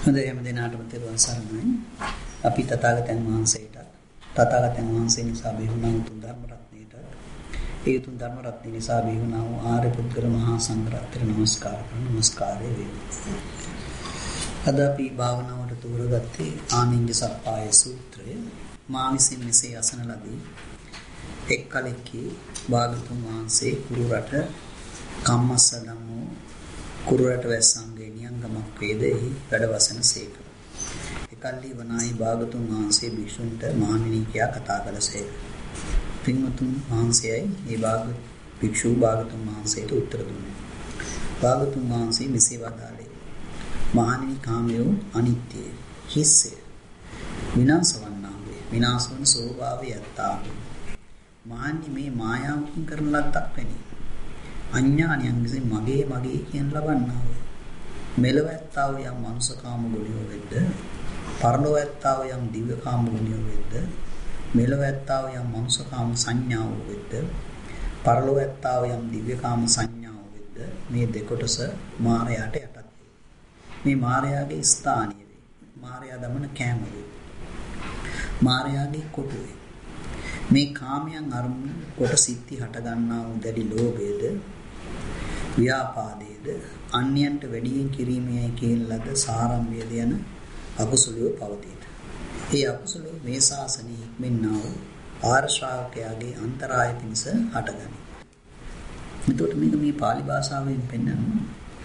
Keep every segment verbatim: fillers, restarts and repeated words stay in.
හොඳයි හැම දිනාටම තෙරුවන් සරණයි. අපි තථාගතයන් වහන්සේට තථාගතයන් වහන්සේ නිසා බිහිවුණා උතුම් ධර්ම රත්නයට ඒ උතුම් ධර්ම රත්නය නිසා බිහිවුණා වූ ආර්ය පුද්ගල මහා සංඝරත්නයට නමස්කාර කරන නමස්කාරය වේවා. අද අපි භාවනාවට තෝරගත්තේ ආනිඤ්ඤ සප්පාය සූත්‍රය. මා විසින් මෙසේ අසන ලදී. එක් කලෙකී භාගතුන් වහන්සේ කුරු රට කම්මස්සදම්මෝ කුරු රට වැස්සන්ගේ නියංගමක් වේදෙහි වැඩවසන සේක. එකල්ලි වනායි භාගතුන් වහන්සේ භික්ෂුන්ට මහණෙනි කියා කතා කළසේක. පින්වතුන් වහන්සේයි මේ භාග භික්ෂු භාගතුන් වහන්සේට උත්තර දුන්නේ. භාගතුන් වහන්සේ මෙසේ වදාළේ. මහණෙනි කාමයෝ අනිත්‍යයි, හිස්සය, විනාශ වන්නාවේ, විනාශ වන ස්වභාවය යත්තාවේ. මහණෙනි මේ මායාවකින් කරන ලද්දක් වෙනි. අඥානයන් විසින් මගේ මගේ කියන ලබන්නා වේ. මෙලව ඇත්තා වූ යම් මනුෂ්‍යකාම ගුණයෝ වෙද්ද, පරලොව ඇත්තා වූ යම් දිව්‍යකාම ගුණයෝ වෙද්ද, මෙලව ඇත්තා වූ යම් මනුෂ්‍යකාම සංඥාවෝ වෙද්ද, පරලොව ඇත්තා වූ යම් දිව්‍යකාම සංඥාවෝ වෙද්ද, මේ දෙකොටස මායයට යටත් වේ. මේ මායාවේ ස්ථානීය වේ. මායා දමන කැම වේ. මායාවේ කොට වේ. මේ කාමයන් අරමුණු කොට සිත්ති හට ගන්නා වූ දැඩි ලෝභයේද ව්‍යාපාදයේද අන්‍යයන්ට වැඩියෙන් කිරීමයි කියන ලද සාරම්භයද යන අකුසලෝ පවතීත. ඒ අකුසලෝ මේ ශාසනයේ හික්මෙන්නා වූ ආර්ය ශ්‍රාවකයාගේ අන්තරාය පිණිස හටගනී. එතකොට මේක මේ pāli භාෂාවෙන් පෙන්නනවා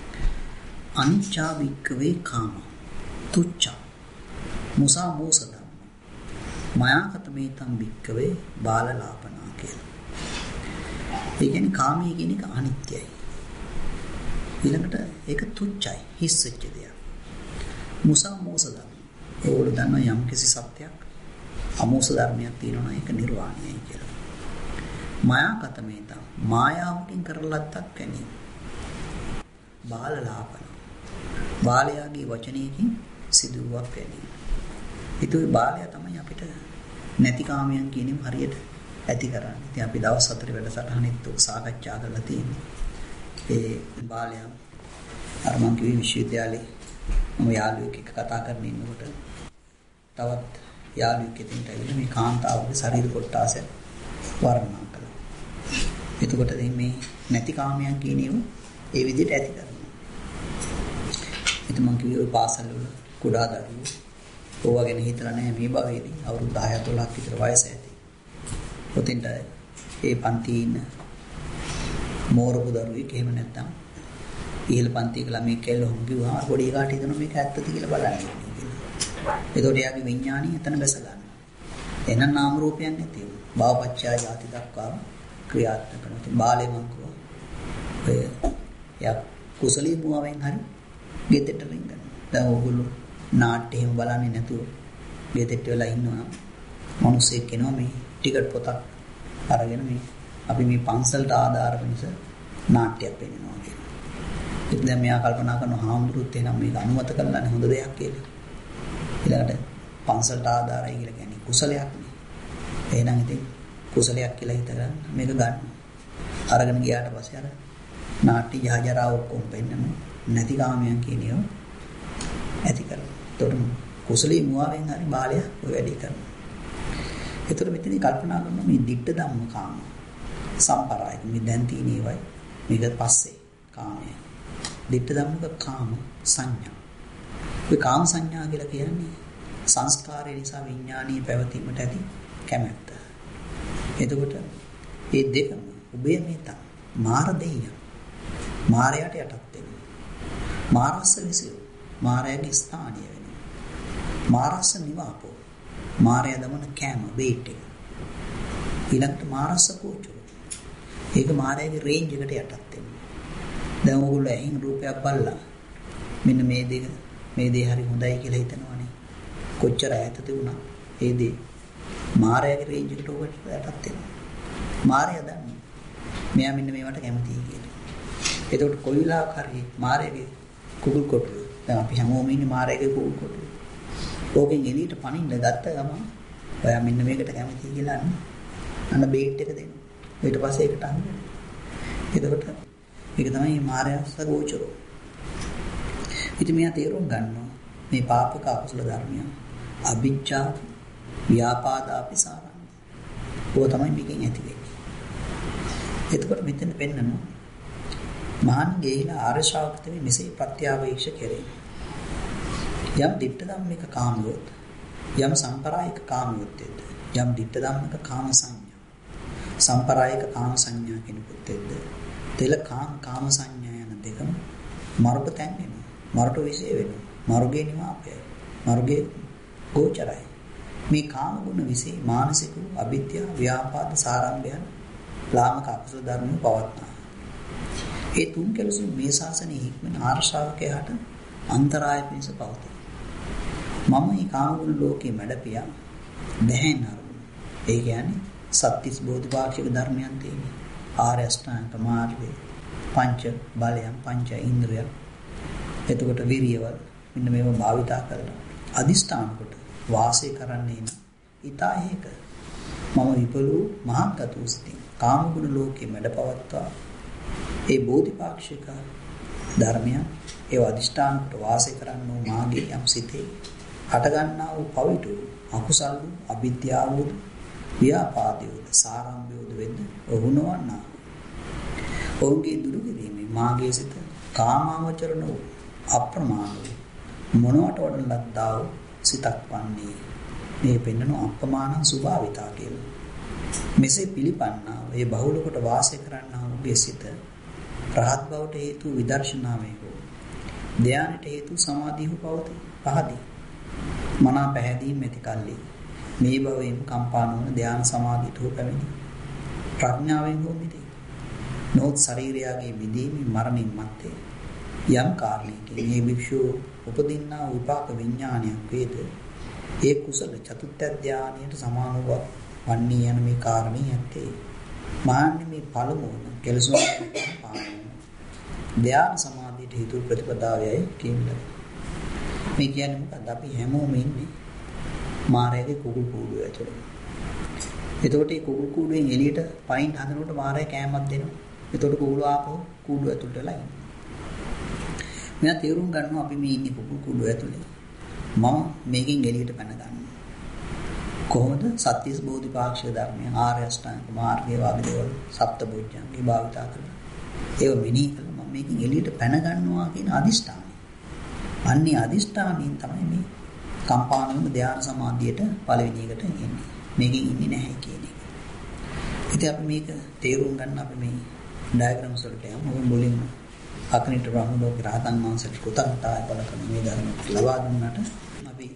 අනිච්චා වික්කවේ කාම තුච්ඡා මුසා මෝසද මයාකතමේතම් වික්කවේ බාලලාපනා කියලා. ඒ කියන්නේ කාමයේ කියන එක අනිත්‍යයි. ඊළඟට ඒක තුච්චයි, හිස් වෙච්ච දෙයක්. මුසා මෝස ධර්ම. ඒගොල්ලෝ දන්නවා යම් කිසි සත්‍යයක් අමෝස ධර්මයක් තියෙනවා ඒක නිර්වාණයයි කියලා. මයාකතමේතම් මායාවකින් කරලත්තක් ගැනීම. බාලලාපන. බාලයාගේ වචනයකින් සිදුවක් ගැනීම. ඊටු බාලයා තමයි අපිට නැති කාමයන් කියනම හරියට ඇති කරන්නේ. ඉතින් අපි දවස් හතර වැඩසටහනෙත් ඔක් සාකච්ඡා කරලා තියෙනවා. ඒ බාලයා අර මං කිව්වේ විශ්වවිද්‍යාලේ මම යාළුවෙක් එක්ක කතා කරගෙන ඉන්නකොට තවත් යාළුවෙක් එතනට ඇවිල්ලා මේ කාන්තාවගේ ශරීර කොටස වර්ණනා කළා. එතකොට මේ නැති කාමයන් කියන ඒවා ඒ විදිහට ඇති කරනවා. ඉතින් මං කිව්වේ ඔය පාසල් වල කුඩා දරුවෝ ඕවා ගැන හිතලා නැහැ මේ භවයේදී අවුරුදු දහය දොළහක් විතර වයස ඇති. ඔතෙන්ට ඒ පන්තියේ ඉන්න මෝරපු දරුවෙක් එහෙම නැත්නම් ඉහළ පන්තියක ළමයි කෙල්ලෝ හම්බුවා පොඩි කාට හිතනවා මේක ඇත්තද කියලා බලන්න කියලා. ඒතකොට එයාගේ විඥාණය එතන බැස ගන්නවා. එහෙනම් නාම රූපයක් නැති වෙනවා. භවපච්චය ජාති දක්වා ක්‍රියාත්මක කරනවා. ඉතින් බාලේ මංකුවා. ඔය යා කුසලී මුවෙන් හරි ගෙදරට රින්ගනවා. දැන් ඕගොල්ලෝ නාට්‍ය එහෙම බලන්නේ නැතුව ගෙදෙට්ට වෙලා ඉන්නවා නම් මිනිස්සෙක් කෙනා මේ ටිකට් පොතක් අරගෙන මේ අපි මේ පන්සලට ආධාර වෙනස නාට්‍යයක් පෙන්නනවා කියලා. ඉතින් දැන් මෙයා කල්පනා කරනවා හාමුදුරුවොත් එහෙනම් මේක අනුමත කරලානේ හොඳ දෙයක් කියලා. ඊළඟට පන්සලට ආධාරයි කියලා කියන්නේ කුසලයක් නේ. එහෙනම් ඉතින් කුසලයක් කියලා හිතලා මේක ගන්න. අරගෙන ගියාට පස්සේ අර නාට්‍ය ජහජරා ඔක්කොම පෙන්නනවා. නැති කාමයන් කියනියෝ ඇති කරනවා. එතකොට කුසලී මුවාවෙන් හරි බාලය ඔය වැඩේ කරනවා. එතකොට මෙතනදී කල්පනා කරනවා මේ දිට්ඨ ධම්ම කාම සම්පරායක මේ දැන් තියෙන ඒවයි මේක පස්සේ කාමය. දිට්ඨ ධම්මක කාම සංඥා. ඒ කාම සංඥා කියලා කියන්නේ සංස්කාරය නිසා විඥානීය පැවතීමට ඇති කැමැත්ත. එතකොට මේ දෙකම ඔබේ මේත මාර දෙයිය. මාරයට යටත් වෙනවා. මාරස්ස විසියෝ මාරයාගේ ස්ථානීය වෙනවා. මාරස්ස නිවාපෝ මාරය දමන කැම බේට් එක. ඊළඟට මාරස්ස කෝචෝ. ඒක මාරයාගේ රේන්ජ් එකට යටත් වෙනවා. දැන් ඕගොල්ලෝ ඇහින් රූපයක් බලලා මෙන්න මේ දෙක මේ දේ හරි හොඳයි කියලා හිතනවනේ. කොච්චර ඈත තිබුණා ඒ දේ මාරයාගේ රේන්ජ් එකට ඔබට යටත් වෙනවා. මාරයා දන්නේ මෙයා මෙන්න මේවට කැමතියි කියලා. එතකොට කොයි වෙලාවක හරි මාරයාගේ කුකුල් කොටුව දැන් අපි හැමෝම ඉන්නේ මාරේගේ කුකුල් කොටුවේ. ඕකෙන් එළියට පනින්න ගත්ත ගමන් ඔයා මෙන්න මේකට කැමතියි කියලා අන්න බේට් එක දෙනවා. ඊට පස්සේ ඒකට අහනවා. එතකොට ඒක තමයි මායාවස්ස ගෝචරෝ. ඉතින් මෙයා තේරුම් ගන්නවා මේ පාපක අකුසල ධර්මයන්. අභිජ්ජා ව්‍යාපාදාපි සාරං. ඕක තමයි මේකෙන් ඇති වෙන්නේ. එතකොට මෙතන පෙන්නනවා මහාන් ගේහිලා ආර්ය ශ්‍රාවකතේ මෙසේ ප්‍රත්‍යාවේක්ෂ කෙරේ. යම් දිට්ඨ ධම්මික කාමියොත් යම් සම්පරායික කාමියොත් යම් දිට්ඨ ධම්මික කාම සංඥා සම්පරායික කාම සංඥා කෙනෙකුත් එද්ද තෙල කාම කාම සංඥා යන දෙකම මරුප තැන් වෙනවා. මරුට විශේෂ වෙනවා. මරුගේ නිවාපයයි. මරුගේ ගෝචරයි. මේ කාම ගුණ විශේෂ මානසික අවිද්‍යාව ව්‍යාපාද සාරම්භයන් ලාමක අකුසල ධර්ම පවත්නා. ඒ තුන් කෙලෙසුන් මේ ශාසනයේ හික්මන ආර්ය ශ්‍රාවකයාට අන්තරාය පිණිස පවතී. මම මේ කාම ගුණ ලෝකේ මැඩපියා දැහැන් අරුණ. ඒ කියන්නේ සත්‍තිස් බෝධිපාක්ෂික ධර්මයන් තියෙන්නේ. ආර්ය අෂ්ටාංග මාර්ගය, පංච බලයන්, පංච ඉන්ද්‍රියයන්. එතකොට විරියවල් මෙන්න මේව භාවිතා කරලා අදිෂ්ඨාන කොට වාසය කරන්නේ නම් ඊතා හේක මම විපලු මහත්ගත උස්ති කාම ගුණ ලෝකේ මැඩපවත්වා ඒ බෝධිපාක්ෂික ධර්මයන් ඒ අදිෂ්ඨාන කොට වාසය කරන්නෝ මාගේ යම් සිතේ හට ගන්නා වූ පවිතු අකුසල් වූ අවිද්‍යාව වූ ව්‍යාපාදයෝද සාරම්භයෝද වෙන්න ඔහුනවන්නා. ඔවුන්ගේ දුරු කිරීමේ මාගේ සිත කාමාවචරණ වූ අප්‍රමාණ වූ මොනවට වඩන ලද්දා වූ සිතක් වන්නේ. මේ පෙන්නන අප්‍රමාණ සුභාවිතා කියලා. මෙසේ පිළිපන්නා ඒ බහුල කොට වාසය කරන්නා වූගේ සිත රහත් බවට හේතු විදර්ශනාවේ හෝ ධානයට හේතු සමාධිය හෝ පවතී. පහදී මනා පැහැදීම ඇති කල්ලි මේ භවයෙන් කම්පා නොවන ධාන සමාධියට හෝ පැමිණි ප්‍රඥාවෙන් හෝ මිදී. නොත් ශරීරයගේ මිදීමේ මරණින් මත්තේ යම් කාර්යයකින් මේ භික්ෂුව උපදින්නා විපාක විඥානයක් වේද ඒ කුසල චතුත්ථ ධානයට සමාන වූ වන්නේ යන මේ කාරණේ ඇත්තේ. මාන්නේ මේ පළමුවන කෙලසුන් පාන ධාන සමාධියට හේතු ප්‍රතිපදාවයයි කියන්නේ. මේ කියන්නේ මොකක්ද? අපි හැමෝම ඉන්නේ මායාවේ කුකුල් කූඩුව ඇතුළේ. එතකොට මේ කුකුල් කූඩුවෙන් එළියට පයින් හදනකොට මායාවේ කෑමක් දෙනවා. එතකොට කුකුල ආපහු කූඩුව ඇතුළට වෙලා ඉන්නවා. මෙයා තේරුම් ගන්නවා අපි මේ ඉන්නේ කුකුල් කූඩුව ඇතුළේ. මම මේකෙන් එළියට පැන ගන්නවා. කොහොමද? සත්‍යස් බෝධිපාක්ෂික ධර්මය ආර්ය අෂ්ටාංග මාර්ගයේ වගේ දේවල් සප්තබොධ්‍යංගේ භාවිතා කරලා ඒව මෙනෙහි කළා මම මේකෙන් එළියට පැන ගන්නවා කියන අදිෂ්ඨානය. අන්නේ අදිෂ්ඨානයෙන් තමයි මේ කම්පාණන ධ්‍යාන සමාධියට පළවෙනි එකට එන්නේ. මේකෙන් ඉන්නේ නැහැ කියන එක. ඉතින් අපි මේක තේරුම් ගන්න අපි මේ ඩයග්‍රෑම්ස් වලට යමු. මොකද මුලින්ම අකනිට රාමුදෝගේ රහතන් වහන්සේට කෘතඥතාවය පළ කරන මේ ධර්ම ලබා දුන්නාට අපි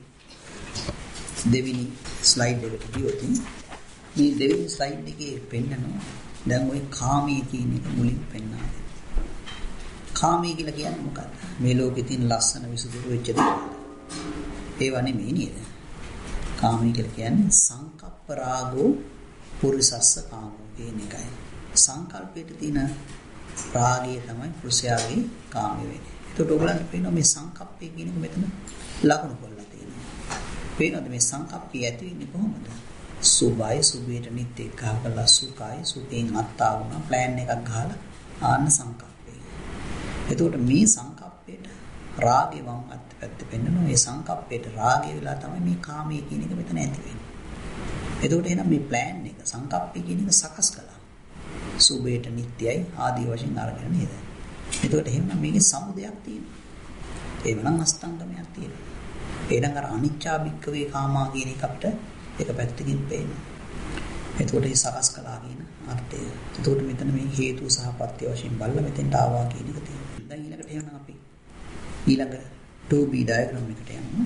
දෙවෙනි ස්ලයිඩ් එකට ගියොත් මේ දෙවෙනි ස්ලයිඩ් එකේ පෙන්නනවා දැන් ওই කාමී කියන එක මුලින් පෙන්නා දෙනවා. කාමී කියලා කියන්නේ මොකක්ද? මේ ලෝකේ තියෙන ලස්සන විසුදුරු වෙච්ච දේවල්. ඒව නෙමෙයි නේද? කාමී කියලා කියන්නේ සංකප්ප රාගෝ පුරිසස්ස කාමෝ කියන එකයි. සංකල්පයට තියෙන රාගය තමයි පුරුෂයාගේ කාමය වෙන්නේ. ඒකට ඔයගලන්ට පේනවා මේ සංකප්පය කියන එක මෙතන ලකුණු කරලා තියෙනවා. පේනවද මේ සංකප්පය ඇති වෙන්නේ කොහොමද? සුභයි සුභයට නිත් එක ගහලා සුඛයි සුඛයෙන් අත්තා වුණා ප්ලෑන් එකක් ගහලා ආන්න සංකප්පය. එතකොට මේ සංකප්පයට රාගේ වම් අත් පැත්ත පෙන්නනවා. මේ සංකප්පයට රාගේ වෙලා තමයි මේ කාමයේ කියන එක මෙතන ඇති වෙන්නේ. එතකොට එහෙනම් මේ ප්ලෑන් එක සංකප්පය කියන එක සකස් කළා. සුභයට නිට්ටයයි ආදී වශයෙන් අරගෙන නේද? එතකොට එහෙනම් මේකේ සමුදයක් තියෙනවා. ඒ වෙනම අස්තංගමයක් තියෙනවා. එහෙනම් අර අනිච්චා භික්ඛවේ කාමා කියන එක අපිට එක පැත්තකින් පේනවා. එතකොට මේ සකස් කළා කියන අර්ථය. එතකොට මෙතන මේ හේතු සහ පත්‍ය වශයෙන් බලලා මෙතෙන්ට ආවා කියන එක තියෙනවා. දැන් ඊළඟට එහෙනම් අපි ඊළඟ two B diagram එකට යමු.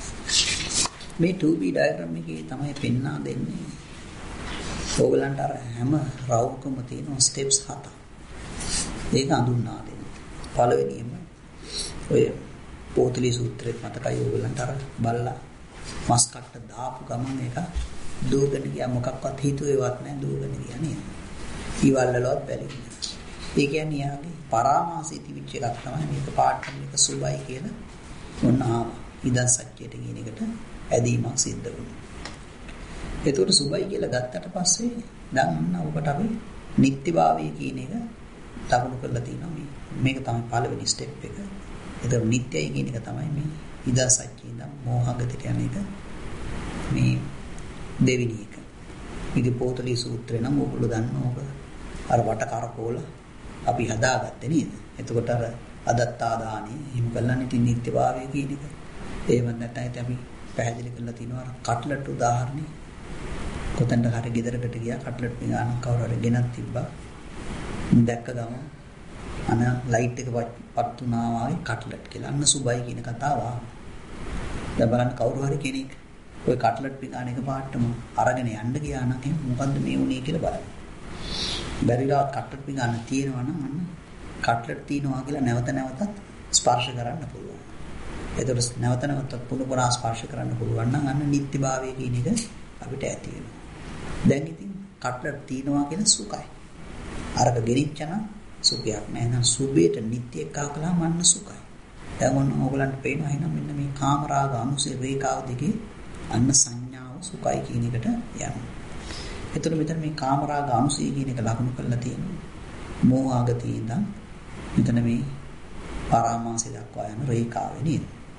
මේ two B diagram එකේ තමයි පෙන්වා දෙන්නේ. ඕගලන්ට අර හැම රවුකම තියෙන ස්ටෙප්ස් හතක්. ඒක අඳුන්වා දෙන්න. පළවෙනියම ඔය පොතලි සූත්‍රෙත් මතකයි ඕගලන්ට අර බලලා මස් කට්ට දාපු ගමන් එක දුවගෙන ගියා මොකක්වත් හිතුවේවත් නැහැ දුවගෙන ගියා නේද? ඊවල වලවත් බැලින්නේ. ඒ කියන්නේ යාගේ පරාමාසී තිබිච්ච එකක් තමයි මේක පාඩම් එක සුබයි කියලා මොන ආවා. ඉදන් සත්‍යයට කියන එකට ඇදීමක් සිද්ධ වුණා. එතකොට සුබයි කියලා ගත්තට පස්සේ දැන් අන්න ඔබට අපි නිත්‍යභාවය කියන එක ලකුණු කරලා තියෙනවා මේ. මේක තමයි පළවෙනි ස්ටෙප් එක. එතකොට නිත්‍යයි කියන එක තමයි මේ ඉදා සත්‍ය මෝහගතයට යන එක මේ දෙවෙනි එක. ඉතින් පොතලී සූත්‍රේ නම් ඔයගොල්ලෝ දන්නවක අර වට කරකෝල අපි හදාගත්තේ නේද? එතකොට අර අදත්තාදානි හිමු කළානේ ඉතින් නිත්‍යභාවය කියන එක. ඒවත් නැත්නම් අපි පැහැදිලි කරලා තිනවා අර කට්ලට් උදාහරණේ. කොතෙන්ද හරි ගෙදරකට ගියා කට්ලට් පිඟානක් කවුරු හරි ගෙනත් තිබ්බා. දැක්ක ගමන් අන ලයිට් එක පත් වුණා වගේ කට්ලට් කියලා. අන්න සුබයි කියන කතාව. දැන් බලන්න කවුරු හරි කෙනෙක් ওই කට්ලට් පිඟාන එක පාටම අරගෙන යන්න ගියා නම් මොකද්ද මේ වුනේ කියලා බලන්න. බැරිලා කට්ලට් පිඟාන තියෙනවා නම් අන්න කට්ලට් තියෙනවා කියලා නැවත නැවතත් ස්පර්ශ කරන්න පුළුවන්. ඒතකොට නැවත නැවතත් පුනපුනා ස්පර්ශ කරන්න පුළුවන් නම් අන්න නිත්‍යභාවය කියන එක අපිට ඇති වෙනවා. දැන් ඉතින් කට්ලට් තියෙනවා කියන සුඛයි. අරක ගෙනිච්චන සුඛයක් නෑ. එහෙනම් සුභයට නිත්‍ය එකා කළාම අන්න සුඛයි. දැන් ඔන්න ඕගලන්ට පේනවා එහෙනම් මෙන්න මේ කාමරාග අනුසය රේඛාව දෙකේ අන්න සංඥාව සුඛයි කියන එකට යනවා. එතකොට මෙතන මේ කාමරාග අනුසය කියන එක ලකුණු කරලා තියෙනවා. මෝහාගතිය ඉඳන් මෙතන මේ පරාමාසය දක්වා යන රේඛාවේ නේද?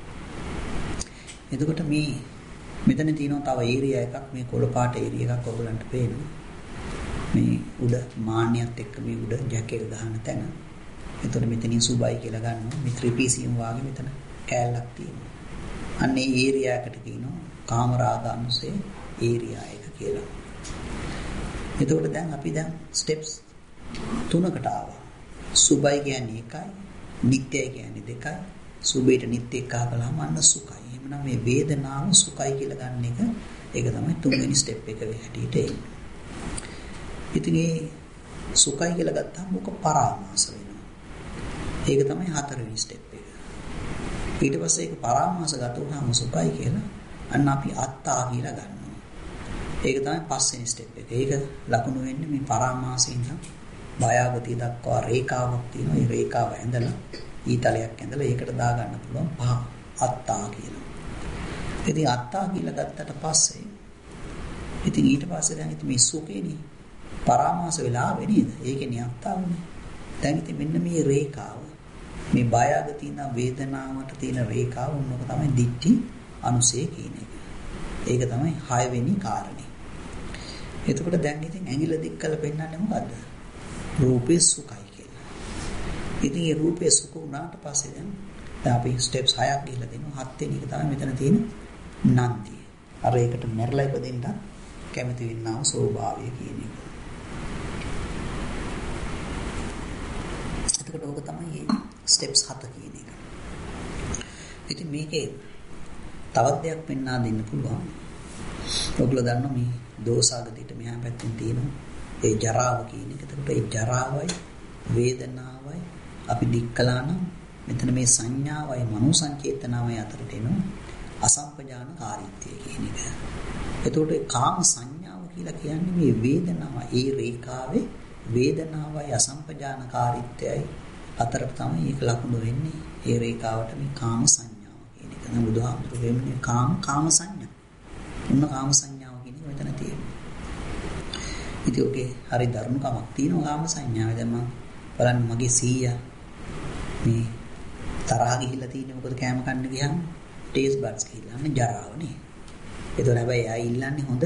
එතකොට මේ මෙතන තියෙනවා තව ඒරියා එකක් මේ කොළ පාට ඒරියා එකක් ඔයගලන්ට පේනවා. මේ උඩ මාන්නයත් එක්ක මේ උඩ ජැකට් ගහන තැන. එතකොට මෙතනින් සුබයි කියලා ගන්නවා. මේ ත්‍රිපීසියම් වාගේ මෙතන කෑල්ලක් තියෙනවා. අන්න ඒ ඒරියා එකට කියනවා කාමරාග අනුසය ඒරියා එක කියලා. එතකොට දැන් අපි දැන් ස්ටෙප්ස් තුනකට ආවා. සුබයි කියන්නේ එකයි, නිට්ටයයි කියන්නේ දෙකයි. සුබේට නිට්ටය එකා කළාම අන්න සුඛයි. එහෙනම් මේ වේදනාව සුඛයි කියලා ගන්න එක ඒක තමයි තුන්වෙනි ස්ටෙප් එක වෙ හැටියට එන්නේ. ඉතින් ඒ සුඛයි කියලා ගත්තාම මොක පරාමාස වෙනවා. ඒක තමයි හතරවෙනි ස්ටෙප් එක. ඊට පස්සේ ඒක පරාමාස ගත වුණාම සුඛයි කියලා අන්න අපි අත්තා කියලා ගන්නවා. ඒක තමයි පස්වෙනි ස්ටෙප් එක. ඒක ලකුණු වෙන්නේ මේ පරාමාසයෙන් නම් බයාගතිය දක්වා රේඛාවක් තියෙනවා. ඒ රේඛාව ඇඳලා ඊතලයක් ඇඳලා ඒකට දා ගන්න පුළුවන් පහ අත්තා කියලා. ඉතින් අත්තා කියලා ගත්තට පස්සේ ඉතින් ඊට පස්සේ දැන් ඉතින් මේ සුඛේනේ පරාමාස වෙලා ආවේ නේද? ඒකේ අත්තාවනේ. දැන් ඉතින් මෙන්න මේ රේඛාව මේ බයාගතිය නම් වේදනාවට තියෙන රේඛාව උන්නක තමයි දිට්ඨි අනුසය කියන එක. ඒක තමයි හයවෙනි කාරණේ. එතකොට දැන් ඉතින් ඇඟිල්ල දික් කරලා පෙන්නන්නේ මොකද්ද? රූපේ සුඛයි කියලා. ඉතින් මේ රූපේ සුඛ වුණාට පස්සේ දැන් දැන් අපි ස්ටෙප්ස් හයක් ගිහලා දෙනවා. හත් වෙනි එක තමයි මෙතන තියෙන නන්දිය. අර ඒකට මැරලා ඉපදෙන්න කැමති වෙන්නා වූ ස්වභාවය කියන එක. එතකොට ඕක තමයි ස්ටෙප්ස් හත කියන එක. ඉතින් මේකේ තවත් දෙයක් පෙන්වා දෙන්න පුළුවන්. ඔයගොල්ලෝ දන්නවා මේ දෝසාගතියට මෙහා පැත්තෙන් තියෙනවා ඒ ජරාව කියන එක. එතකොට ඒ ජරාවයි වේදනාවයි අපි දික් කළා නම් මෙතන මේ සංඥාවයි මනෝ සංචේතනාවයි අතරට එනවා අසම්පජානකාරීත්වය කියන එක. එතකොට ඒ කාම සංඥාව කියලා කියන්නේ මේ වේදනාව ඒ රේඛාවේ වේදනාවයි අසම්පජානකාරීත්වයයි අතරට තමයි ඒක ලකුණු වෙන්නේ. ඒ රේඛාවට මේ කාම සංඥාව කියන එක. දැන් බුදුහාමුදුරුවෝ වෙන්නේ කාම කාම සංඥා. උන්න කාම සංඥාව කියන එක මෙතන තියෙනවා. ඉතින් ඔකේ හරි දරුණුකමක් තියෙනවා කාම සංඥාවේ. දැන් මම බලන්න මගේ සීයා මේ තරහ ගිහිල්ලා තියෙන්නේ මොකද කෑම කන්න ගියාම ටේස්ට් බඩ්ස් ගිහිල්ලා අන්න ජරාවනේ. ඒතකොට හැබැයි ආ ඉල්ලන්නේ හොඳ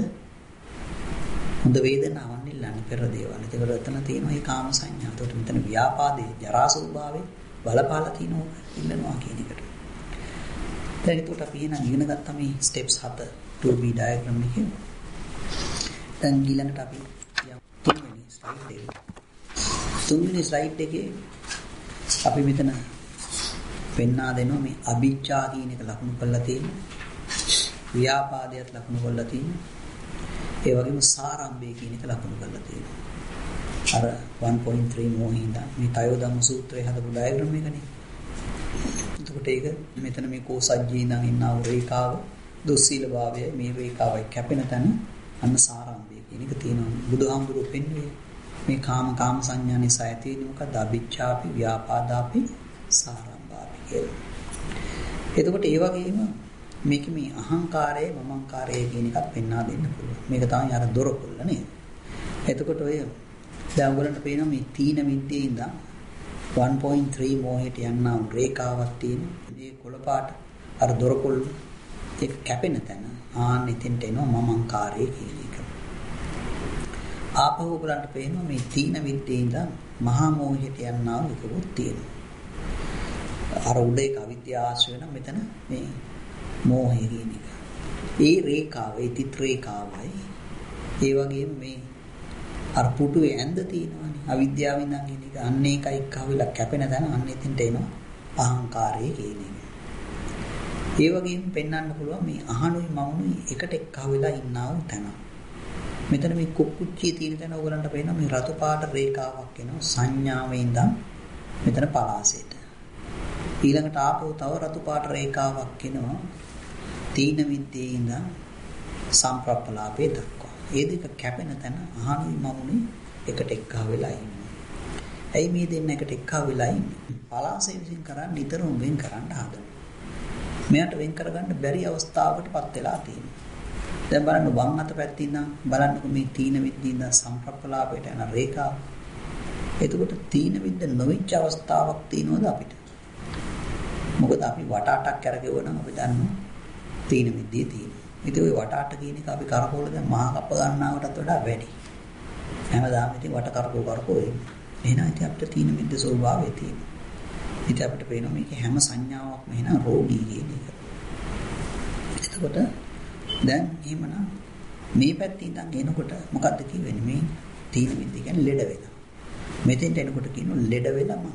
හොඳ වේදනාවක් ඉල්ලන්නේ පෙර දේවල්. ඒකට එතන තියෙනවා මේ කාම සංඥා. ඒකට මෙතන ව්‍යාපාදේ ජරා ස්වභාවයේ බලපාලා තියෙනවා ඉල්ලනවා කියන එකට. දැන් ඒකට අපි එන ඉගෙන ගත්තා මේ ස්ටෙප්ස් හත two B diagram එකේ. දැන් ඊළඟට අපි තුන්වෙනි ස්ලයිඩ් එකේ තුන්වෙනි ස්ලයිඩ් එකේ අපි මෙතන පෙන්වා දෙනවා මේ අභිජ්ජා කියන එක ලකුණු කරලා තියෙනවා. ව්‍යාපාදයට ලකුණු කරලා තියෙනවා. ඒ වගේම සාරම්භය කියන එක ලකුණු කරලා තියෙනවා. අර one point three මොහින්ද මේ තයෝදම්ම සූත්‍රයේ හදපු ඩයග්‍රෑම් එකනේ. එතකොට ඒක මෙතන මේ කෝසජ්ජී ඉඳන් ඉන්නා වූ රේඛාව දුස්සීල භාවය මේ රේඛාවයි කැපෙන තැන අන්න සාරම්භය කියන එක තියෙනවා. බුදුහාමුදුරුවෝ පෙන්වන්නේ මේ කාම කාම සංඥා නිසා ඇති වෙන මොකද අභිජ්ජාපි ව්‍යාපාදාපි සාරම්භාපි කියලා. එතකොට ඒ වගේම මේක මේ අහංකාරය මමංකාරය කියන එකත් පෙන්වා දෙන්න පුළුවන්. මේක තමයි අර දොරකොල්ල නේද? එතකොට ඔය දැන් ඔයගලන්ට පේනවා මේ තීන මිද්දේ ඉඳන් one point three මොහේට යනවා රේඛාවක් තියෙන. මේ කොළ පාට අර දොරකොල්ල ඒක කැපෙන තැන ආන්න එතෙන්ට එනවා මමංකාරය කියන එක. ආපහු බලන්න පේනවා මේ තීන විද්‍යේ ඉඳන් මහා මෝහයට යනවා එකකුත් තියෙනවා. අර උඩේ කවිද්‍යා ආශ්‍රය නම් මෙතන මේ මෝහය කියන එක. ඒ රේඛාව, ඒ තිත් රේඛාවයි. ඒ වගේම මේ අර පුටුවේ ඇඳ තියෙනවානේ. අවිද්‍යාවෙන් නම් කියන එක අන්න ඒකයි එක්කවෙලා කැපෙන තැන අන්න එතෙන්ට එනවා අහංකාරය කියන එක. ඒ වගේම පෙන්වන්න පුළුවන් මේ අහනුයි මවුනුයි එකට එක්කවෙලා ඉන්නා වූ තැන. මෙතන මේ කුක්කුච්චියේ තියෙන තැන ඕගලන්ට පේනවා මේ රතු පාට රේඛාවක් එනවා සංඥාවේ ඉඳන් මෙතන පලාසෙට. ඊළඟට ආපහු තව රතු පාට රේඛාවක් එනවා තීන විද්‍යේ ඉඳන් සම්ප්‍රප්පලාපේ දක්වා. ඒ දෙක කැපෙන තැන අහනුයි මවුනුයි එකට එක්කවෙලා ඉන්නවා. ඇයි මේ දෙන්න එකට එක්කවෙලා ඉන්නේ? පලාසෙ විසින් කරන්නේ නිතරම වෙන් කරන්න හදනවා. මෙයාට වෙන් කරගන්න බැරි අවස්ථාවකටපත් වෙලා තියෙනවා. දැන් බලන්න වම් අත පැත්තේ ඉඳන් බලන්නකො මේ තීන විද්‍යේ ඉඳන් සම්ප්‍රප්පලාපයට යන රේඛාව. එතකොට තීන විද්‍ය නොවිච්ච අවස්ථාවක් තියෙනවද අපිට? මොකද අපි වටාටක් කරගෙව නම් අපි දන්නවා තීන විද්‍යේ තියෙනවා. ඉතින් ওই වටාට කියන එක අපි කරකවල දැන් මහා කප ගන්නවටත් වඩා වැඩි. හැමදාම ඉතින් වට කරකෝ කරකෝ එන්නේ. එහෙනම් ඉතින් අපිට තීන විද්‍ය ස්වභාවය තියෙනවා. ඉතින් අපිට පේනවා මේකේ හැම සංඥාවක්ම එහෙනම් රෝගී කියන එක. එතකොට දැන් එහෙමනම් මේ පැත්තේ ඉඳන් එනකොට මොකද්ද කියවෙන්නේ? මේ තීන විද්‍ය කියන්නේ ලෙඩ වෙලා. මෙතෙන්ට එනකොට කියනවා ලෙඩ වෙලා මම.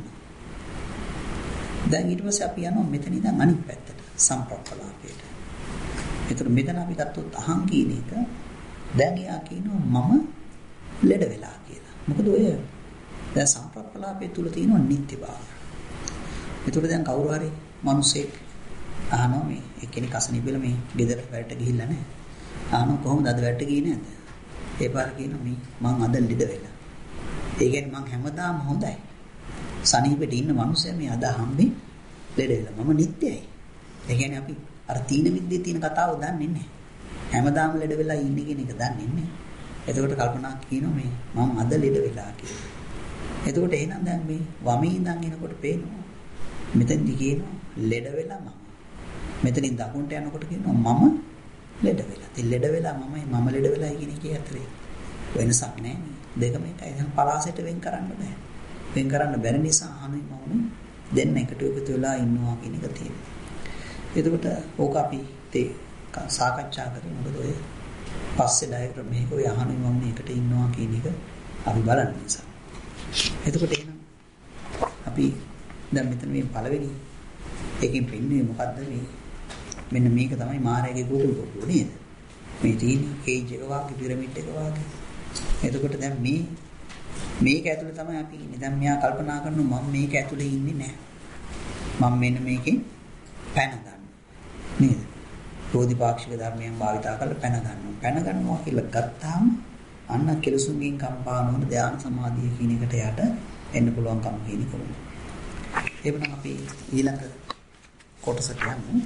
දැන් ඊට පස්සේ අපි යනවා මෙතන ඉඳන් අනිත් පැත්තට සම්ප්‍රප්පලාපයට. ඒතර මෙතන අපි ගත්තොත් අහං කියන එක දැන් එයා කියනවා මම ලෙඩ වෙලා කියලා. මොකද ඔය දැන් සම්ප්‍රප්පලාපයේ තුල තියෙනවා නිත්‍ය භාවය. ඒතර දැන් කවුරු හරි මිනිස්සෙක් අහනවා මේ එක්කෙනෙක් අසනීපෙල මේ ගෙදර වැඩට ගිහිල්ලා නැහැ. අහනවා කොහොමද අද වැඩට ගියේ නැද්ද? ඒ පාර කියනවා මේ මං අද ලෙඩ වෙලා. ඒ කියන්නේ මං හැමදාම හොඳයි. සනීපෙට ඉන්න මිනිස්සයා මේ අද හම්බෙන් ලෙඩ වෙලා. මම නිත්‍යයි. ඒ කියන්නේ අපි අර තීන විද්‍යාවේ තියෙන කතාව දන්නේ නැහැ. හැමදාම ලෙඩ වෙලා ඉන්නේ කියන එක දන්නේ නැහැ. එතකොට කල්පනා කියනවා මේ මම අද ලෙඩ වෙලා කියලා. එතකොට එහෙනම් දැන් මේ වමේ ඉඳන් එනකොට පේනවා මෙතෙන්දි කියනවා ලෙඩ වෙලා මම. මෙතනින් දකුණට යනකොට කියනවා මම ලෙඩ වෙලා. ඉතින් ලෙඩ වෙලා මමයි මම ලෙඩ වෙලා කියන එකේ අතරේ වෙනසක් නැහැ නේ. දෙකම එකයි. දැන් පලාසෙට වෙන් කරන්න බෑ. වෙන් කරන්න බැරි නිසා අහනුයි මවුනුයි දෙන්න එකට එකතු වෙලා ඉන්නවා කියන එක තියෙනවා. එතකොට ඕක අපි තේ සාකච්ඡා කරේ මොකද ඔය පස්සේ ඩයග්‍රෑම් මේක ඔය අහනුයි මවුනුයි එකට ඉන්නවා කියන එක අපි බලන්න නිසා. එතකොට එහෙනම් අපි දැන් මෙතන මේ පළවෙනි එකකින් පෙන්නේ මොකද්ද මේ මෙන්න මේක තමයි මායාවේ Google කොටුව නේද? මේ තියෙන කේජ් එක වාගේ පිරමිඩ් එක වාගේ. එතකොට දැන් මේ මේක ඇතුලේ තමයි අපි ඉන්නේ. දැන් මෙයා කල්පනා කරනවා මම මේක ඇතුලේ ඉන්නේ නැහැ. මම මෙන්න මේකෙන් පැන ගන්නවා. නේද? බෝධිපාක්ෂික ධර්මයන් භාවිතා කරලා පැන ගන්නවා. පැන ගන්නවා කියලා ගත්තාම අන්න කෙලසුන්ගෙන් කම්පා නොවන ධ්‍යාන සමාධිය කියන එකට යට එන්න පුළුවන්කම කියන කොහොමද? එවනම් අපි ඊළඟ කොටසට යමු.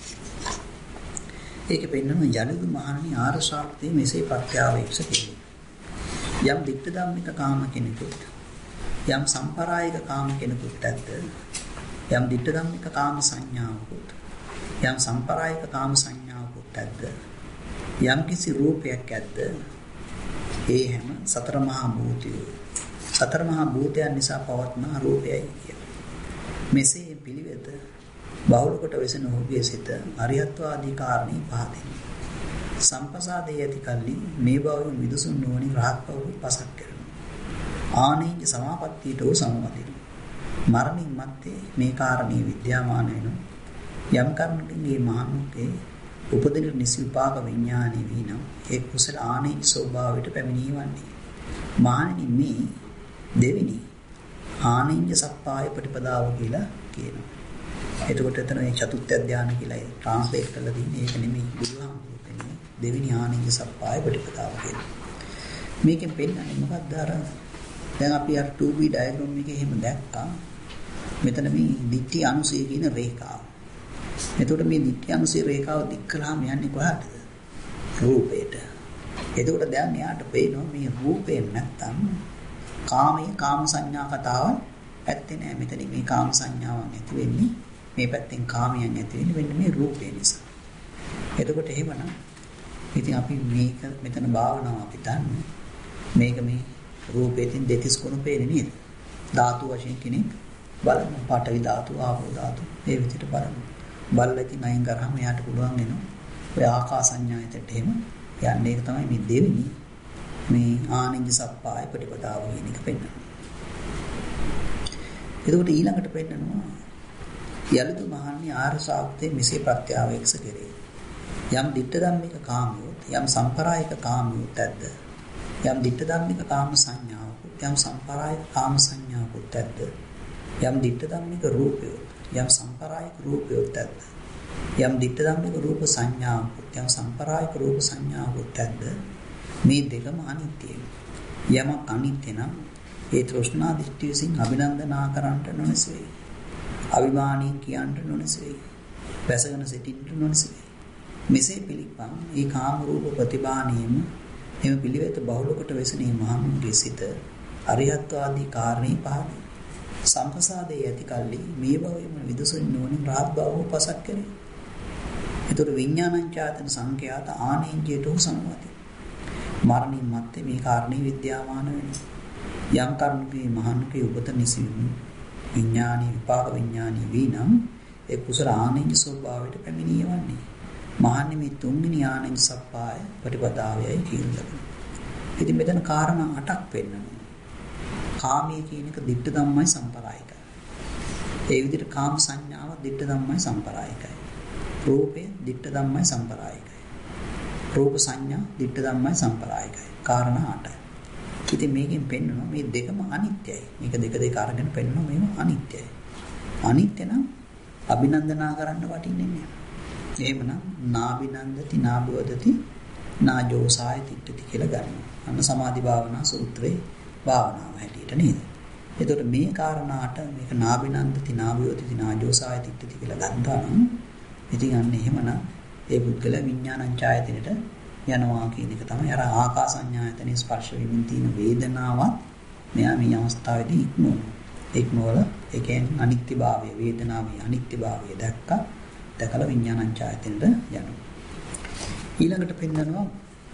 ඒක පෙන්වන ජලදු මහණනි ආර්ය ශාක්තිය මෙසේ ප්‍රත්‍යාවේක්ෂ කෙරේ. යම් දික්ත ධම්මික කාම කෙනෙකුට යම් සම්පරායික කාම කෙනෙකුට ඇද්ද යම් දික්ත ධම්මික කාම සංඥාවකුත් යම් සම්පරායික කාම සංඥාවකුත් ඇද්ද යම් කිසි රූපයක් ඇද්ද ඒ හැම සතර මහා භූතයෝ සතර මහා භූතයන් නිසා පවත්නා රූපයයි කිය. මෙසේ පිළිවෙත බහුල කොට වෙසෙන ඔහුගේ සිත අරියත්වාදී කාරණේ පහදින. සම්පසාදේ ඇති කල්ලි මේ බව විදුසුන් නොවනින් රහත් බව පසක් කරනවා. ආනේජ සමාපත්තියට උ සමවදින. මරණින් මත්තේ මේ කාරණේ විද්‍යාමාන වෙන යම් කර්මකින්ගේ මහණුකේ උපදින නිසි විපාක විඥානී වීනම් ඒ කුසල ආනේජ ස්වභාවයට පැමිණීවන්නේ. මහණෙනි මේ දෙවිනි ආනේජ සප්පාය ප්‍රතිපදාව කියලා කියනවා. එතකොට එතන මේ චතුත්ථ ධානය කියලා ට්‍රාන්ස්ලේට් කරලා තියෙන්නේ ඒක නෙමෙයි බුදුහාමුදුරුවෝ කියන්නේ දෙවිනි ආනන්ද සප්පාය ප්‍රතිපදාව කියලා. මේකෙන් පෙන්නන්නේ මොකක්ද අර දැන් අපි අර two B ඩයග්‍රෑම් එකේ එහෙම දැක්කා. මෙතන මේ දිට්ඨි අනුසය කියන රේඛාව. එතකොට මේ දිට්ඨි අනුසය රේඛාව දික් කළාම යන්නේ කොහාටද? රූපයට. එතකොට දැන් එයාට පේනවා මේ රූපයෙන් නැත්තම් කාමයේ කාම සංඥා කතාව ඇත්තේ නෑ. මෙතන මේ කාම සංඥාවන් ඇති වෙන්නේ මේ පැත්තෙන් කාමයන් ඇති වෙන්නේ වෙන්නේ මේ රූපේ නිසා. එතකොට එහෙමනම් ඉතින් අපි මේක මෙතන භාවනාව අපි දන්නේ. මේක මේ රූපයෙන් දෙතිස් ගුණ පේන්නේ නේද? ධාතු වශයෙන් කෙනෙක් බලන්න පාඨවි ධාතු, ආපෝ ධාතු මේ විදිහට බලන්න. බලලා ඉතින් අයින් කරාම එයාට පුළුවන් වෙනවා. ඔය ආකාසඤ්ඤායතට එහෙම යන්නේ. ඒක තමයි මේ දෙවෙනි මේ ආනින්ජ සප්පාය ප්‍රතිපදාව කියන එක පෙන්නනවා. එතකොට ඊළඟට පෙන්නනවා යලිතු මහන්නේ ආර්ය ශාක්තේ මෙසේ ප්‍රත්‍යාවේක්ෂ කෙරේ. යම් ditta ධම්මික කාමියොත් යම් සම්පරායික කාමියොත් ඇද්ද? යම් ditta ධම්මික කාම සංඥාවකුත් යම් සම්පරායික කාම සංඥාවකුත් ඇද්ද? යම් ditta ධම්මික රූපයොත් යම් සම්පරායික රූපයොත් ඇද්ද? යම් ditta ධම්මික රූප සංඥාවකුත් යම් සම්පරායික රූප සංඥාවකුත් ඇද්ද? මේ දෙකම අනිත්‍යයි. යමක් අනිත්‍ය නම් ඒ තෘෂ්ණා දිට්ඨිය විසින් අභිනන්දනා කරන්නට නොනැසෙයි. අවිමානී කියන්නට නොනැසෙයි. වැසගෙන සිටින්නට නොනැසෙයි. මෙසේ පිළිපන් ඒ කාම රූප ප්‍රතිබාණීම එම පිළිවෙත බහුල කොට වෙසෙනී මහණුන්ගේ සිත අරිහත්වාදී කාරණේ පහදී. සම්පසාදේ ඇති කල්ලි මේ භවයේම විදසුන් නොවන රාත් බව පසක් කරේ. ඒතර විඥානං ඡාතන සංඛ්‍යාත ආනේන්ජයට සමවති. මරණින් මත්තේ මේ කාරණේ විද්‍යාමාන වෙනවා. යම් කර්මකේ මහණුගේ උපත නිසිවි විඥානී විපාක විඥානී වීනම් ඒ කුසල ආනේන්ජ ස්වභාවයට පැමිණියවන්නේ. මහන්නේ මේ තුන්වෙනි ආනන්ද සප්පාය ප්‍රතිපදාවයයි කියන්නේ. ඉතින් මෙතන කාරණා අටක් වෙන්නවා. කාමයේ කියන එක දිට්ඨ ධම්මයි සම්පරායිකයි. ඒ විදිහට කාම සංඥාව දිට්ඨ ධම්මයි සම්පරායිකයි. රූපය දිට්ඨ ධම්මයි සම්පරායිකයි. රූප සංඥා දිට්ඨ ධම්මයි සම්පරායිකයි. කාරණා අටයි. ඉතින් මේකෙන් පෙන්නනවා මේ දෙකම අනිත්‍යයි. මේක දෙක දෙක අරගෙන පෙන්නනවා මේව අනිත්‍යයි. අනිත්‍ය නම් අභිනන්දනා කරන්න වටින්නේ නැහැ. එහෙමනම් නාබිනන්දති නාබවදති නාජෝසාය තිට්ඨති කියලා ගන්නවා. අන්න සමාධි භාවනා සූත්‍රයේ භාවනාව හැටියට නේද? එතකොට මේ කාරණාට මේක නාබිනන්දති නාබවදති නාජෝසාය තිට්ඨති කියලා ගන්නවා නම් ඉතින් අන්න එහෙමනම් ඒ පුද්ගල විඥානං ඡායතනෙට යනවා කියන එක තමයි අර ආකාසඤ්ඤායතනෙ ස්පර්ශ වෙමින් තියෙන වේදනාවත් මෙයා මේ අවස්ථාවේදී ඉක්මවනවා. ඉක්මවල ඒ කියන්නේ අනිත්‍යභාවය වේදනාවේ අනිත්‍යභාවය දැක්කා. දැකලා විඥානං ඡායතනෙට යනවා. ඊළඟට පෙන්නනවා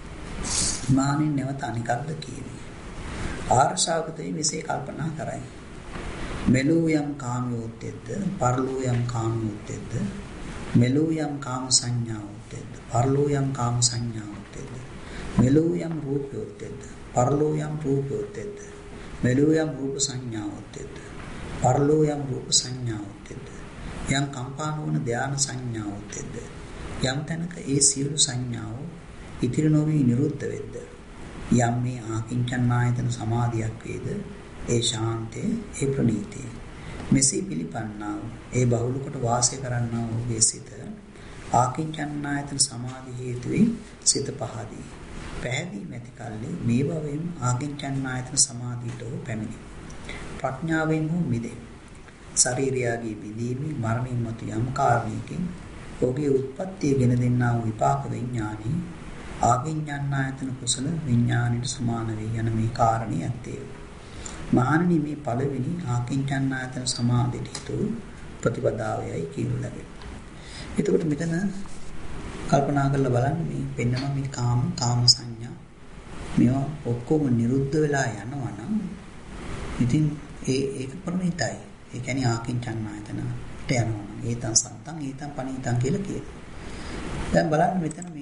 මානෙන් නැවත අනිකල්ද කියන්නේ. ආර්ශාවකතේ මෙසේ කල්පනා කරයි. මෙලෝ යම් කාමියෝත්ෙද්ද පරලෝ යම් කාමියෝත්ෙද්ද මෙලෝ යම් කාම සංඥාවෝත්ෙද්ද පරලෝ යම් කාම සංඥාවෝත්ෙද්ද මෙලෝ යම් රූපයෝත්ෙද්ද පරලෝ යම් රූපයෝත්ෙද්ද මෙලෝ යම් රූප සංඥාවෝත්ෙද්ද පරලෝ යම් රූප සංඥාවෝත්ෙද්ද යම් කම්පා නොවන ධාන සංඥාවෝත්ෙද්ද යම් තැනක ඒ සියලු සංඥාව ඉතිරි නොවි නිරුද්ධ වෙද්ද යම් මේ ආකින්චන්නායතන සමාධියක් වේද ඒ ශාන්තේ ඒ ප්‍රණීතේ මෙසේ පිළිපන්නා ඒ බහුල කොට වාසය කරන්නා වූ සිත ආකින්චන්නායතන සමාධි හේතුවේ සිත පහදී පැහැදී නැති කල්ලි මේ භවයෙන් ආකින්චන්නායතන සමාධියට පැමිණි ප්‍රඥාවෙන් වූ මිදේ ශරීරයගේ විදීමේ මරණින් මතු යම් කාරණයකින් ඔහුගේ උත්පත්තිය ගෙන දෙන්නා වූ විපාක විඥානී ආකින්චන්නායතන කුසල විඥානීට සමාන වේ යන මේ කාරණේ ඇත්තේ. මහණනි මේ පළවෙනි ආකින්චන්නායතන සමාධියට හේතු ප්‍රතිපදාවයයි කියනු ලැබේ. එතකොට මෙතන කල්පනා කරලා බලන්න මේ පෙන්වන මේ කාම කාම සංඥා මේවා ඔක්කොම නිරුද්ධ වෙලා යනවා නම් ඉතින් ඒ ඒක ප්‍රණීතයි. ඒ කියන්නේ ආකින්චන්නායතනට යනවා. ඒතං සන්තං ඒතං පණීතං කියලා කියනවා. දැන් බලන්න මෙතන මේ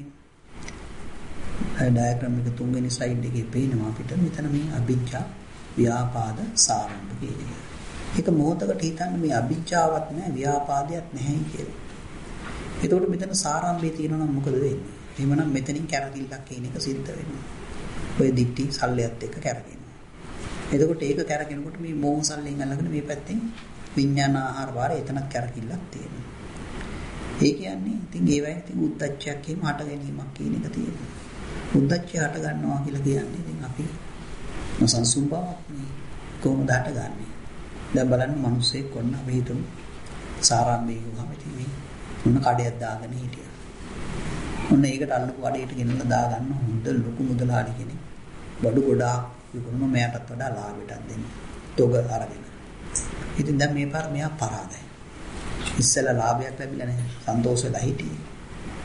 ඩයග්‍රෑම් එක තුන්වෙනි ස්ලයිඩ් එකේ පේනවා අපිට මෙතන මේ අභිජ්ජා ව්‍යාපාද සාරම්භ කියන එක. ඒක මොහොතකට හිතන්න මේ අභිජ්ජාවක් නැහැ ව්‍යාපාදයක් නැහැ කියලා. එතකොට මෙතන සාරාම්භය තියෙනවා නම් මොකද වෙන්නේ? එහෙමනම් මෙතනින් කැරකිල්ලක් කියන එක සිද්ධ වෙනවා. ඔය දිට්ටි සල්ලයත් එක්ක කැරගෙනවා. එතකොට ඒක කැරගෙනකොට මේ මෝහ සල්ලෙන් අල්ලගෙන මේ පැත්තෙන් විඥාන ආහාර වාර එතනක් කැරකිල්ලක් තියෙනවා. ඒ කියන්නේ ඉතින් ඒ වගේ ඉතින් උද්දච්චයක් එහෙම හට ගැනීමක් කියන එක තියෙනවා. උද්දච්චය හට ගන්නවා කියලා කියන්නේ ඉතින් අපි නොසන්සුන් බවක් නේ කොහොමද හටගන්නේ? දැන් බලන්න මිනිස්සෙක් කොන්න අපි හිතමු සාරාම්භය ගිහම ඉතින් මේ මොන කඩයක් දාගෙන හිටියා. මොන ඒකට අල්ලපු කඩේට ගෙනල්ලා දා ගන්න හොඳ ලොකු මුදලාලි කෙනෙක්. බඩු ගොඩාක් විකුණන මෙයාටත් වඩා ලාභයටත් දෙන්නේ. තොග අරගෙන. ඉතින් දැන් මේ පාර මෙයා පරාදයි. ඉස්සෙල්ලා ලාභයක් ලැබිලා නැහැ. සන්තෝෂ වෙලා හිටියේ.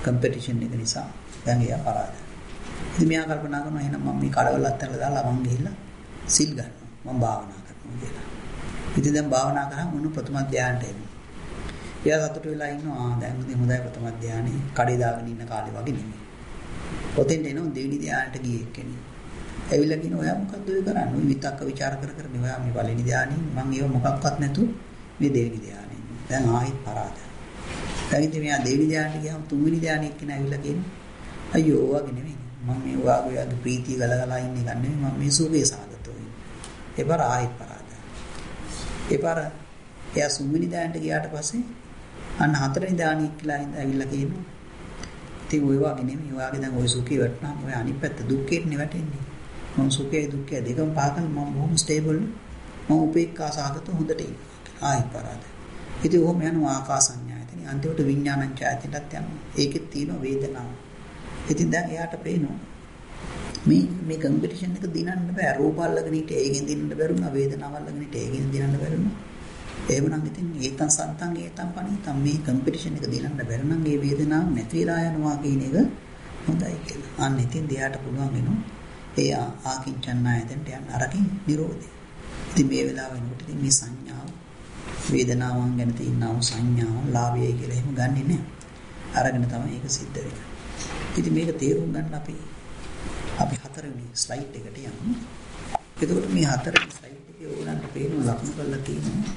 කම්පිටිෂන් එක නිසා දැන් එයා පරාද. ඉතින් මෙයා කල්පනා කරනවා එහෙනම් මම මේ කඩවල අත්හැරලා දාලා මං ගිහිල්ලා සිල් ගන්නවා. මම භාවනා කරනවා කියලා. ඉතින් දැන් භාවනා කරාම මොන ප්‍රථම ධානයට එන්නේ. එයා සතුටු වෙලා ඉන්නවා. ආ දැන් ඉතින් හොඳයි ප්‍රථම ධානයේ කඩේ දාගෙන ඉන්න කාලේ වගේ නෙමෙයි. ඔතෙන්ට එනවා දෙවෙනි ධානයට ගියේ කෙනෙක්. ඇවිල්ලා කියන ඔයා මොකද්ද ඔය කරන්නේ? ඔය විතක්ක ਵਿਚාර කර කර ඔයා මේ පළවෙනි ධානයේ මං ඒව මොකක්වත් නැතු මේ දෙවෙනි ධානයේ. දැන් ආයෙත් පරාද. දැන් ඉතින් මෙයා දෙවෙනි ධානයට ගියාම තුන්වෙනි ධානයේ කෙනා ඇවිල්ලා කියනවා අයියෝ ඔයාගේ නෙමෙයි. මම මේ ඔයාගේ ප්‍රීතිය ගලගලා ඉන්නේ ගන්න නෙමෙයි මම මේ සුභේ සාගතෝ ඉන්නේ. එපාර ආයෙත් පරාද. එපාර එයා තුන්වෙනි ධානයට ගියාට පස්සේ අන්න හතරවෙනි ධානයේ කියලා ඇවිල්ලා කියනවා ඉතින් ඔය වගේ නෙමෙයි ඔයාගේ දැන් ඔය සුඛේ වටනම් ඔය අනිත් පැත්ත දුක්ඛේට නෙවටෙන්නේ. මම සුඛේ දුක්ඛේ දෙකම පාකල් මම බොහොම ස්ටේබල් මම උපේක්ඛා සාගත හොඳට ඉන්නවා. ආයෙත් පරාද. ඉතින් ඔහොම යනවා ආකාසඤ්ඤායතනෙ අන්තිමට විඥානඤ්ඤායතනටත් යනවා. ඒකෙත් තියෙන වේදනාව. ඉතින් දැන් එයාට පේනවා මේ මේ කම්පිටිෂන් එක දිනන්න බෑ. රූප අල්ලගෙන හිටිය ඒකෙන් දිනන්න බැරුණා. වේදනාව අල්ලගෙන හිටිය ඒකෙන් දිනන්න බැරුණා. එහෙමනම් ඉතින් ඒතන් සන්තන් ඒතන් පණිතම් මේ කම්පිටිෂන් එක දිනන්න බැරුණා. මේ වේදනාව නැති වෙලා යනවා කියන එක හොඳයි කියලා. අන්න ඉතින් දිහාට පුළුවන් වෙනවා. ඒ ආකින්චන්නායතෙන්ට යන අරකින් නිරෝධය. ඉතින් මේ වෙලාව වෙනකොට ඉතින් මේ සංඥාව වේදනාවන් ගැන තියෙනා සංඥාව ලාභයයි කියලා එහෙම ගන්නෙ නෑ. අරගෙන තමයි ඒක සිද්ධ වෙන්නේ. ඉතින් මේක තේරුම් ගන්න අපි අපි හතරවෙනි ස්ලයිඩ් එකට යමු. එතකොට මේ හතරවෙනි ස්ලයිඩ් එකේ ඕගලන්ට පේන ලක්ෂණ කරලා තියෙනවා.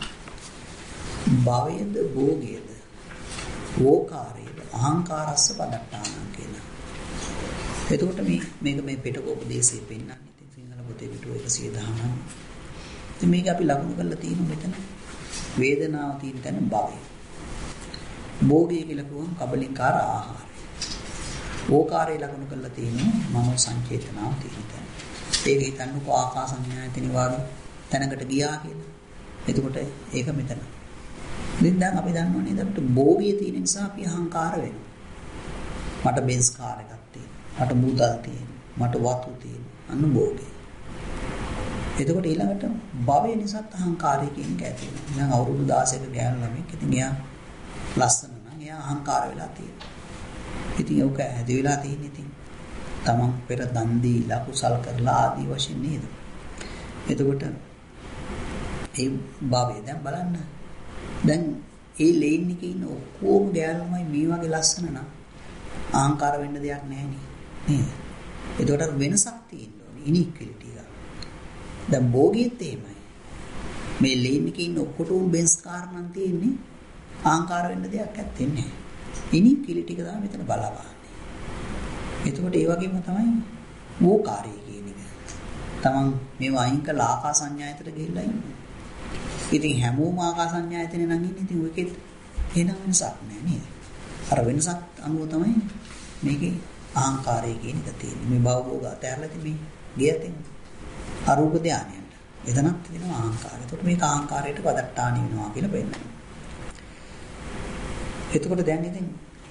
භවයේද භෝගයේද ඕකාරයේද අහංකාරස්ස පදට්ටාන කියලා. එතකොට මේ මේක මේ පිටකෝපදේශයේ පෙන්නන්නේ ඉතින් සිංහල පොතේ පිටුව එකසිය දහනව. ඉතින් මේක අපි ලකුණු කරලා තියෙනවා මෙතන. වේදනාව තියෙන තැන භවය. භෝගය කියලා කියවම කබලින්කාර ආහාරය. ඕකාරය ලකුණු කරලා තියෙනවා මනෝ සංචේතනාව තියෙන තැන. ඒක හිතන්නකෝ ආකාසඤ්ඤායතනෙ වගේ තැනකට ගියා කියලා. එතකොට ඒක මෙතන. ඉතින් දැන් අපි දන්නවා නේද අපිට භෝගය තියෙන නිසා අපි අහංකාර වෙනවා. මට බෙන්ස් කාර් එකක් තියෙනවා. මට මුදල් තියෙනවා. මට වතු තියෙනවා. අන්න භෝගය. එතකොට ඊළඟට භවය නිසා අහංකාරය කියන එක ඇති වෙනවා. දැන් අවුරුදු දාසයක ගෑනු ළමෙක් ඉතින් එයා ලස්සන නම් එයා අහංකාර වෙලා තියෙනවා. ඉතින් ඒක ඇති වෙලා තියෙන්නේ ඉතින් තමන් පෙර දන් දීලා කුසල් කරලා ආදී වශයෙන් නේද? එතකොට ඒ භවය දැන් බලන්න. දැන් ඒ ලේන් එකේ ඉන්න ඔක්කොම ගෑනුමයි මේ වගේ ලස්සන නම් අහංකාර වෙන්න දෙයක් නැහැ නේද? එතකොට වෙනසක් තියෙන්න ඕනේ. ඉනික්විලිටි එක. දැන් භෝගියත් එහෙමයි. මේ ලේන් එකේ ඉන්න ඔක්කොටම බෙන්ස් කාර් නම් තියෙන්නේ අහංකාර වෙන්න දෙයක් ඇත්තේ නැහැ. ඉනික්විලිටි එක තමයි මෙතන බලවන්නේ. එතකොට ඒ වගේම තමයි ඕකාරය කියන එක. තමන් මේව අයින් කළා ආකාසඤ්ඤායතට ගිහිල්ලා ඉන්නේ. ඉතින් හැමෝම ආකාසඤ්ඤායතනේ නම් ඉන්නේ. ඉතින් ඔයකෙත් එන වෙනසක් නැහැ නේද? අර වෙනසක් අනුව තමයි මේකේ අහංකාරය කියන එක තියෙන්නේ. මේ භවෝග අතහැරලා ඉතින් මේ ගියතින් අරූප ධානයට. එතනත් තියෙනවා අහංකාරය. එතකොට මේක අහංකාරයට පදට්ටාණි වෙනවා කියලා පෙන්නනවා. එතකොට දැන් ඉතින්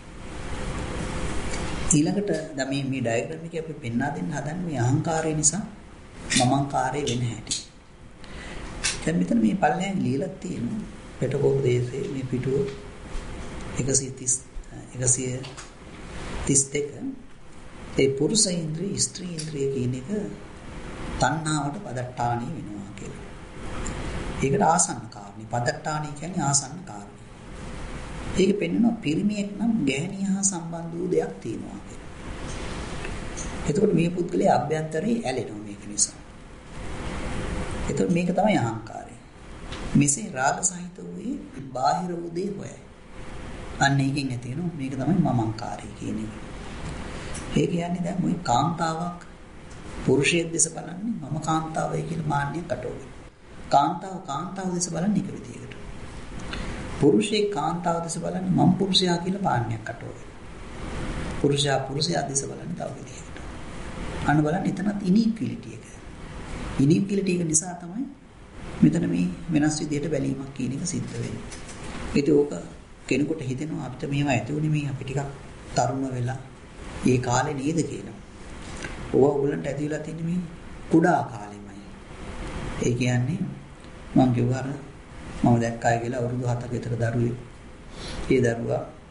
ඊළඟට දැන් මේ මේ ඩයග්‍රෑම් එකේ අපි පෙන්වා දෙන්න හදන්නේ මේ අහංකාරය නිසා මමංකාරය වෙන හැටි. දැන් මෙතන මේ පල්ලෙන් ලියලා තියෙනවා පිටකෝපදේශයේ මේ පිටුව එකසිය තිස් එකසිය තිස් දෙක ඒ පුරුෂ ඉන්ද්‍රිය ස්ත්‍රී ඉන්ද්‍රිය කියන එක තණ්හාවට පදට්ටාණි වෙනවා කියලා. ඒකට ආසන්න කාරණේ පදට්ටාණි කියන්නේ ආසන්න කාරණේ. ඒක පෙන්වනවා පිරිමියෙක් නම් ගැහණිය හා සම්බන්ධ වූ දෙයක් තියෙනවා කියලා. එතකොට මේ පුද්ගලයා අභ්‍යන්තරේ ඇලෙනවා මේක නිසා. එතකොට මේක තමයි අහංකාරය. මෙසේ රාග සහිත වූ බාහිර වූ දේ හොයයි. අන්න එකෙන් ඇති වෙනවා මේක තමයි මමංකාරය කියන එක. ඒ කියන්නේ දැන් මොයි කාන්තාවක් පුරුෂයෙක් දෙස බලන්නේ මම කාන්තාවයි කියලා මාන්නයක් අටවගෙන. කාන්තාව කාන්තාව දෙස බලන්නේ එක විදියකට. පුරුෂයෙක් කාන්තාව දෙස බලන්නේ මම පුරුෂයා කියලා මාන්නයක් අටවගෙන. පුරුෂයා පුරුෂයා දෙස බලන්නේ තව විදියකට. අන්න බලන්න එතනත් ඉනික්විලිටි එක. ඉනික්විලිටි එක නිසා තමයි මෙතන මේ වෙනස් විදියට බැලීමක් කියන එක සිද්ධ වෙන්නේ. ඒක ඕක කෙනෙකුට හිතෙනවා අපිට මේව ඇති උනේ මේ අපි ටිකක් තරුණ වෙලා ඒ කාලේ නේද කියලා. ඕවා ඔයගලන්ට ඇති වෙලා තියෙන්නේ මේ කුඩා කාලෙමයි. ඒ කියන්නේ මම කිව්වා මම දැක්කයි කියලා අවුරුදු හතක විතර දරුවෙක්. ඒ දරුවා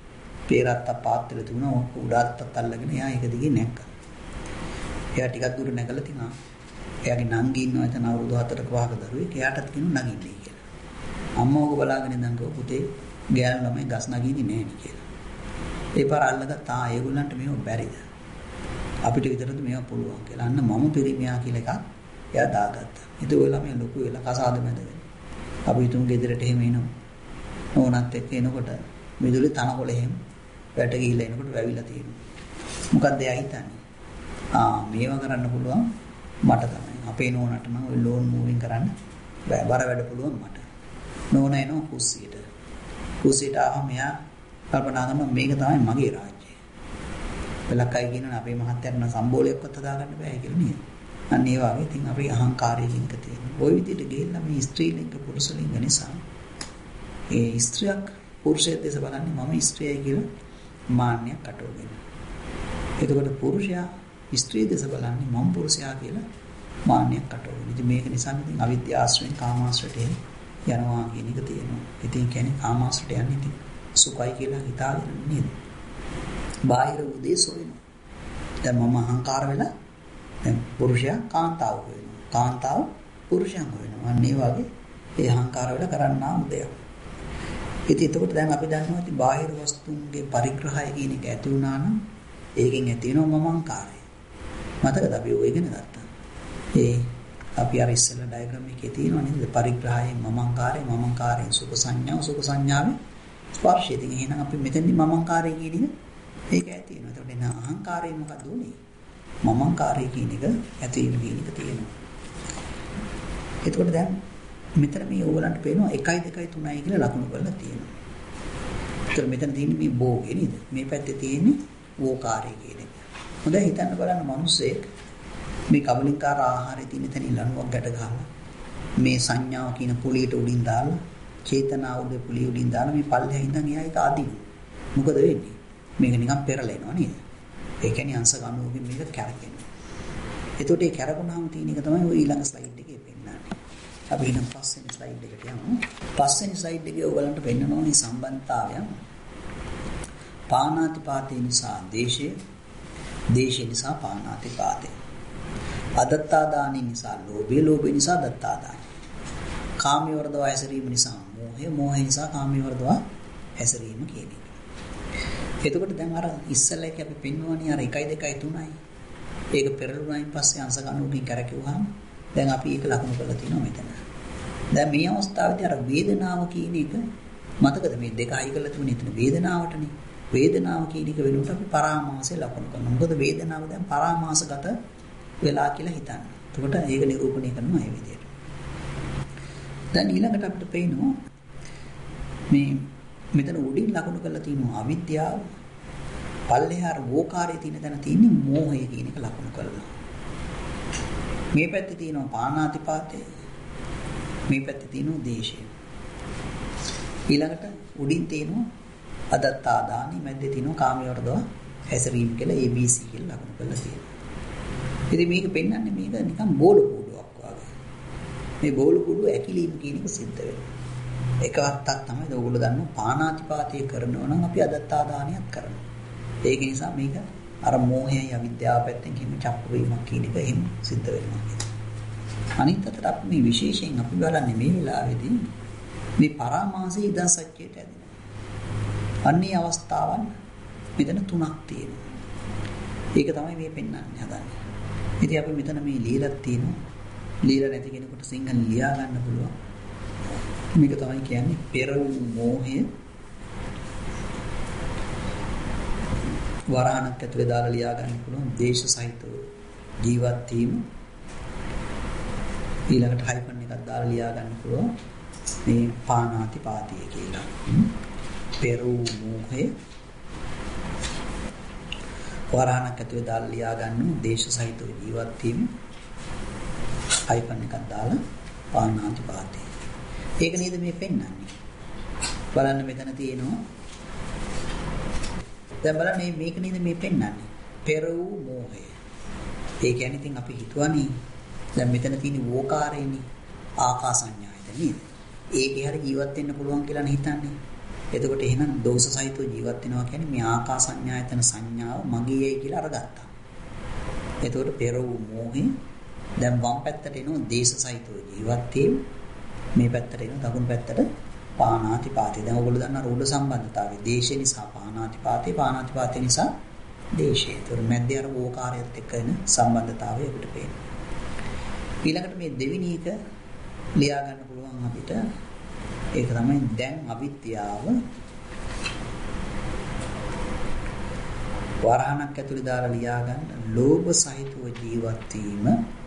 පේරත්ත පාත්තල තුන උඩාත්තත් අල්ලගෙන එයා ඒක දිගේ නැග්ගා. එයා ටිකක් දුර නැගලා තිනා. එයාගේ නංගි ඉන්නවා එතන අවුරුදු හතරක පහක දරුවෙක්. එයාටත් කියනවා නගින්නේ කියලා. අම්මා ඕක බලාගෙන ඉඳන් ගෝ පුතේ ගෑනු ළමයි ගස් නගින්නේ නැහැ නේ කියලා. ඒ පාර අල්ලගත්තා. ආ ඒගොල්ලන්ට මේව බැරිද? අපිට විතරද මේව පුළුවන් කියලා. අන්න මම පිරිමියා කියලා එකක් එයා දාගත්තා. ඉතින් ඔය ළමයි ලොකු වෙලා කසාද මැදගෙන. අපි හිතමු ගෙදරට එහෙම එනවා. නෝනත් එක්ක එනකොට මිදුලේ තනකොළ එහෙම වැට ගිහිල්ලා එනකොට වැවිලා තියෙනවා. මොකද්ද එයා හිතන්නේ? ආ මේව කරන්න පුළුවන් මට තමයි. අපේ නෝනට නම් ওই ලෝන් මූවින් කරන්න බෑ. බර වැඩ පුළුවන් මට. නෝන එනවා කුස්සියට. කුස්සියට ආවම එයා කල්පනා කරනවා මේක තමයි මගේ රාජ්‍යය. වෙලක්කයි කියනවා අපේ මහත්තයාට නම් සම්බෝලයක්වත් හදාගන්න බෑ කියලා නේද? අන්න ඒ වගේ ඉතින් අපි අහංකාරයෙන් එක තියෙනවා. ওই විදිහට ගිහිල්ලා මේ ස්ත්‍රී ලිංග පුරුෂ ලිංග නිසා ඒ ස්ත්‍රියක් පුරුෂයෙක් දැස බලන්නේ මම ස්ත්‍රියයි කියලා මාන්නයක් අටවගෙන. එතකොට පුරුෂයා ස්ත්‍රී දැස බලන්නේ මම පුරුෂයා කියලා මාන්නයක් අටවගෙන. ඉතින් මේක නිසා ඉතින් අවිද්‍යාශ්‍රයෙන් කාමාශ්‍රයට යනවා කියන එක තියෙනවා. ඉතින් කියන්නේ කාමාශ්‍රයට යන්නේ ඉතින් සුඛයි කියලා හිතාගෙන නේද? බාහිර උදේශ වෙනවා. දැන් මම අහංකාර වෙලා දැන් පුරුෂයා කාන්තාව වෙනවා. කාන්තාව පුරුෂයන් වෙනවා. අන්න ඒ වගේ ඒ අහංකාර වෙලා කරන්නා උදේ. ඉතින් එතකොට දැන් අපි දන්නවා ඉතින් බාහිර වස්තුන්ගේ පරිග්‍රහය කියන එක ඇති වුණා නම් ඒකෙන් ඇති වෙනවා මමංකාරය. මතකද අපි ඔය ඉගෙන ගත්තා. ඒ අපි අර ඉස්සෙල්ලා ඩයග්‍රෑම් එකේ තියෙනවා නේද? පරිග්‍රහයෙන් මමංකාරය, මමංකාරයෙන් සුඛ සංඥාව, සුඛ සංඥාවේ ස්පර්ශය. ඉතින් එහෙනම් අපි මෙතනදී මමංකාරය කියන එක ඒක ඇති වෙනවා. එතකොට එන අහංකාරය මොකක්ද උනේ? මමංකාරය කියන එක ඇති වීම කියන එක තියෙනවා. එතකොට දැන් මෙතන මේ ඕගලන්ට පේනවා එකයි දෙකයි තුනයි කියලා ලකුණු කරලා තියෙනවා. ඒතර මෙතන තියෙන්නේ මේ භෝගේ නේද? මේ පැත්තේ තියෙන්නේ වෝකාරය කියන එක. හොඳයි හිතන්න බලන්න මිනිස්සෙක් මේ කබලින්කාර ආහාරයේ තියෙන තැන ලණුවක් ගැට ගහලා මේ සංඥාව කියන පුලියට උඩින් දාලා චේතනාව උඩ පුලිය උඩින් දාලා මේ පල්ලෙහා ඉඳන් එහා ඒක අදින. මොකද වෙන්නේ? මේක නිකන් පෙරලෙනවා නේද? ඒ කියන්නේ අංශ ගණුවකින් මේක කැරකෙනවා. එතකොට ඒ කැරකුණාම තියෙන එක තමයි ඔය ඊළඟ ස්ලයිඩ් එකේ පෙන්නන්නේ. අපි ඊළඟ පස්වෙනි ස්ලයිඩ් එකට යමු. පස්වෙනි ස්ලයිඩ් එකේ ඔයගලන්ට පෙන්නන ඕනේ සම්බන්ධතාවය. පාණාතිපාතේ නිසා දේශය, දේශය නිසා පාණාතිපාතේ. අදත්තාදානි නිසා ලෝභය, ලෝභය නිසා දත්තාදානි. කාමයේ වර්ධව හැසිරීම නිසා මෝහය, මෝහය නිසා කාමයේ වර්ධව හැසිරීම කියන එක. එතකොට දැන් අර ඉස්සෙල්ලා එක අපි පෙන්වන්නේ අර එකයි දෙකයි තුනයි. ඒක පෙරළුණායින් පස්සේ අංශ ගණුවකින් කරකියුවාම දැන් අපි ඒක ලකුණු කරලා තිනවා මෙතන. දැන් මේ අවස්ථාවේදී අර වේදනාව කියන එක මතකද මේ දෙක අයි කරලා තිබුණේ එතන වේදනාවටනේ. වේදනාව කියන එක වෙනුවට අපි පරාමාසය ලකුණු කරනවා. මොකද වේදනාව දැන් පරාමාසගත වෙලා කියලා හිතන්න. එතකොට ඒක නිරූපණය කරනවා මේ විදිහට. දැන් ඊළඟට අපිට පේනවා මේ මෙතන උඩින් ලකුණු කරලා තියෙනවා අවිද්‍යාව. පල්ලෙහාර වෝකාරයේ තියෙන තැන තියෙන්නේ මෝහය කියන එක ලකුණු කරලා. මේ පැත්තේ තියෙනවා පාණාතිපාතය. මේ පැත්තේ තියෙනවා දේශය. ඊළඟට උඩින් තියෙනවා අදත්තාදානි, මැද්දේ තියෙනවා කාමයේ වර්ධව හැසිරීම කියලා A B C කියලා ලකුණු කරලා තියෙනවා. ඉතින් මේක පෙන්වන්නේ මේක නිකන් බෝල කූඩුවක් වගේ. මේ බෝල කූඩුව ඇකිලීම කියන එක සිද්ධ වෙනවා. එකවත්තක් තමයි ඔයගොල්ලෝ දන්නවා පාණාතිපාතය කරනවා නම් අපි අදත්තාදානියත් කරනවා. ඒක නිසා මේක අර මෝහයයි අවිද්‍යාව පැත්තෙන් කිම චක්ක වීමක් කියන එක එහෙම සිද්ධ වෙනවා. අනිත් අතට අපි මේ විශේෂයෙන් අපි බලන්නේ මේ වෙලාවේදී මේ පරාමාසයේ ඉදන් සත්‍යයට ඇදෙනවා. අන්නේ අවස්ථාවන් මෙතන තුනක් තියෙනවා. ඒක තමයි මේ පෙන්වන්නේ හදන්නේ. ඉතින් අපි මෙතන මේ লীලක් තියෙනවා. লীල නැති කෙනෙකුට සිංහල ලියා ගන්න පුළුවන්. මේක තමයි කියන්නේ පෙර වූ මෝහය වරහණක් ඇතුලේ දාලා ලියා ගන්න පුළුවන් දේශ සහිතව ජීවත් වීම. ඊළඟට හයිපන් එකක් දාලා ලියා ගන්න පුළුවන් මේ පාණාතිපාතිය කියලා. පෙර වූ මෝහය වරහණක් ඇතුලේ දාලා ලියා ගන්න දේශ සහිතව ජීවත් වීම. හයිපන් එකක් දාලා පාණාතිපාතිය. ඒක නේද මේ පෙන්වන්නේ. බලන්න මෙතන තියෙනවා. දැන් බලන්න මේක නේද මේ පෙන්වන්නේ. පෙර වූ මෝහය. ඒ කියන්නේ ඉතින් අපි හිතුවනේ දැන් මෙතන තියෙන වෝකාරේනේ ආකාසඤ්ඤායත නේද? ඒකේ හරි ජීවත් වෙන්න පුළුවන් කියලා නේ හිතන්නේ. එතකොට එහෙනම් දෝෂ සහිතව ජීවත් වෙනවා කියන්නේ මේ ආකාසඤ්ඤායතන සංඥාව මගේයි කියලා අරගත්තා. එතකොට පෙර වූ මෝහේ දැන් වම් පැත්තට එනවා දේශ සහිතව ජීවත් වීම. මේ පැත්තට එනවා දකුණු පැත්තට පාණාතිපාතේ. දැන් ඔයගොල්ලෝ දන්නා රූඪ සම්බන්ධතාවය. දේශේ නිසා පාණාතිපාතේ, පාණාතිපාතේ නිසා දේශේ. ඒතර මැද්දේ අර ඕකාරයත් එක්ක එන සම්බන්ධතාවය අපිට පේනවා. ඊළඟට මේ දෙවෙනි එක ලියා ගන්න පුළුවන් අපිට. ඒක තමයි දැන් අවිද්‍යාව වරහණක් ඇතුලේ දාලා ලියා ගන්න. ලෝභ සහිතව ජීවත් වීම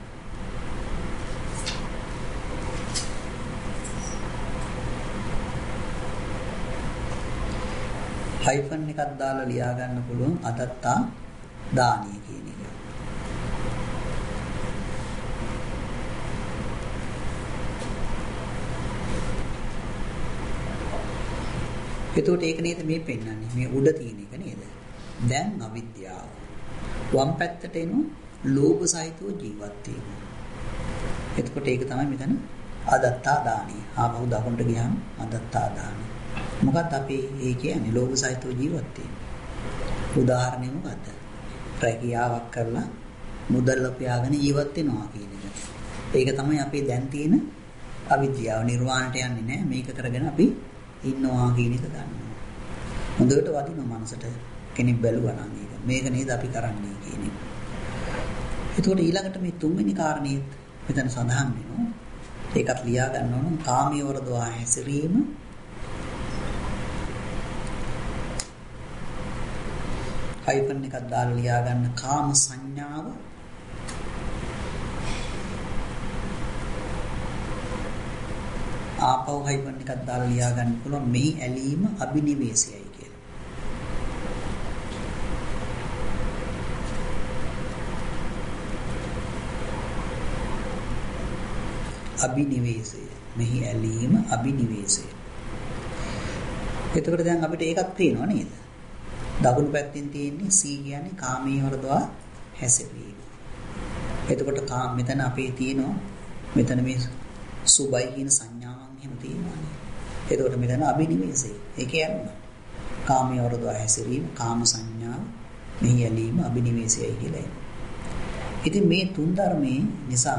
හයිෆන් එකක් දාලා ලියා ගන්න පුළුවන් අදත්තා දානිය කියන එක. එතකොට ඒක නේද මේ පෙන්නන්නේ මේ උඩ තියෙන එක නේද? දැන් අවිද්‍යාව. වම් පැත්තට එන ලෝභ සහිතව ජීවත් වීම. එතකොට ඒක තමයි මෙතන අදත්තා දානිය. ආපහු දකුණට ගියාම අදත්තා දානිය. මොකක්ද අපි ඒ කියන්නේ ලෝභ සහිතව ජීවත් වීම. උදාහරණයක් මොකද්ද? රැකියාවක් කරලා මුදල් ලපයාගෙන ජීවත් වෙනවා කියන එක. ඒක තමයි අපේ දැන් තියෙන අවිද්‍යාව. නිර්වාණයට යන්නේ නැහැ. මේක කරගෙන අපි ඉන්නවා කියන එක ගන්නවා. හොඳට වදිනවා මනසට කෙනෙක් බැලුවා නම් ඒක. මේක නේද අපි කරන්නේ කියන එක. එතකොට ඊළඟට මේ තුන්වෙනි කාරණේ මෙතන සඳහන් වෙනවා. ඒකත් ලියා ගන්න ඕන කාමයේ වරදවා හැසිරීම. හයිෆන් එකක් දාලා ලියා ගන්න කාම සංඥාව. ආපහු හයිෆන් එකක් දාලා ලියා ගන්න පුළුවන් මේ ඇලීම අබිනිවේෂයයි කියලා. අබිනිවේෂය. මෙහි ඇලීම අබිනිවේෂය. එතකොට දැන් අපිට ඒකක් පේනවා නේද? දකුණු පැත්තෙන් තියෙන්නේ සී කියන්නේ කාමයේ වරදවා හැසිරීම. එතකොට කාම මෙතන අපේ තියෙනවා මෙතන මේ සුබයි කියන සංඥාවන් එහෙම තියෙනවානේ. එතකොට මෙතන අබිනිවේෂය. ඒ කියන්නේ කාමයේ වරදවා හැසිරීම, කාම සංඥාව, මෙහි ඇලීම අබිනිවේෂයයි කියලා. ඉතින් මේ තුන් ධර්මයේ නිසා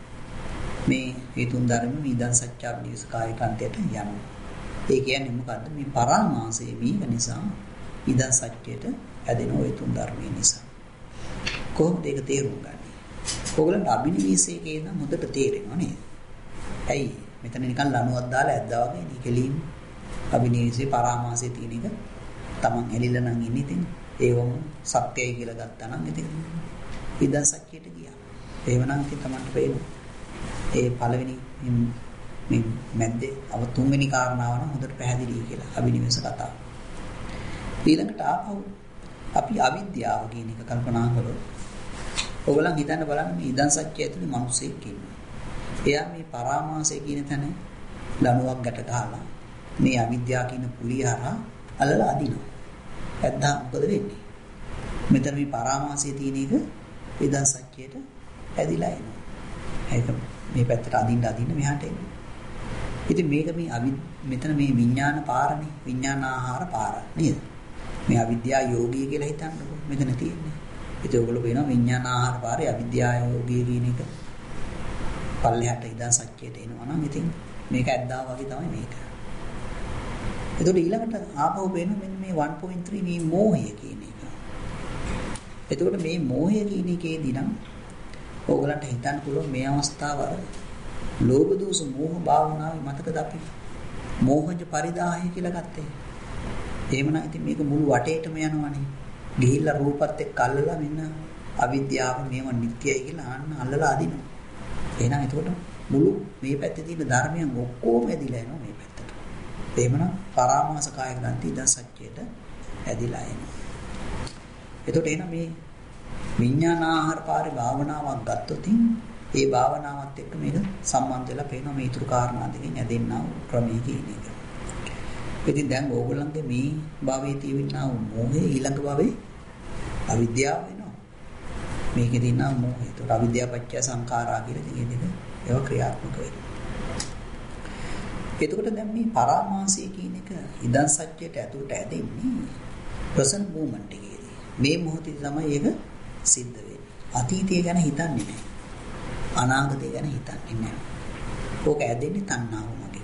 මේ මේ තුන් ධර්ම විදන් සත්‍ය විනිසකාය කාන්තයට යනවා. ඒ කියන්නේ මොකද්ද? මේ පරාමාසයේ මේක නිසා විදන් සත්‍යයට ඇදෙන ওই තුන් ධර්මයේ නිසා. කොහොමද ඒක තේරුම් ගන්නේ? ඔයගලන්ට අබිනිවේෂයේ කියන හොඳට තේරෙනවා නේද? ඇයි මෙතන නිකන් ලණුවක් දාලා ඇද්දා වගේ නේ කෙලින් අබිනිවේෂයේ පරාමාසයේ තියෙන එක තමන් ඇලිලා නම් ඉන්නේ ඉතින් ඒවම සත්‍යයි කියලා ගත්තා නම් ඉතින් විදන් සත්‍යයට ගියා. එහෙමනම් ඉතින් තමන්ට පේනවා. ඒ පළවෙනි මේ මැද්දේ අව තුන්වෙනි කාරණාව නම් හොඳට පැහැදිලි කියලා අබිනිවේෂ කතාව. ඊළඟට ආපහු අපි අවිද්‍යාව කියන එක කල්පනා කරොත් ඔයගොල්ලන් හිතන්න බලන්න මේ ඉදන් සත්‍ය ඇතුලේ මිනිසෙක් ඉන්නවා. එයා මේ පරාමාසය කියන තැන ලණුවක් ගැට ගහලා මේ අවිද්‍යාව කියන පුලිය හරහා අල්ලලා අදිනවා. ඇද්දා මොකද වෙන්නේ? මෙතන මේ පරාමාසයේ තියෙන එක ඉදන් සත්‍යයට ඇදිලා එනවා. ඒක මේ පැත්තට අදින්න අදින්න මෙහාට එනවා. ඉතින් මේක මේ අවි මෙතන මේ විඥාන පාරනේ විඥාන ආහාර පාර නේද? මේ අවිද්‍යා යෝගී කියලා හිතන්නකො මෙතන තියෙන්නේ. ඉතින් ඔයගොල්ලෝ කියනවා විඥාන ආහාර පාරේ අවිද්‍යා යෝගී කියන එක පල්ලෙහාට ඉදන් සත්‍යයට එනවා නම් ඉතින් මේක ඇද්දා වගේ තමයි මේක. එතකොට ඊළඟට ආපහු වෙන මෙන්න මේ one point three මේ මෝහය කියන එක. එතකොට මේ මෝහය කියන එකේදී නම් ඕගලන්ට හිතන්න පුළුවන් මේ අවස්ථාව අර ලෝභ දෝෂ මෝහ භාවනාවේ මතකද අපි මෝහජ පරිදාහය කියලා ගත්තේ. එහෙමනම් ඉතින් මේක මුළු වටේටම යනවනේ. ගිහිල්ලා රූපත් එක්ක අල්ලලා මෙන්න අවිද්‍යාව මේව නිට්ටයයි කියලා අන්න අල්ලලා අදිනවා. එහෙනම් එතකොට මුළු මේ පැත්තේ තියෙන ධර්මයන් ඔක්කොම ඇදිලා යනවා මේ පැත්තට. එහෙමනම් පරාමාස කාය ග්‍රන්ථි ඉදන් සත්‍යයට ඇදිලා එනවා. එතකොට එහෙනම් මේ විඥානාහාර පාරේ භාවනාවක් ගත්තොත් ඒ භාවනාවත් එක්ක මේක සම්බන්ධ වෙලා පේනවා මේ ඊතුරු කාරණා දෙකෙන් ඇදෙන්නා වූ ක්‍රමයේ කියන එක. ඉතින් දැන් ඕගොල්ලන්ගේ මේ භවයේ තියෙනා වූ මෝහය ඊළඟ භවයේ අවිද්‍යාව වෙනවා. මේකේ තියෙනා මෝහය. ඒතකොට අවිද්‍යාව පත්‍ය සංඛාරා කියලා කියන එක ඒවා ක්‍රියාත්මක වෙනවා. එතකොට දැන් මේ පරාමාසය කියන එක ඉදන් සත්‍යයට ඇතුළට ඇදෙන්නේ ප්‍රසන්ට් මොමන්ට් එකේදී. මේ මොහොතේ තමයි ඒක සිද්ධ වෙන්නේ. අතීතය ගැන හිතන්නේ නැහැ. අනාගතය ගැන හිතන්නේ නැහැ. ඕක ඇදෙන්නේ තණ්හාව මගින්.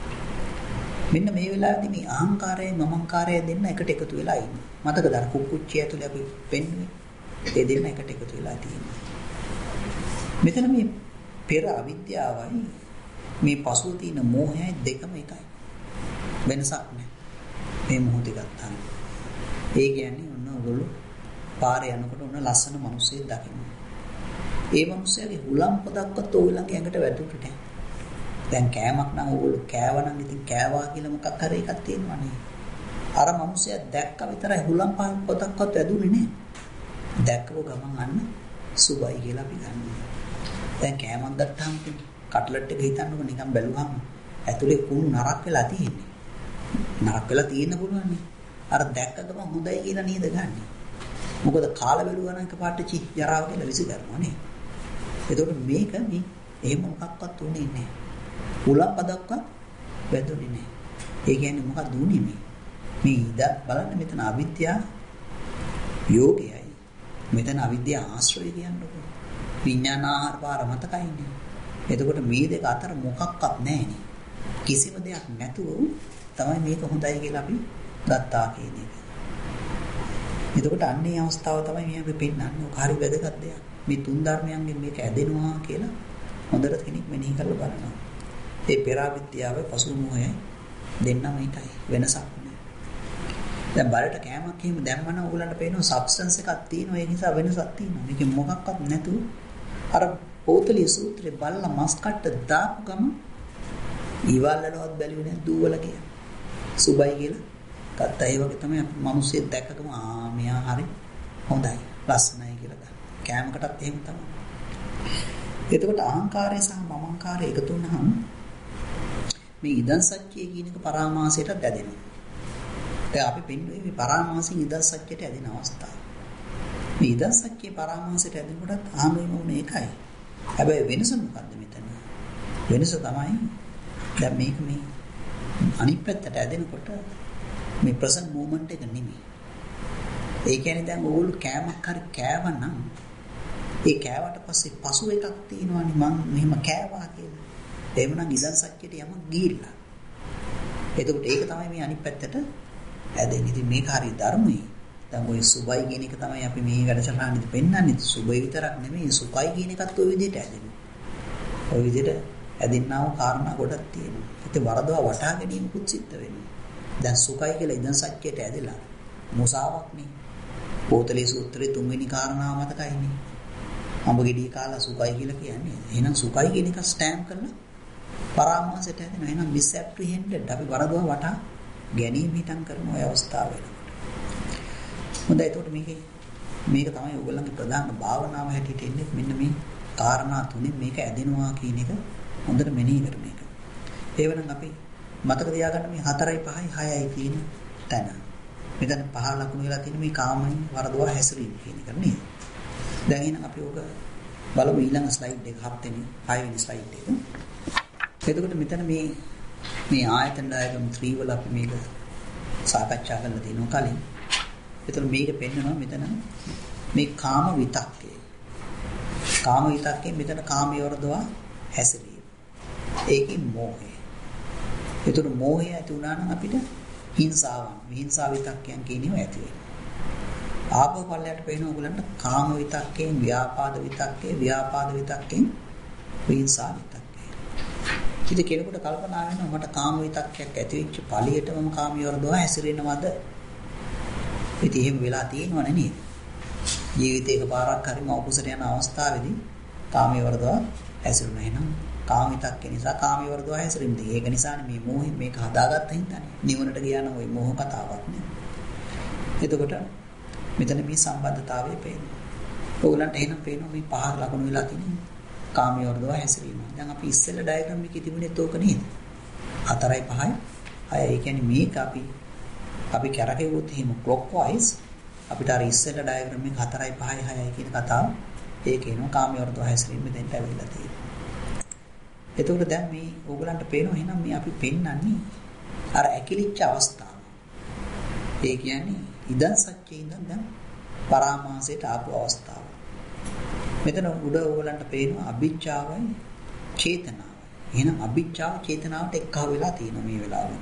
මෙන්න මේ වෙලාවේදී මේ අහංකාරයයි මමංකාරයයි දෙන්න එකට එකතු වෙලා ඉන්නේ. මතකද අර කුක්කුච්චිය ඇතුලේ අපි පෙන්නුවේ? ඒ දෙන්න එකට එකතු වෙලා තියෙනවා. මෙතන මේ පෙර අවිද්‍යාවයි මේ පසුව තියෙන මෝහයයි දෙකම එකයි. වෙනසක් නැහැ. මේ මොහොතේ ගත්තාම. ඒ කියන්නේ ඔන්න ඔයගොල්ලෝ පාරේ යනකොට ඔන්න ලස්සන මිනිස්සෙක් දකින්න. ඒ මිනිස්සයාගේ හුලම් පොදක්වත් ඔයගොල්ලන්ගේ ඇඟට වැටුට නැහැ. දැන් කෑමක් නම් ඔයගොල්ලෝ කෑවනම් ඉතින් කෑවා කියලා මොකක් හරි එකක් තියෙනවනේ. අර මිනිස්සයා දැක්ක විතරයි හුලම් පොදක්වත් වැදුනේ නැහැ. දැක්කව ගමන් අන්න සුබයි කියලා අපි ගන්නවා. දැන් කෑමක් ගත්තාම කට්ලට් එක හිතන්නකො නිකන් බැලුවාම ඇතුලේ කුණු නරක් වෙලා තියෙන්නේ. නරක් වෙලා තියෙන්න පුළුවන් නේ. අර දැක්ක ගමන් හොඳයි කියලා නේද ගන්නෙ. මොකද කාලා බැලුවා නම් එකපාරට චි ජරාව කියලා විසි කරනවා නේ. එතකොට මේක මේ එහෙම මොකක්වත් උනේ නැහැ. උලම් පදක්වත් වැදුනේ නැහැ. ඒ කියන්නේ මොකක්ද උනේ මේ? මේ ඉද බලන්න මෙතන අවිද්‍යාව යෝගයයි. මෙතන අවිද්‍යාව ආශ්‍රය කියන්නකො. විඥානාහාර පාර මතකයිනේ. එතකොට මේ දෙක අතර මොකක්වත් නැහැනේ. කිසිම දෙයක් නැතුව තමයි මේක හොඳයි කියලා අපි ගත්තා කියන එක. එතකොට අන්නේ අවස්ථාව තමයි මේ අපි පෙන්නන්නේ. ඔක හරි වැදගත් දෙයක්. මේ තුන් ධර්මයන්ගෙන් මේක ඇදෙනවා කියලා හොඳට කෙනෙක් මෙනෙහි කරලා බලනවා. ඒ පෙරාවිද්‍යාවේ පසු මොහයයි දෙන්නම එකයි. වෙනසක් නෑ. දැන් බලට කෑමක් එහෙම දැම්මම ඕගලන්ට පේනවා සබ්ස්ටන්ස් එකක් තියෙනවා. ඒ නිසා වෙනසක් තියෙනවා. මේක මොකක්වත් නැතුව අර පොතලිය සූත්‍රේ බලලා මස් කට්ට දාපු ගම ඊවල්ලනවත් බැලුවේ නැහැ දූවල කියලා. සුබයි කියලා ගත්තා. ඒ වගේ තමයි මිනිස්සෙක් දැක්කම ආ මෙයා හරි හොඳයි ලස්සනයි කියලා ගන්න. කෑමකටත් එහෙම තමයි. එතකොට අහංකාරය සහ මමංකාරය එකතු වුණාම මේ ඉදන් සත්‍යය කියන එක පරාමාසයට ඇදෙනවා. දැන් අපි පෙන්වන්නේ මේ පරාමාසයෙන් ඉදන් සත්‍යයට ඇදෙන අවස්ථාව. මේ ඉදන් සත්‍යයේ පරාමාසයට ඇදෙනකොට ආමෙම උනේ එකයි. හැබැයි වෙනස මොකද්ද මෙතන? වෙනස තමයි දැන් මේක මේ අනිත් පැත්තට ඇදෙනකොට මේ ප්‍රසන්ට් මොමන්ට් එක නෙමෙයි. ඒ කියන්නේ දැන් ඕගොල්ලෝ කෑමක් හරි කෑවනම් ඒ කෑවට පස්සේ පසු එකක් තියෙනවානේ මං මෙහෙම කෑවා කියලා. එහෙමනම් ඉදන් සත්‍යයට යමක් ගිහිල්ලා. එතකොට ඒක තමයි මේ අනිත් පැත්තට ඇදෙන්නේ. ඉතින් මේක හරි ධර්මයි. දැන් ওই සුබයි කියන එක තමයි අපි මේ වැඩසටහනේදී පෙන්නන්නේ. සුබයි විතරක් නෙමෙයි සුඛයි කියන එකත් ওই විදිහට ඇදෙනවා. ওই විදිහට ඇදින්නා වූ කාරණා ගොඩක් තියෙනවා. ඒත් වරදවා වටහා ගැනීමකුත් සිද්ධ වෙනවා. දැන් සුඛයි කියලා ඉදන් සත්‍යයට ඇදලා මුසාවක් නේ. පොතලේ සූත්‍රයේ තුන්වෙනි කාරණාව මතකයිනේ. අඹ ගෙඩිය කාලා සුඛයි කියලා කියන්නේ. එහෙනම් සුඛයි කියන එක ස්ටෑම්ප් කරලා පරාමාසයට ඇදෙනවා. එහෙනම් misapprehended අපි වරදවා වටහා ගැනීම හිතන් කරන ඔය අවස්ථාව වෙනකොට. හොඳයි එතකොට මේකේ මේක තමයි ඔයගොල්ලන්ගේ ප්‍රධාන භාවනාව හැටියට ඉන්නේ මෙන්න මේ කාරණා තුنين මේක ඇදෙනවා කියන එක හොඳට මෙනෙහි කරන එක. ඒවනම් අපි මතක තියාගන්න මේ හතරයි පහයි හයයි කියන තැන. මෙතන පහ ලකුණු වෙලා තියෙන මේ කාමයෙන් වරදවා හැසිරීම කියන එක නේද? දැන් එහෙනම් අපි ඔක බලමු ඊළඟ ස්ලයිඩ් එක හත්වෙනි හයවෙනි ස්ලයිඩ් එක. එතකොට මෙතන මේ මේ ආයතන ඩයග්‍රෑම් ත්‍රී වල අපි මේක සාකච්ඡා කරලා තියෙනවා කලින්. එතකොට මේක පෙන්නනවා මෙතන මේ කාම විතක්කේ. කාම විතක්කේ මෙතන කාමයේ වරදවා හැසිරීම. ඒකේ මෝහය. එතකොට මෝහය ඇති වුණා නම් අපිට හිංසාවන්, විහිංසාව විතක්කයන් කියනවා ඇති වෙනවා. ආපහු පල්ලයට පේන ඕගලන්ට කාම විතක්කෙන්, ව්‍යාපාද විතක්කේ, ව්‍යාපාද විතක්කෙන්, විහිංසාව විතක්කේ. ඉතින් කෙනෙකුට කල්පනා වෙනවා මට කාම විතක්කයක් ඇති වෙච්ච ඵලියට මම කාමිය වරදවා හැසිරෙනවද? ඉතින් එහෙම වෙලා තියෙනවනේ නේද? ජීවිතේක පාරක් හරි මවකුසට යන අවස්ථාවේදී කාමිය වරදවා හැසිරුණා. එහෙනම් කාම විතක්කේ නිසා කාමිය වරදවා හැසිරෙන්නේ. ඒක නිසානේ මේ මෝහය මේක හදාගත්ත හින්දානේ. නිවනට ගියා නම් ওই මෝහ කතාවක් නේ. එතකොට මෙතන මේ සම්බන්ධතාවය පේනවා. ඕගලන්ට එහෙනම් පේනවා මේ පහ ලකුණු වෙලා තියෙනවා. කාමිය වරදවා හැසිරීම. දැන් අපි ඉස්සෙල්ලා ඩයග්‍රෑම් එකේ තිබුණේත් ඕක නේද? හතරයි පහයි හයයි. ඒ කියන්නේ මේක අපි අපි කරකෙවුවොත් එහෙම ක්ලොක්වයිස් අපිට අර ඉස්සෙල්ලා ඩයග්‍රෑම් එක හතරයි පහයි හයයි කියන කතාව ඒක එනවා කාමිය වරදවා හැසිරීම මෙතෙන්ට ඇවිල්ලා තියෙනවා. එතකොට දැන් මේ ඕගලන්ට පේනවා එහෙනම් මේ අපි පෙන්වන්නේ අර ඇකිලිච්ච අවස්ථාව. ඒ කියන්නේ ඉදන් සත්‍යයේ ඉඳන් දැන් පරාමාසයට ආපු අවස්ථාව. මෙතන උඩ ඕගලන්ට පේනවා අභිජ්ජාවයි චේතනාවයි. එහෙනම් අභිජ්ජාව චේතනාවට එක්කව වෙලා තියෙනවා මේ වෙලාවට.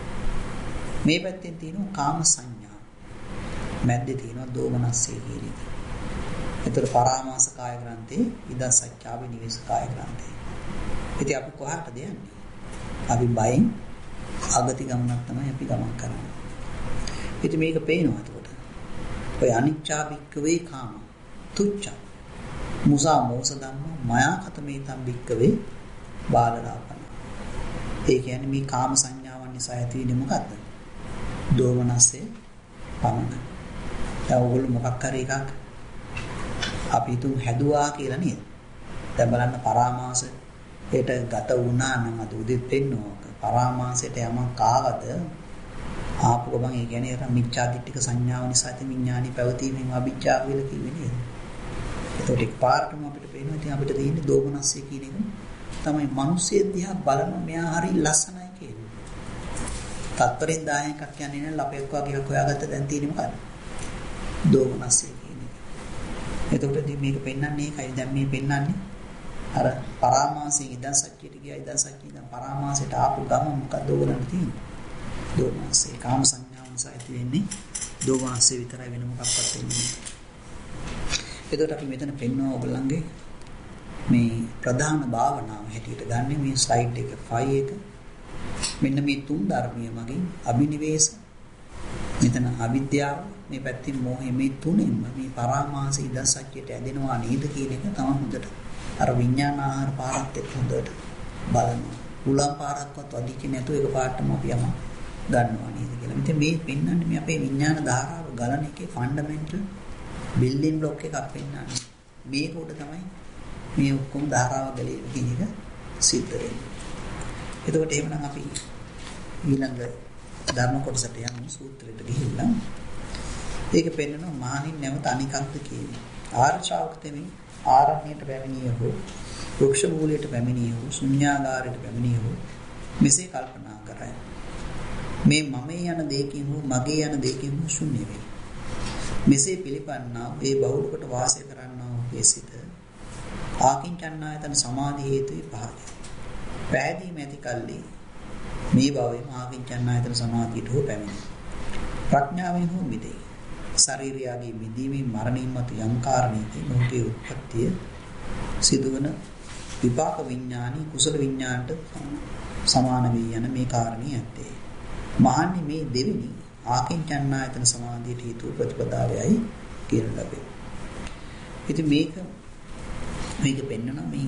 මේ පැත්තෙන් තියෙනවා කාම සංඥා. මැද්දේ තියෙනවා දෝමනස්සේ කියන එක. ඒතර පරාමාස කාය ග්‍රන්ථේ ඉදන් සත්‍යාවේ නිවේස කාය ග්‍රන්ථේ. ඉතින් අපි කොහාටද යන්නේ? අපි බයෙන් අගති ගමනක් තමයි අපි ගමන් කරන්නේ. ඉතින් මේක පේනවා එතකොට. ඔය අනිච්චා භික්කවේ කාම තුච්ච මුසා මෝස ධම්ම මයා කතමේතම් භික්කවේ බාලරාපන. ඒ කියන්නේ මේ කාම සංඥාවන් නිසා ඇති වෙන්නේ මොකද්ද? දෝමනස්සේ පමණ. දැන් ඔයගොල්ලෝ මොකක් හරි එකක් අපි තුන් හැදුවා කියලා නේද? දැන් බලන්න පරාමාසයට ගත වුණා නම් අද උදෙත් පෙන්නෝක. පරාමාසයට යමක් ආවද ආපු ගමන් ඒ කියන්නේ අර මිච්ඡාදිට්ඨික සංඥාව නිසා ඇති විඥානි පැවතීමෙන් අභිජ්ජා කියලා කිව්වේ නේද? ඒකට එක්පාරටම අපිට පේනවා ඉතින් අපිට තියෙන්නේ දෝමනස්සේ කියන එක තමයි මිනිස්සු දිහා බලන මෙයා හරි ලස්සනයි කියන්නේ. තත්පරෙන් දහයක කියන්නේ නෑ ලපෙක් වගේ එකක් හොයාගත්ත දැන් තියෙන්නේ මොකද්ද? දෝමනස්සේ කියන එක. එතකොට ඉතින් මේක පෙන්වන්නේ ඒකයි දැන් මේ පෙන්වන්නේ අර පරාමාසයෙන් ඉදන් සත්‍යයට ගියා ඉදන් සත්‍යයෙන් දැන් පරාමාසයට ආපු ගම මොකද්ද ඕගලන්ට තියෙන්නේ? දෝමනස්සේ කාම සංඥාව නිසා ඇති වෙන්නේ දෝමනස්සේ විතරයි වෙන මොකක්වත් වෙන්නේ නෑ. එතකොට අපි මෙතන පෙන්වනවා ඔයගොල්ලන්ගේ මේ ප්‍රධාන භාවනාව හැටියට ගන්න මේ ස්ලයිඩ් එක ෆයිව් එක මෙන්න මේ තුන් ධර්මයේ මගින් අභිනිවේෂ මෙතන අවිද්‍යාව මේ පැත්තේ මෝහය මේ තුනෙන්ම මේ පරාමාස ඉදසක්කයට ඇදෙනවා නේද කියන එක තමයි හොඳට අර විඥාන ආහාර පාරත් එක්ක හොඳට බලනවා. උලම් පාරක්වත් අදිච්ච නැතුව එක පාටම අපි යම ගන්නවා නේද කියලා. ඉතින් මේ පෙන්වන්නේ මේ අපේ විඥාන ධාරාව ගලන එකේ ෆන්ඩමෙන්ටල් බිල්ඩින් බ්ලොක් එකක් පෙන්වන්නේ. මේක උඩ තමයි මේ ඔක්කොම ධාරාව ගලේ කියන එක සිද්ධ වෙන්නේ. එතකොට එහෙමනම් අපි ඊළඟ ධර්ම කොටසට යමු සූත්‍රයට ගිහිල්ලා. ඒක පෙන්වනවා මානින් නැවත අනිකක්ද කියන්නේ. ආර්ය ශ්‍රාවකතෙමි ආරණ්‍යයට පැමිණිය හෝ වෘක්ෂ මූලයට පැමිණිය හෝ ශුන්‍යාගාරයට පැමිණිය හෝ මෙසේ කල්පනා කරයි. මේ මමේ යන දෙයකින් හෝ මගේ යන දෙයකින් හෝ ශුන්‍ය වේ. මෙසේ පිළිපන්නා ඒ බහුල කොට වාසය කරන්නා වූ ඒ සිත ආකින්චන්නායතන සමාධි හේතුයි පහයි. පැහැදීම ඇති කල්ලි මේ භවයේ ආකින්චන්නායතන සමාධියට හෝ පැමිණේ. ප්‍රඥාවෙන් හෝ මිදේ. ශරීරයගේ මිදීමේ මරණින් මතු යම් කාරණයකින් මොහුගේ උත්පත්තිය සිදුවන විපාක විඥානී කුසල විඥාණයට සමාන වී යන මේ කාරණිය ඇත්තේ. මහන්නේ මේ දෙවෙනි ආකින්චන්නායතන සමාධියට හේතු ප්‍රතිපදාවයි කියන ලබේ. ඉතින් මේක මේක පෙන්වන මේ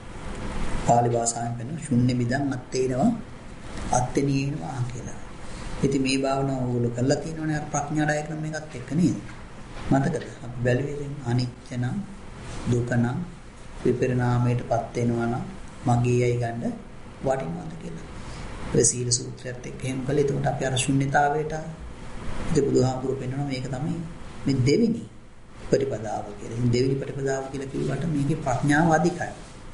පාලි භාෂාවෙන් පෙන්වන ශුන්‍ය මිදං අත්තේනවා අත්තේනියනවා කියලා. ඉතින් මේ භාවනාව ඕගොල්ලෝ කරලා තියෙනවනේ අර ප්‍රඥා ඩයග්‍රෑම් එකත් එක්ක නේද? මතකද? අපි බැලුවේ අනිත්‍ය නම් දුක නම් විපරිණාමයටපත් වෙනවා නම් මගේයි ගන්න වටිනවද කියලා. ඒ සීල සූත්‍රයත් එක්ක එහෙම කළේ. එතකොට අපි අර ශුන්‍යතාවයට ඉතින් බුදුහාමුදුරුවෝ පෙන්වනවා මේක තමයි මේ දෙවෙනි ප්‍රතිපදාව කියලා. ඉතින් දෙවෙනි ප්‍රතිපදාව කියලා කිව්වට මේකේ ප්‍රඥාව අධිකයි.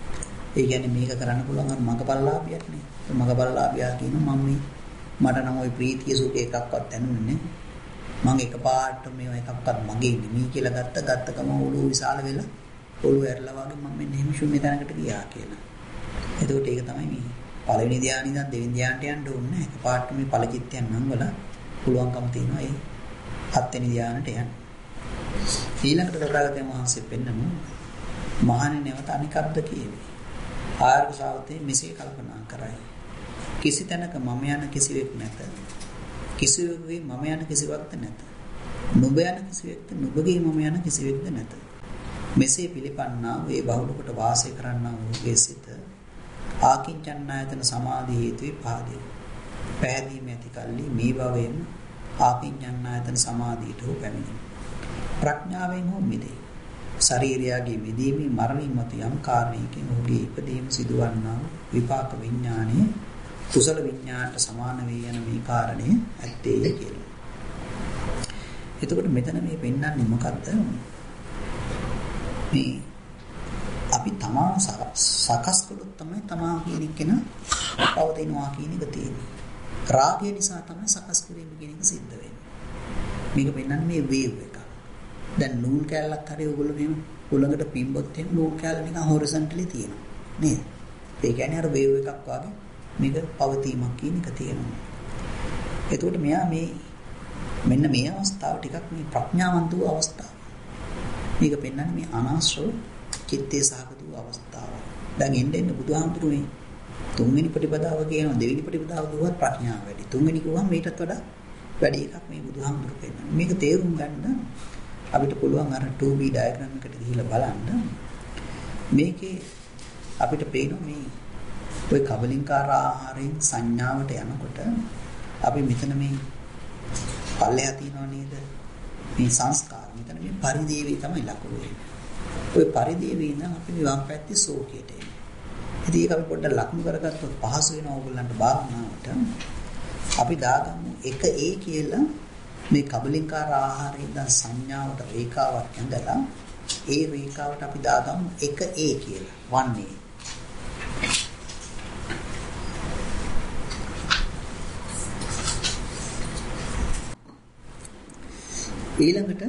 ඒ කියන්නේ මේක කරන්න පුළුවන් අර මගපල්ලාභියක් නේ. මගපල්ලාභියා කියනවා මම මේ මට නම් ওই ප්‍රීතිය සුඛ එකක්වත් දැනුනේ නැහැ. මම එකපාරට මේව එකක්වත් මගේ නෙමෙයි කියලා ගත්ත ගත්ත ගම ඔළුව විශාල වෙලා ඔළුව ඇරලා වගේ මම මෙන්න එහෙම ශුන්‍ය තැනකට ගියා කියලා. එතකොට ඒක තමයි මේ පළවෙනි ධ්‍යානෙ ඉඳන් දෙවෙනි ධ්‍යානට යන්න ඕනේ නැහැ. එකපාරට මේ ඵලචිත්තයන් නම් වල පුළුවන්කම තියෙනවා ඒ හත්වෙනි ධ්‍යානට යන්න. ඊළඟට තථාගතයන් වහන්සේ පෙන්නනවා මහණෙනි නැවත අනිකක්ද කියවේ. ආර්ය ශ්‍රාවකේ මෙසේ කල්පනා කරයි. කිසි තැනක මම යන කිසිවෙක් නැත. කිසිවෙකුගේ මම යන කිසිවක්ද නැත. නුඹ යන කිසිවෙක්ද නුඹගේ මම යන කිසිවෙක්ද නැත. මෙසේ පිළිපන්නා වේ බහුල කොට වාසය කරන්නා වූ සිත ආකින්චන්නායතන සමාධි හේතුයි පාදේ. පැහැදීම ඇති කල්ලි මේ භවයෙන් ආකින්චන්නායතන සමාධියට හෝ පැමිණේ. ප්‍රඥාවෙන් හෝ මිදේ. ශරීරයගේ මිදීමේ මරණින් මතු යම් කාරණයකින් ඔහුගේ ඉපදීම සිදුවන්නා විපාක විඥානයේ කුසල විඥාණයට සමාන වේ යන මේ කාරණය ඇත්තේ කියලා. එතකොට මෙතන මේ පෙන්වන්නේ මොකද්ද? මේ අපි තමා සකස් කළොත් තමයි තමා කියන කෙනා පවතිනවා කියන එක තියෙන්නේ. රාගය නිසා තමයි සකස් කිරීම කියන එක සිද්ධ වෙන්නේ. මේක පෙන්නන්නේ මේ වේව් එක. දැන් නූල් කැල්ලක් හරි ඔයගොල්ලෝ මෙහෙම උලඟට පිම්බොත් එහෙම නූල් කැල්ල නිකන් හොරිසොන්ටලි තියෙනවා. නේද? ඒ කියන්නේ අර වේව් එකක් වගේ මේක පවතීමක් කියන එක තියෙනවා. එතකොට මෙයා මේ මෙන්න මේ අවස්ථාව ටිකක් මේ ප්‍රඥාවන්ත වූ අවස්ථාව. මේක පෙන්වන්නේ මේ අනාශ්‍රව චිත්තේ සහගත වූ අවස්ථාව. දැන් එන්නේ එන්නේ බුදුහාමුදුරුවෝ තුන්වෙනි ප්‍රතිපදාව කියනවා දෙවෙනි ප්‍රතිපදාව දුවත් ප්‍රඥාව වැඩි. තුන්වෙනි කිව්වම මේකටත් වඩා වැඩි එකක් මේ බුදුහාමුදුරුවෝ පෙන්වන්නේ. මේක තේරුම් ගන්න අපිට පුළුවන් අර two B diagram එකට ගිහිල්ලා බලන්න. මේකේ අපිට පේනවා මේ ඔය කබලින්කාර ආහාරයෙන් සංඥාවට යනකොට අපි මෙතන මේ පල්ලෙහා තියනවා නේද? මේ සංස්කාර. මෙතන මේ පරිදේවී තමයි ලකුණු වෙන්නේ. ඔය පරිදේවී නම් අපි වම් පැත්තේ සෝකයට එන්නේ. ඉතින් ඒක අපි පොඩ්ඩක් ලකුණු කරගත්තොත් පහසු වෙනවා ඕගොල්ලන්ට භාවනාවට. අපි දාගමු එක A කියලා මේ කබලින්කාර ආහාරයෙන් දැන් සංඥාවට රේඛාවක් ඇඳලා ඒ රේඛාවට අපි දාගමු එක A කියලා. one A. ඊළඟට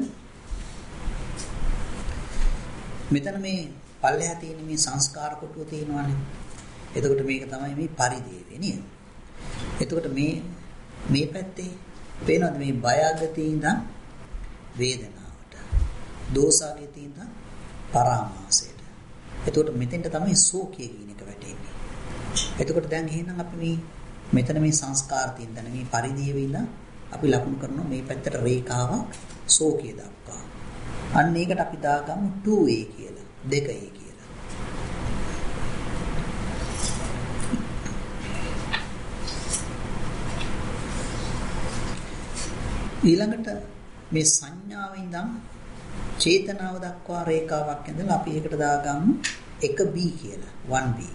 මෙතන මේ පල්ලෙහා තියෙන මේ සංස්කාර කොටුව තියෙනවානේ. එතකොට මේක තමයි මේ පරිදේවේ නේද? එතකොට මේ මේ පැත්තේ පේනවද මේ බය අගතිය ඉඳන් වේදනාවට, දෝසාගතිය ඉඳන් පරාමාසයට. එතකොට මෙතෙන්ට තමයි සෝකය කියන එක වැටෙන්නේ. එතකොට දැන් එහෙනම් අපි මේ මෙතන මේ සංස්කාර තියෙන තැන මේ පරිදේවේ ඉඳන් අපි ලකුණු කරනවා මේ පැත්තට රේඛාවක් සෝකය දක්වා. අන්න ඒකට අපි දාගමු two A කියලා. දෙක A කියලා. ඊළඟට මේ සංඥාව ඉඳන් චේතනාව දක්වා රේඛාවක් ඇඳලා අපි ඒකට දාගමු එක B කියලා. one B.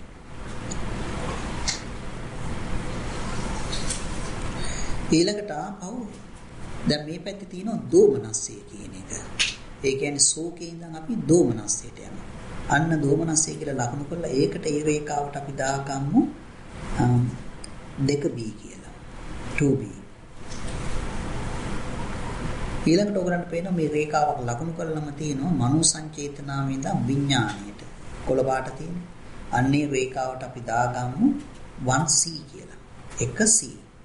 ඊළඟට ආපහු දැන් මේ පැත්තේ තියෙනවා දෝමනස්සය කියන එක. ඒ කියන්නේ සෝකේ ඉඳන් අපි දෝමනස්සයට යනවා. අන්න දෝමනස්සය කියලා ලකුණු කරලා ඒකට ඒ රේඛාවට අපි දාගමු දෙක B කියලා. two B. ඊළඟට ඔයගලන්ට පේනවා මේ රේඛාවක් ලකුණු කරලම තියෙනවා මනෝ සංචේතනාවෙන් ඉඳන් විඥාණයට. කොළ පාට තියෙන. අන්නේ රේඛාවට අපි දාගමු one C කියලා. එක C.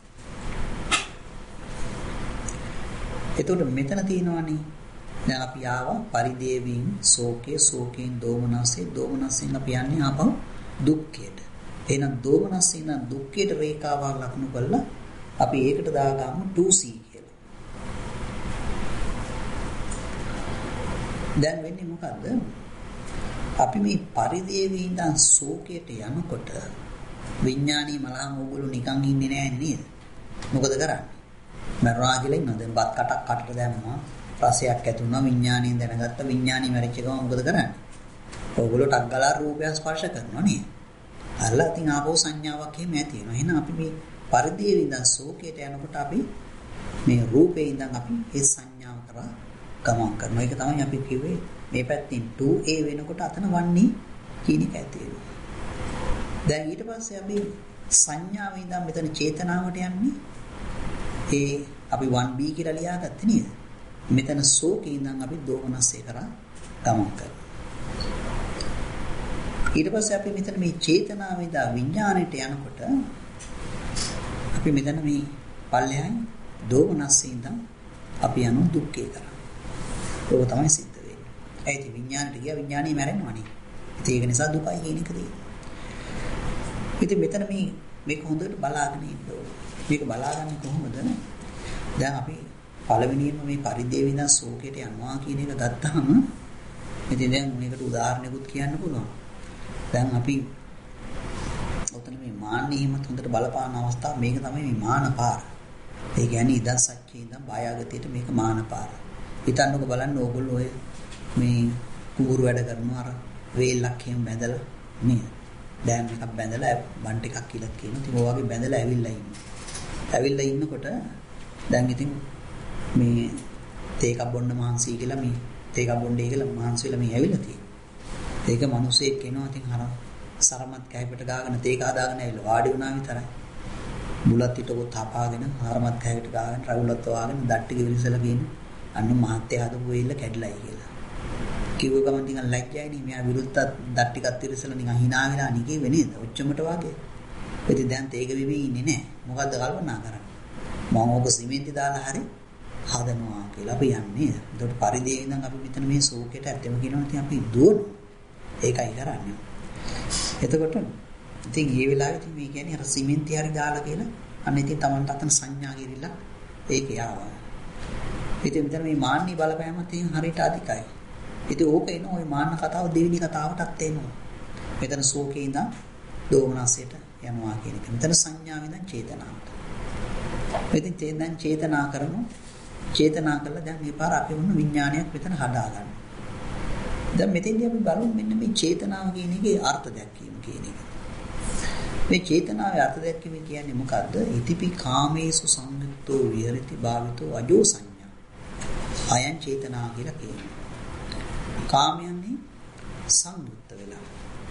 එතකොට මෙතන තියෙනවානේ දැන් අපි ආවා පරිදේවීන් සෝකේ සෝකේන් දෝමනස්සේ දෝමනස්සෙන් අපි යන්නේ ආපහු දුක්ඛයට. එහෙනම් දෝමනස්සේ නම් දුක්ඛයට රේඛාවක් ලකුණු කළා අපි ඒකට දාගමු two C කියලා. දැන් වෙන්නේ මොකද්ද? අපි මේ පරිදේවීන් ඉඳන් සෝකයට යනකොට විඥානීය මලහම ඕගොල්ලෝ නිකන් ඉන්නේ නැහැ නේද? මොකද කරන්නේ? මරණා කියලා ඉන්නවා. දැන් බත් කටක් කටට දැම්මා. රසයක් ඇති වුණා විඥාණයෙන් දැනගත්ත විඥාණි මැරිච්ච ගමන් මොකද කරන්නේ? ඕගොල්ලෝ ටක් ගාලා රූපය ස්පර්ශ කරනවා නේද? අල්ලා ඉතින් ආපෝ සංඥාවක් එහෙම ඇති වෙනවා. එහෙනම් අපි මේ පරිදේවේ ඉඳන් සෝකයට යනකොට අපි මේ රූපේ ඉඳන් අපි ඒ සංඥාව කරා ගමන් කරනවා. ඒක තමයි අපි කිව්වේ මේ පැත්තෙන් two A වෙනකොට අතන one E කියන එක ඇති වෙනවා. දැන් ඊට පස්සේ අපි සංඥාවෙන් ඉඳන් මෙතන චේතනාවට යන්නේ ඒ අපි one B කියලා ලියාගත්තේ නේද? මෙතන සෝකේ ඉඳන් අපි දෝමනස්සේ කරා ගමන් කරනවා. ඊට පස්සේ අපි මෙතන මේ චේතනාව ඉඳන් විඥාණයට යනකොට අපි මෙතන මේ පල්ලෙහායි දෝමනස්සේ ඉඳන් අපි යන දුක්ඛේ කරා. ඒක තමයි සිද්ධ වෙන්නේ. ඒ ඉතින් විඥාණයට ගියා විඥාණය මැරෙනවනේ. ඉතින් ඒක නිසා දුකයි කියන එක තියෙනවා. ඉතින් මෙතන මේ මේක හොඳට බලාගෙන ඉන්න ඕනේ. මේක බලාගන්නේ කොහොමද? දැන් අපි පළවෙනියෙන්ම මේ පරිදේව ඉඳන් සෝකයට යනවා කියන එක ගත්තාම ඉතින් දැන් මේකට උදාහරණයකුත් කියන්න පුළුවන්. දැන් අපි ඔතන මේ මාන්නීයමත් හොඳට බලපාන අවස්ථාව මේක තමයි මේ මානපාර. ඒ කියන්නේ ඉදන් සත්‍යයේ ඉඳන් බායාගතියට මේක මානපාර. හිතන්නකො බලන්න ඕගොල්ලෝ ඔය මේ කුඹුරු වැඩ කරනවා අර වේලක් එහෙම බැඳලා නේද? ඩෑම් එකක් බැඳලා බන් ටිකක් කියලා කියනවා. ඉතින් ඔය වගේ බැඳලා ඇවිල්ලා ඉන්නවා. ඇවිල්ලා ඉන්නකොට දැන් ඉතින් මේ තේකක් බොන්න මහන්සි කියලා මේ තේකක් බොන්නේ කියලා මහන්සි වෙලා මේ ඇවිල්ලා තියෙනවා. ඒක මිනිස්සෙක් කෙනා ඉතින් අර සරමත් කැහිපට ගාගෙන තේක හදාගෙන ඇවිල්ලා වාඩි වුණා විතරයි. බුලත් හිටකොත් හපාගෙන සරමත් කැහිපට ගාගෙන රවුලත් වාගෙන දට්ටි කිවිසලා කියන අන්න මහත්ය හදපු වෙල්ල කැඩලයි කියලා. කිව්ව ගමන් නිකන් ලැජ්ජයි නේ. මෙයා විරුද්ධ දට්ටිකත් ඉරසලා නිකන් hina වෙලා නිකේ වෙන්නේ ඔච්චමට වාගේ. ඉතින් දැන් තේක විවි ඉන්නේ නැහැ. මොකද්ද කල්පනා කරන්නේ? මම ඕක සිමෙන්ති දාලා හරි හදනවා කියලා අපි යන්නේ. ඒකට පරිදියේ ඉඳන් අපි මෙතන මේ ශෝකයට ඇත්තම කියනවා ඉතින් අපි දුවනවා. ඒකයි කරන්නේ. එතකොට ඉතින් මේ වෙලාවේ මේ කියන්නේ අර සිමෙන්ති හරි දාලා කියලා අන්න ඉතින් Tamanට අතන සංඥා ගිරිලා ඒක යාවා. ඉතින් මෙතන මේ මාන්නී බලපෑමත් ඉතින් හරියට අධිකයි. ඉතින් ඕක එන ওই මාන්න කතාව දෙවෙනි කතාවටත් එනවා. මෙතන ශෝකේ ඉඳන් දෝමනසයට යනවා කියන එක. මෙතන සංඥාව ඉඳන් චේතනාවට. ඉතින් තේන්දන් චේතනා කරමු. චේතනා කළා දැන් මේ පාර අපි වුණ විඥානයක් මෙතන හදා ගන්න. දැන් මෙතෙන්දී අපි බලමු මෙන්න මේ චේතනාව කියන එකේ අර්ථ දැක්වීම කියන එක. මේ චේතනාවේ අර්ථ දැක්වීම කියන්නේ මොකද්ද? ඉතිපි කාමේසු සංයුක්තෝ විහෙරති භාවිතෝ අජෝ සංඥා. අයං චේතනා කියලා කියනවා. කාමයන්හි සංයුක්ත වෙලා.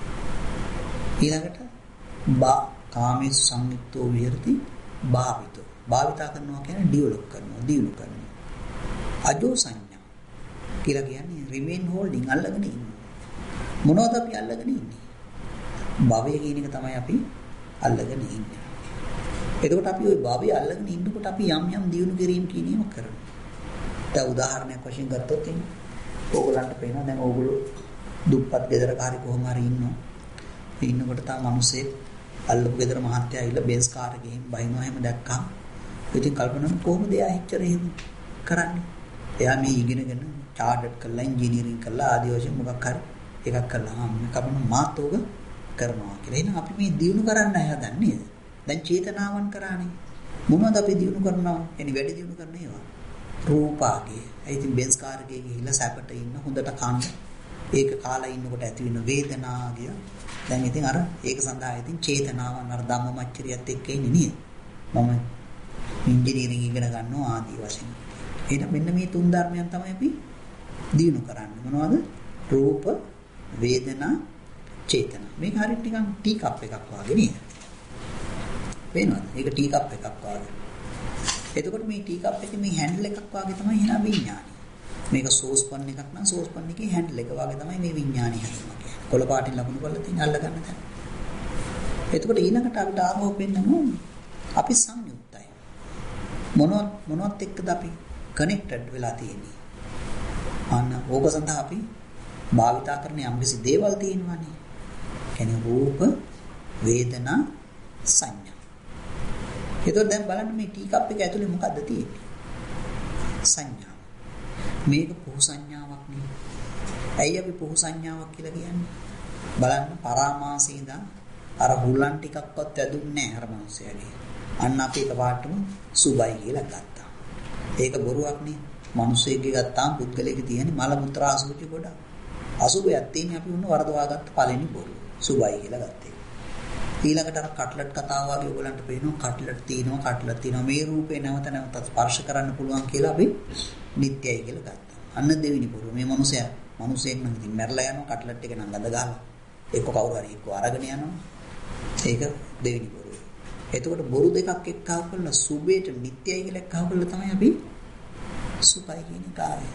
ඊළඟට බා කාමේසු සංයුක්තෝ විහෙරති භාවිතෝ. භාවිතා කරනවා කියන්නේ ඩෙවලොප් කරනවා, දියුණු කරනවා. අජෝ සංඥා කියලා කියන්නේ remain holding අල්ලගෙන ඉන්නවා. මොනවද අපි අල්ලගෙන ඉන්නේ? භවය කියන එක තමයි අපි අල්ලගෙන ඉන්නේ. එතකොට අපි ওই භවය අල්ලගෙන ඉන්නකොට අපි යම් යම් දියුණු කිරීම කියන ඒවා කරනවා. දැන් උදාහරණයක් වශයෙන් ගත්තොත් එන්නේ ඕගොල්ලන්ට පේනවා දැන් ඕගොල්ලෝ දුප්පත් ගෙදරක හරි කොහොම හරි ඉන්නවා. ඉන්නකොට තා මිනිස්සේ අල්ලපු ගෙදර මහත්තයා ඇවිල්ලා බෙන්ස් කාර් එකකින් බහිනවා එහෙම දැක්කම ඉතින් කල්පනා කරන කොහොමද එයා හිච්චර එහෙම කරන්නේ? එයා මේ ඉගෙනගෙන චාර්ටඩ් කරලා ඉංජිනේරින් කරලා ආදී වශයෙන් මොකක් හරි එකක් කරලා ආ මම කපන මාතෝග කරනවා කියලා. එහෙනම් අපි මේ දියුණු කරන්න හදන්නේ. දැන් චේතනාවන් කරානේ. මොනවද අපි දියුණු කරනවා? එනි වැඩි දියුණු කරන ඒවා. රූපාගේ. ඒ ඉතින් බෙන්ස් කාර් එකේ ගිහිල්ලා සැපට ඉන්න හොඳට කන්න. ඒක කාලා ඉන්නකොට ඇති වෙන වේදනාවය. දැන් ඉතින් අර ඒක සඳහා ඉතින් චේතනාවන් අර ධම්මමච්චරියත් එක්ක ඉන්නේ නේද? මම ඉංජිනේරින් ඉගෙන ගන්නවා ආදී වශයෙන්. එහෙනම් මෙන්න මේ තුන් ධර්මයන් තමයි අපි දිනු කරන්නේ. මොනවද? රූප, වේදනා, චේතනා. මේක හරියට නිකන් ටී කප් එකක් වගේ නේද? පේනවද? ඒක ටී කප් එකක් වගේ. එතකොට මේ ටී කප් එකේ මේ හැන්ඩල් එකක් වගේ තමයි එන විඥානය. මේක සෝස් පන් එකක් නම් සෝස් පන් එකේ හැන්ඩල් එක වගේ තමයි මේ විඥානය හැදෙන්නේ. කොළ පාටින් ලකුණු කරලා තියෙන අල්ල ගන්න තැන. එතකොට ඊළඟට අපිට ආරෝප වෙන්නම අපි සංයුක්තයි. මොනවත් මොනවත් එක්කද අපි කනෙක්ටඩ් වෙලා තියෙන්නේ. අන්න ඕක සඳහා අපි භාවිතා කරන යම්කිසි දේවල් තියෙනවානේ. කියන්නේ රූප, වේදනා, සංඥා. එතකොට දැන් බලන්න මේ ටී කප් එක ඇතුලේ මොකද්ද තියෙන්නේ? සංඥා. මේක පුහු සංඥාවක් නේ. ඇයි අපි පුහු සංඥාවක් කියලා කියන්නේ? බලන්න පරාමාසී ඉඳන් අර හුලන් ටිකක්වත් වැදුන්නේ නැහැ අර මිනිස්සයාගේ. අන්න අපි එකපාරටම සුබයි කියලා ගත්තා. ඒක බොරුවක් නේ. මිනිස්සෙක්ගේ ගත්තාම පුද්ගලයෙක් තියෙන මල මුත්‍රා අසුචි කොට. අසුබයක් තියෙන අපි උන්න වරදවා ගත්ත පළවෙනි බොරුව. සුබයි කියලා ගත්තේ. ඊළඟට අර කට්ලට් කතාව වගේ ඔයගලන්ට පේනවා කට්ලට් තියෙනවා කට්ලට් තියෙනවා මේ රූපේ නැවත නැවත ස්පර්ශ කරන්න පුළුවන් කියලා අපි නිට්ටයයි කියලා ගත්තා. අන්න දෙවෙනි බොරුව. මේ මිනිසයා මිනිසෙක් නම් ඉතින් මැරලා යනවා කට්ලට් එක නම් ගඳ ගහලා. එක්ක කවුරු හරි එක්ක අරගෙන යනවා. ඒක දෙවෙනි බොරුව. එතකොට බොරු දෙකක් එක්කව කරලා සුබේට නිට්ටයයි කියලා එක්කව කරලා තමයි අපි සුපයි කියන කාර්යය.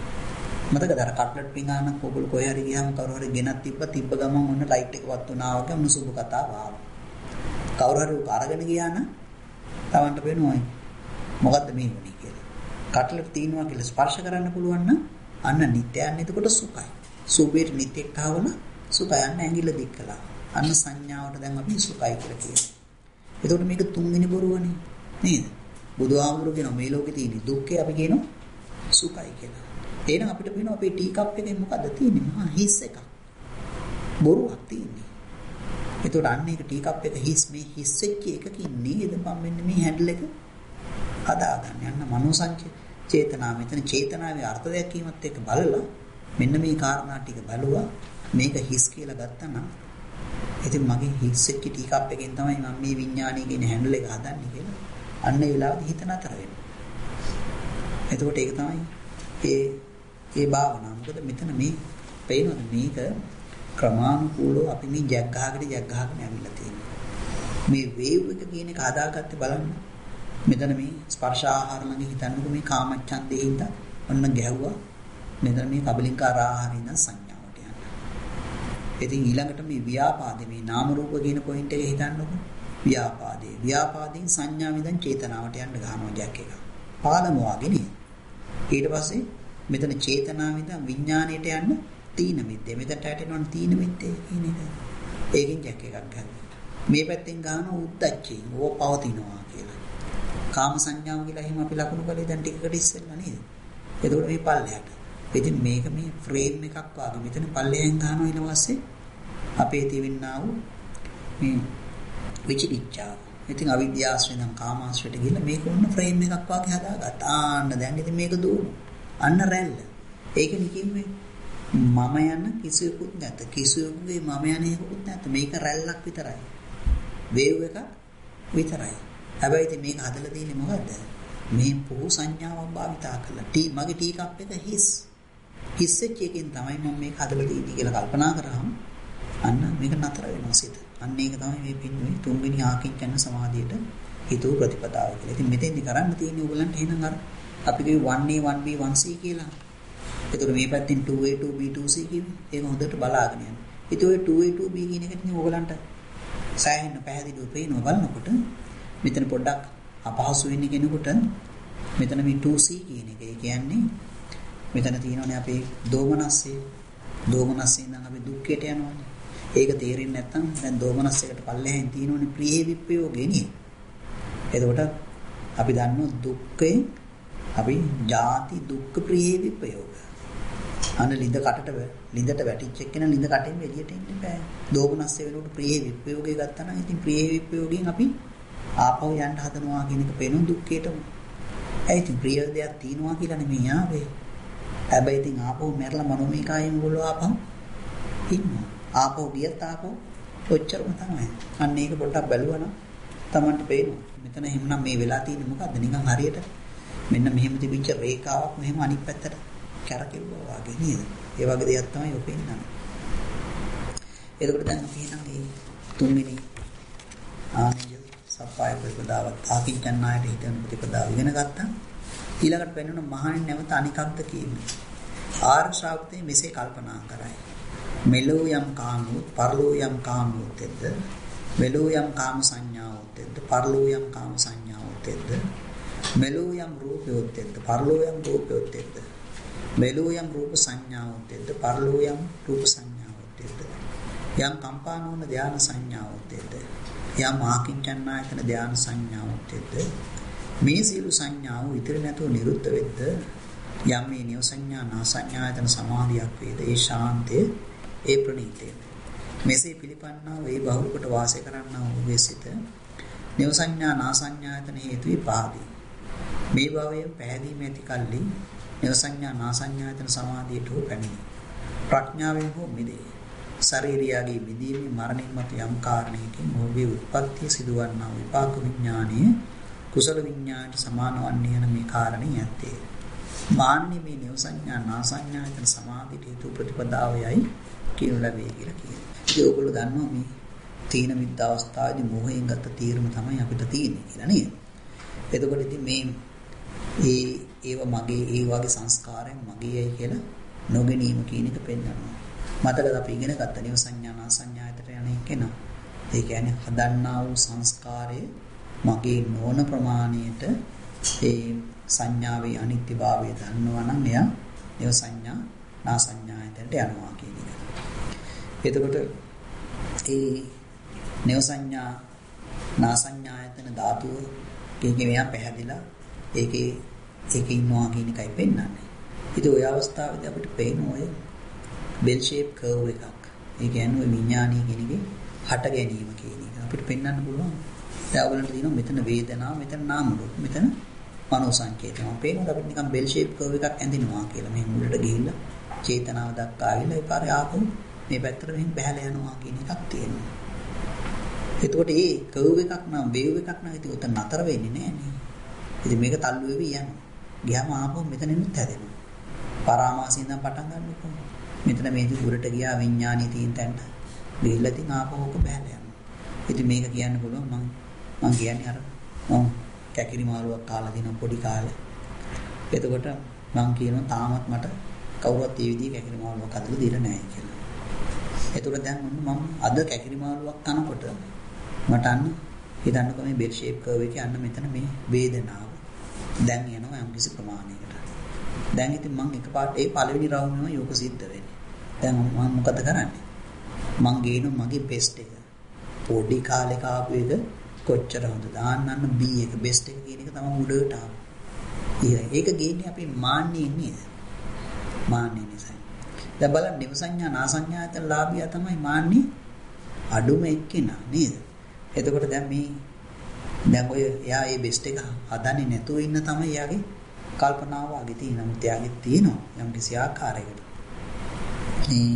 මතකද අර කට්ලට් පිඟානක් ඔයගොල්ලෝ කොහේ හරි ගියාම කවුරු හරි ගෙනත් තිබ්බ තිබ්බ ගමන් ඔන්න ලයිට් එක වත් වුණා වගේ ඔන්න සුබ කතාව ආවා. කවුරු හරි උක අරගෙන ගියා නම් තවන්ට වෙනවා මොකද්ද මේ වුනේ කියලා. කට්ලට් තියනවා කියලා ස්පර්ශ කරන්න පුළුවන් නම් අන්න නිට්ටයන් එතකොට සුඛයි. සුබේට නිට්ටෙක් කවන සුඛයන් ඇඟිල්ල දික් කළා. අන්න සංඥාවට දැන් අපි සුඛයි කියලා කියනවා. එතකොට මේක තුන්වෙනි බොරුවනේ නේද? බුදුහාමුදුරුවෝ කියන මේ ලෝකේ තියෙන දුක්ඛය අපි කියනවා සුඛයි කියලා. එහෙනම් අපිට පේනවා අපේ ටී කප් එකේ මොකද්ද තියෙන්නේ? මහා හිස් එකක්. බොරුවක් තියෙන්නේ. එතකොට අන්න ඒක ටී කප් එක හිස් මේ හිස් වෙච්ච එකකින් නේද මම මෙන්න මේ හැන්ඩල් එක හදාගන්නේ. අන්න මනෝ සංචේ චේතනාව මෙතන චේතනාවේ අර්ථ දැක්වීමත් එක්ක බලලා මෙන්න මේ කාරණා ටික බලුවා මේක හිස් කියලා ගත්තා නම් ඉතින් මගේ හිස් වෙච්ච ටී කප් එකෙන් තමයි මම මේ විඥානීය කියන හැන්ඩල් එක හදන්නේ කියලා. අන්න ඒ වෙලාවට හිත නතර වෙනවා. එතකොට ඒක තමයි ඒ ඒ භාවනාව. මොකද මෙතන මේ පේනවද මේක ක්‍රමානුකූලව අපි මේ ජැක් ගහකට ජැක් ගහගෙන ඇවිල්ලා තියෙනවා. මේ වේව් එක කියන එක හදාගත්තේ බලන්න. මෙතන මේ ස්පර්ශ ආහාර ළඟ හිතන්නකො මේ කාමච්ඡන්දේ හින්දා ඔන්න ගැහුවා. මෙතන මේ කබලින්කාර ආහාරින් ඉඳන් සංඥාවට යනවා. ඉතින් ඊළඟට මේ ව්‍යාපාදේ මේ නාම රූප කියන පොයින්ට් එක හිතන්නකො. ව්‍යාපාදේ. ව්‍යාපාදයෙන් සංඥාව ඉඳන් චේතනාවට යන්න ගන්නවා ජැක් එක. පාලම වගේ නේ. ඊට පස්සේ මෙතන චේතනාව ඉඳන් විඥාණයට යන්න තීන මිද්දේ. මෙතනට ඇටෙනවනේ තීන මිද්දේ කියන එක. ඒකෙන් ජැක් එකක් ගන්න. මේ පැත්තෙන් ගන්නවා උද්දච්චේ. ඕව පවතිනවා කියලා. කාම සංඥාව කියලා එහෙම අපි ලකුණු කරේ දැන් ටිකකට ඉස්සෙල්ලා නේද? එතකොට මේ පල්ලයට. ඉතින් මේක මේ ෆ්‍රේම් එකක් වගේ මෙතන පල්ලයෙන් ගන්නවා ඊට පස්සේ අපේ තියෙනා වූ මේ විචිකිච්ඡාව. ඉතින් අවිද්‍යාශ්‍රයෙන් කාමාශ්‍රයට ගිහිල්ලා මේක උන්න ෆ්‍රේම් එකක් වගේ හදාගත්තා. ආන්න දැන් ඉතින් මේක දුවනවා. අන්න රැල්ල. ඒකනේ කිව්වේ මම යන කිසියකුත් නැත. කිසියෙකුගේ මම යන එකකුත් නැත. මේක රැල්ලක් විතරයි. වේව් එකක් විතරයි. හැබැයි ඉතින් මේක හදලා තියෙන්නේ මොකද්ද? මේ පොහු සංඥාවක් භාවිතා කරලා ටී මගේ ටී කප් එක හිස්. හිස් වෙච්ච එකෙන් තමයි මම මේක හදලා තියෙන්නේ කියලා කල්පනා කරාම අන්න මේක නතර වෙනවා සිත. අන්න ඒක තමයි මේ පින්නුවේ තුන්වෙනි ආකින්චන සමාධියට හිතුව ප්‍රතිපදාව කියලා. ඉතින් මෙතෙන්දි කරන්න තියෙන්නේ ඕගලන්ට එහෙනම් අර අපි කිව්වේ one A one B one C කියලා. ඒතකොට මේ පැත්තෙන් two A two B two C කිව්වේ. ඒක හොඳට බලාගෙන යන්න. ඉතින් ඔය two A two B කියන එකට ඉතින් ඕගලන්ට සෑහෙන පැහැදිලිව පේනවා බලනකොට. මෙතන පොඩ්ඩක් අපහසු වෙන්නේ කෙනෙකුට මෙතන මේ two C කියන එක. ඒ කියන්නේ මෙතන තියෙනවානේ අපේ දෝමනස්සේ. දෝමනස්සේ ඉඳන් අපි දුක්ඛයට යනවානේ. ඒක තේරෙන්නේ නැත්නම් දැන් දෝමනස්සයකට පල්ලෙහෙන් තියෙනෝනේ ප්‍රිය විප්‍රයෝගේ නේ. එතකොට අපි දන්නවා දුක්ඛේ අපි ජාති දුක්ඛ ප්‍රිය විප්‍රයෝග. අන්න ලිඳ කටට ලිඳට වැටිච්ච එක්කෙනා ලිඳ කටෙන් එළියට එන්න බෑ. දෝමනස්සේ වෙනකොට ප්‍රිය විප්‍රයෝගේ ගත්තා නම් ඉතින් ප්‍රිය විප්‍රයෝගයෙන් අපි ආපහු යන්න හදනවා කියන එක පේන දුක්ඛයටම. ඒ ඉතින් ප්‍රිය දෙයක් තියෙනවා කියලා නෙමෙයි ආවේ. හැබැයි ඉතින් ආපහු මැරලා මනෝමය කායෙන් වල ආපහු ඉන්නවා. ආපහු ගියත් ආපහු ඔච්චරම තමයි. අන්න ඒක පොඩ්ඩක් බැලුවනම් Tamanට පේනවා. මෙතන එහෙමනම් මේ වෙලා තියෙන්නේ මොකද්ද? නිකන් හරියට මෙන්න මෙහෙම තිබිච්ච රේඛාවක් මෙහෙම අනිත් පැත්තට කැරකෙවුවා වගේ නේද? ඒ වගේ දෙයක් තමයි ඔය පේන්නේ. එතකොට දැන් අපි එහෙනම් මේ තුන්වෙනි ආනන්ද සප්පාය ප්‍රතිපදාවත් ආකින්චන්නායට හිතන ප්‍රතිපදාව ඉගෙන ගත්තා. ඊළඟට වෙනන මහණෙනි නැවත අනිකක්ද කියන්නේ. ආර්ය ශ්‍රාවකයන් මෙසේ කල්පනා කරයි. මෙලෝ යම් කාමෝත් පරලෝ යම් කාමෝත්ද මෙලෝ යම් කාම සංඥාවෝත්ද පරලෝ යම් කාම සංඥාවෝත්ද මෙලෝ යම් රූපයෝත්ද පරලෝ යම් රූපයෝත්ද මෙලෝ යම් රූප සංඥාවෝත්ද පරලෝ යම් රූප සංඥාවෝත්ද යම් කම්පානෝන ධාන සංඥාවෝත්ද යම් ආකින්චන්නායතන ධාන සංඥාවෝත්ද මේ සියලු සංඥාව ඉතිරි නැතුව නිරුද්ධ වෙද්ද යම් මේ නිය සංඥා නා සංඥායතන සමාධියක් වේද ඒ ශාන්තයේ ඒ ප්‍රණීතය මෙසේ පිළිපන්නා වේ බහුල කොට වාසය කරන්නා වූ වෙසිත නිය සංඥා නා සංඥායතන හේතු විපාදී මේ භවයෙන් පැහැදීම ඇති කල්ලි නිය සංඥා නා සංඥායතන සමාධියට හෝ පැමිණි ප්‍රඥාවෙන් හෝ මිදේ ශරීරයගේ මිදීමේ මරණින් මත යම් කාරණයකින් මොහුගේ උත්පත්තිය සිදුවන්නා විපාක විඥානීය කුසල විඥානට සමාන වන්නේ යන මේ කාරණේ ඇත්තේ මාන්නේ මේ නිය සංඥා නා සංඥායතන සමාධියට හේතු ප්‍රතිපදාවයයි කියනු ලැබේ කියලා කියනවා. ඉතින් ඔයගොල්ලෝ දන්නවා මේ තීන මිද්ද අවස්ථාවේදී මොහයෙන් ගත තීරම තමයි අපිට තියෙන්නේ කියලා නේද? එතකොට ඉතින් මේ ඒ ඒව මගේ ඒ වගේ සංස්කාරයන් මගේයි කියලා නොගැනීම කියන එක පෙන්වනවා. මතකද අපි ඉගෙන ගත්ත නිය සංඥා නා සංඥායතට යන එකේන. ඒ කියන්නේ හදන්නා වූ සංස්කාරයේ මගේ නොවන ප්‍රමාණයට ඒ සංඥාවේ අනිත්‍යභාවය දන්නවා නම් එයා නිය සංඥා නා සංඥායතට යනවා කියන එක. එතකොට ඒ නිය සංඥා නා සංඥායතන ධාතුව කියන්නේ මෙයා පැහැදිලා ඒකේ ඒකේ ඉන්නවා කියන එකයි පෙන්වන්නේ. ඉතින් ওই අවස්ථාවේදී අපිට පේන ඔය බෙල් ෂේප් කර්ව් එකක්. ඒ කියන්නේ ඔය විඥානීය කියන එකේ හට ගැනීම කියන එක අපිට පෙන්වන්න පුළුවන්. දැන් ඔයගලන්ට තියෙනවා මෙතන වේදනාව, මෙතන නාම රූප, මෙතන මනෝ සංකේතන. පේනවද අපිට නිකන් බෙල් ෂේප් කර්ව් එකක් ඇඳිනවා කියලා. මෙහෙම උඩට ගිහිල්ලා චේතනාව දක්වා ආවිලා ඒ පාරේ ආපහු මේ පැත්තට මෙහෙම බහැලා යනවා කියන එකක් තියෙනවා. එතකොට මේ කර්ව් එකක් නම් වේව් එකක් නම් ඉතින් උතන නතර වෙන්නේ නැහැ නේ. ඉතින් මේක තල්ලු වෙවි යනවා. ගියාම ආපහු මෙතනින්ත් හැදෙනවා. පරාමාසයෙන් නම් පටන් ගන්නකො. මෙතන මේක දුරට ගියා විඥානීය තියෙන තැනට. ගිහිල්ලා තින් ආපහු ඔක බහැලා යනවා. ඉතින් මේක කියන්න පුළුවන් මම මම කියන්නේ අර මම කැකිරි මාළුවක් කාලා දින පොඩි කාලේ. එතකොට මම කියනවා තාමත් මට කවුරුත් මේ විදිහේ කැකිරි මාළුවක් හදලා දීලා නැහැ කියලා. එතකොට දැන් මම අද කැකිරි මාළුවක් කනකොට මට අන්න හිතන්නකෝ මේ බෙල් ෂේප් කර්ව් එකේ අන්න මෙතන මේ වේදනාව දැන් යනවා යම් කිසි ප්‍රමාණයකට. දැන් ඉතින් මම එකපාරට ඒ පළවෙනි රවුමේම යෝක සිද්ධ වෙන්නේ. දැන් මම මොකද කරන්නේ? මං ගේන මගේ බෙස්ට් එක. පොඩි කාලේ කාපු එක කොච්චර හොඳ දාන්නන්න B එක බෙස්ට් එක කියන එක තමයි උඩට ආව. ඒක ගේන්නේ අපි මාන්නේ නේද? මාන්නේ නිසා. දැන් බලන්න නිව සංඥා නා සංඥායතන ලාභියා තමයි මාන්නේ අඩුම එක්කෙනා නේද? එතකොට දැන් මේ දැන් ඔය එයා මේ බෙස්ට් එක හදන්නේ නැතුව ඉන්න තමයි එයාගේ කල්පනාව වගේ තියෙන. නමුත් එයාගේ තියෙනවා යම් කිසි ආකාරයකට. ඒ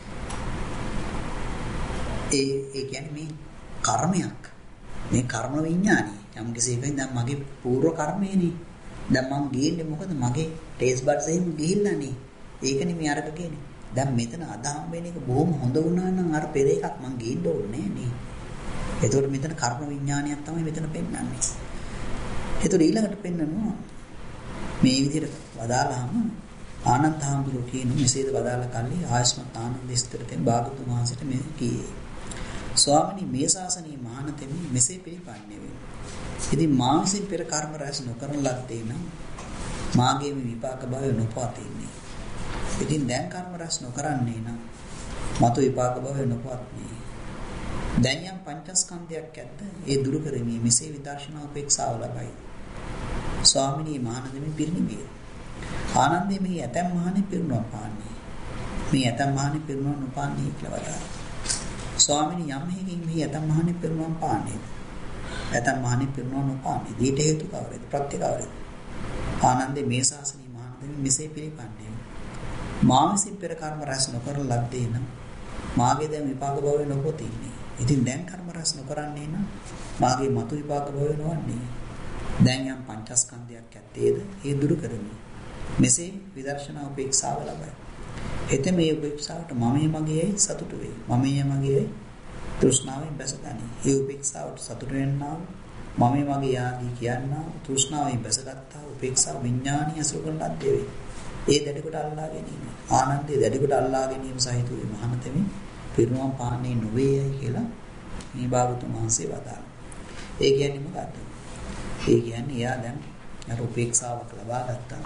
ඒ කියන්නේ මේ කර්මයක්. මේ කර්ම විඥානි. යම් කිසි එකකින් දැන් මගේ පූර්ව කර්මයනේ. දැන් මම ගිහින්නේ මොකද මගේ ටේස්ට් බඩ්ස් එකෙන් ගිහිල්ලානේ. ඒකනේ මේ අරක කියන්නේ. දැන් මෙතන අදහම් වෙන එක බොහොම හොඳ වුණා නම් අර පෙර එකක් මං ගිහින්න ඕනේ නේ. එතකොට මෙතන කර්ම විඥානයක් තමයි මෙතන පෙන්වන්නේ. එතකොට ඊළඟට පෙන්වනවා මේ විදිහට වදාළාම ආනන්ද හාමුදුරුවෝ කියන මෙසේද වදාළ කල්ලි ආයස්මත් ආනන්ද ස්ථිරතෙන් භාගතුන් වහන්සේට මේ කීයේ. ස්වාමිනී මේ ශාසනයේ මහානතෙමි මෙසේ පිළිපන්නේ වේ. ඉතින් මා විසින් පෙර කර්ම රැස් නොකරන ලද්දේ නම් මාගේ විපාක භවය නොපවතින්නේ. ඉතින් දැන් කර්ම රැස් නොකරන්නේ නම් මතු විපාක භවය නොපවතින්නේ. දැන් යම් පංචස්කන්ධයක් ඇද්ද ඒ දුරු කරමි මෙසේ විදර්ශනා උපේක්ෂාව ලබයි. ස්වාමිනී මහානතෙමි පිරිනිවිය. ආනන්දේ මේ ඇතම් මහණේ පිරුණා පාන්නේ. මේ ඇතම් මහණේ පිරුණා නොපාන්නේ කියලා වදාළා. ස්වාමිනී යම් හේකින් මේ ඇතම් මහණේ පිරුණා පාන්නේ. ඇතම් මහණේ පිරුණා නොපාන්නේ. දීට හේතු කවරේද? ප්‍රත්‍ය කවරේද? ආනන්දේ මේ ශාසනී මහානතෙමි මෙසේ පිළිපන්නේ. මා විසින් පෙර කර්ම රැස් නොකර ලද්දේ නම් මාගේ දැන් විපාක භවය නොපොතින්නේ. ඉතින් දැන් කර්ම රැස් නොකරන්නේ නම් මාගේ මතු විපාක භවය නොවන්නේ. දැන් යම් පංචස්කන්ධයක් ඇත්තේද ඒ දුරු කරමි. මෙසේ විදර්ශනා උපේක්ෂාව ලබයි. එතෙ මේ උපේක්ෂාවට මමයේ මගේයි සතුටු වේ. මමයේ මගේයි තෘෂ්ණාවෙන් බැසගනි. ඒ උපේක්ෂාවට සතුටු වෙන්නා මමයේ මගේ යාදී කියන්නා තෘෂ්ණාවෙන් බැසගත්තා උපේක්ෂා විඥානීය සුගලක් දෙවේ. ඒ දැඩි කොට අල්ලා ගැනීම. ආනන්දේ දැඩි කොට අල්ලා ගැනීම සහිත වූ මහානතෙමි පිරුණම් පාන්නේ නොවේයයි කියලා මේ භාගතුන් වහන්සේ වදාළා. ඒ කියන්නේ මොකද්ද? ඒ කියන්නේ එයා දැන් අර උපේක්ෂාවක් ලබා ගත්තා.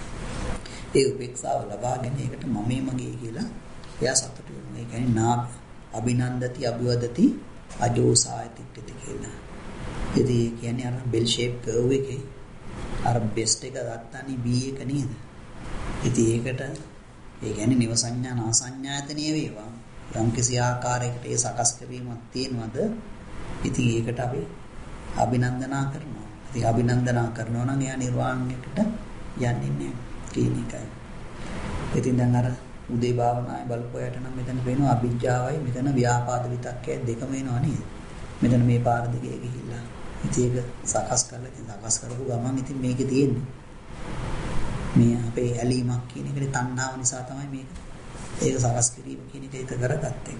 ඒ උපේක්ෂාව ලබාගෙන ඒකට මමේ මගේ කියලා එයා සතුටු වෙනවා. ඒ කියන්නේ නා අභිනන්දති අභිවදති අජෝසායතිට්ඨති කියලා. ඉතින් ඒ කියන්නේ අර බෙල් ෂේප් කර්ව් එකේ අර බෙස්ට් එක ගත්තානේ B එක නේද? ඉතින් ඒකට ඒ කියන්නේ නිව සංඥා නා සංඥායතනිය වේවා. යම් කිසි ආකාරයකට ඒ සකස් කිරීමක් තියෙනවද? ඉතින් ඒකට අපි අභිනන්දනා කරනවා. ඉතින් අභිනන්දනා කරනවා නම් එයා නිර්වාණයට යන්නේ නැහැ කියන එකයි. ඉතින් දැන් අර උදේ භාවනාවේ බලපෑයට නම් මෙතන වෙනවා අභිජ්ජාවයි මෙතන ව්‍යාපාද විතක්කය දෙකම එනවා නේද? මෙතන මේ පාර දෙකේ ගිහිල්ලා. ඉතින් ඒක සකස් කරලා ඉතින් සකස් කරපු ගමන් ඉතින් මේකේ තියෙන්නේ මේ අපේ ඇලීමක් කියන එකේ තණ්හාව නිසා තමයි මේක ඒක සකස් කිරීම කියන එක ඒක කරගත්තේ.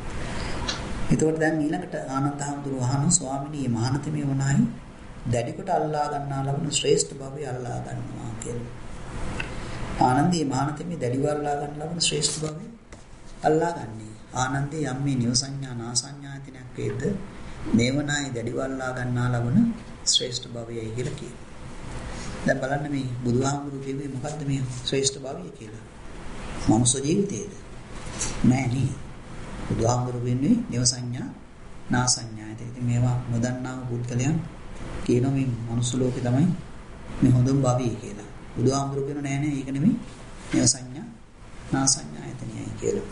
එතකොට දැන් ඊළඟට ආනන්ද හාමුදුරුවෝ අහන ස්වාමිනී මහානතෙමි වනායි දැඩි කොට අල්ලා ගන්නා ලබන ශ්‍රේෂ්ඨ භවය අල්ලා ගන්නවා කියලා. ආනන්දේ මහානතෙමි දැඩිව අල්ලා ගන්න ලබන ශ්‍රේෂ්ඨ භවය අල්ලා ගන්නේ. ආනන්දේ යම් මේ නිව සංඥා නා සංඥායතනයක් වේද නේවනායි දැඩිව අල්ලා ගන්නා ලබන ශ්‍රේෂ්ඨ භවයයි කියලා කියනවා. දැන් බලන්න මේ බුදුහාමුදුරු කියුවේ මොකද්ද මේ ශ්‍රේෂ්ඨ භවය කියලා? මනුෂ්‍ය ජීවිතේද? නෑ නේ. බුදුහාමුදුරු කියන්නේ නිව සංඥා නා සංඥායතන. ඉතින් මේවා නොදන්නා පුද්ගලයන් කියනවා මේ මනුෂ්‍ය ලෝකේ තමයි මේ හොඳම භවය කියලා. බුදුහාමුදුරු කියනවා නෑ නෑ ඒක නෙමෙයි නිව සංඥා නා සංඥායතනයයි කියලා.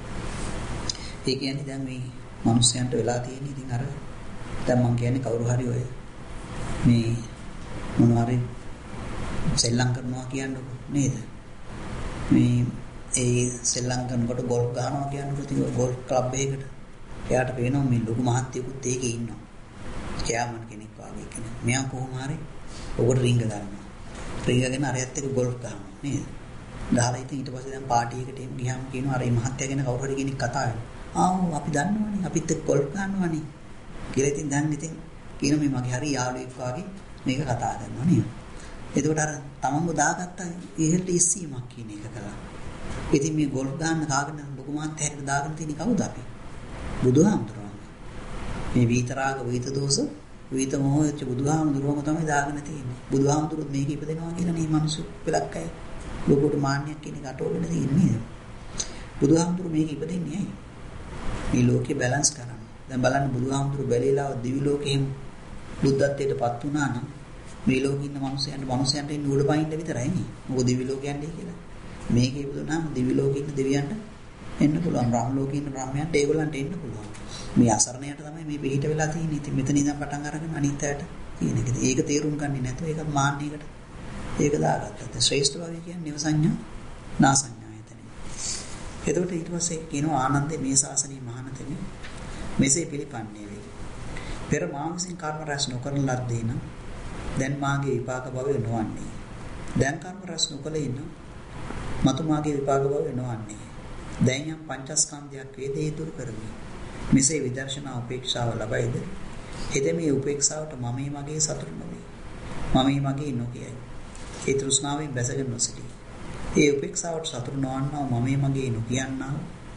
ඒ කියන්නේ දැන් මේ මනුස්සයන්ට වෙලා තියෙන ඉතින් අර දැන් මම කියන්නේ කවුරු හරි ඔය මේ මොනවා හරි සෙල්ලම් කරනවා කියන්නකො නේද? මේ ඒ සෙල්ලම් කරනකොට ගෝල්ෆ් ගහනවා කියන්නකො ඉතින් ගෝල්ෆ් ක්ලබ් එකකට එයාට පේනවා මේ ලොකු මහත්තයෙකුත් ඒකේ ඉන්නවා. කෑමන් කෙනෙක් වගේ කෙනෙක්. මෙයා කොහොම හරි ඔකට රින්ග ගන්නවා. රින්ගගෙන අරයත් එක්ක ගෝල්ෆ් ගහනවා නේද? ගහලා ඉතින් ඊට පස්සේ දැන් පාටි එකට එම් ගියාම කියනවා අර මේ මහත්තයා ගැන කවුරු හරි කෙනෙක් කතා කරනවා. ආ අපි දන්නවනේ අපිත් එක්ක ගොල්ෆ් ගන්නවනේ. කියලා ඉතින් දැන් ඉතින් කියන මේ මගේ හරි යාළුවෙක් වගේ මේක කතා කරනවා නේද? එතකොට අර තමන්ව දාගත්ත ඉහෙල්ට ඉස්සීමක් කියන එක කළා. ඉතින් මේ ගොල්ෆ් ගන්න කාගෙන ලොකු මාත්‍යාරිට දාගෙන තියෙන කවුද අපි? බුදුහාමුදුරුවෝ. මේ විතරාග විත දෝෂ විත මොහොච්ච බුදුහාමුදුරුවෝම තමයි දාගෙන තියෙන්නේ. බුදුහාමුදුරුවෝ මේක ඉපදෙනවා කියලා නේ මිනිස්සු පෙලක් අය ලොකුට මාන්නයක් කියන එක අටවගෙන තියෙන්නේ නේද? බුදුහාමුදුරුවෝ මේක ඉපදෙන්නේ ඇයි? මේ ලෝකේ බැලන්ස් කරන්න. දැන් බලන්න බුදුහාමුදුරුවෝ බැලීලා දිවි ලෝකෙම බුද්ධත්වයටපත් වුණා නම් මේ ලෝකේ ඉන්න මිනිස්සුන්ට මිනිස්සුන්ට ඉන්න උඩ පයින්න විතරයි නේ. මොකද දිවි ලෝකේ යන්නේ කියලා. මේකේ ඉපදුනාම දිවි ලෝකේ ඉන්න දෙවියන්ට එන්න පුළුවන්. බ්‍රහ්ම ලෝකේ ඉන්න බ්‍රහ්මයන්ට ඒගොල්ලන්ට එන්න පුළුවන්. මේ අසරණයට තමයි මේ පිළිහිට වෙලා තියෙන්නේ. ඉතින් මෙතන ඉඳන් පටන් අරගෙන අනිත් අයට තියෙන එක. ඒක තේරුම් ගන්නේ නැතුව ඒක මාන්නයකට ඒක දාගත්තා. ශ්‍රේෂ්ඨ භාවය කියන්නේ නිවසඤ්ඤා නාසඤ්ඤායතනෙ. එතකොට ඊට පස්සේ කියනවා ආනන්දේ මේ ශාසනයේ මහානතෙමි මෙසේ පිළිපන්නේ වේ. පෙර මා විසින් කර්ම රැස් නොකරන ලද්දේ නම් දැන් මාගේ විපාක භවය නොවන්නේ. දැන් කර්ම රැස් නොකළ ඉන්න මතු මාගේ විපාක භවය නොවන්නේ. දැන් යම් පංචස්කන්ධයක් වේදේ දුරු කරමි. මෙසේ විදර්ශනා උපේක්ෂාව ලබයිද? එද මේ උපේක්ෂාවට මමයි මගේ සතුට නොවේ. මමයි මගේ නොකියයි. ඒ තෘෂ්ණාවෙන් බැසගෙන නොසිටී. ඒ උපේක්ෂාවට සතුට නොවන්නා මමයි මගේ නොකියන්නා.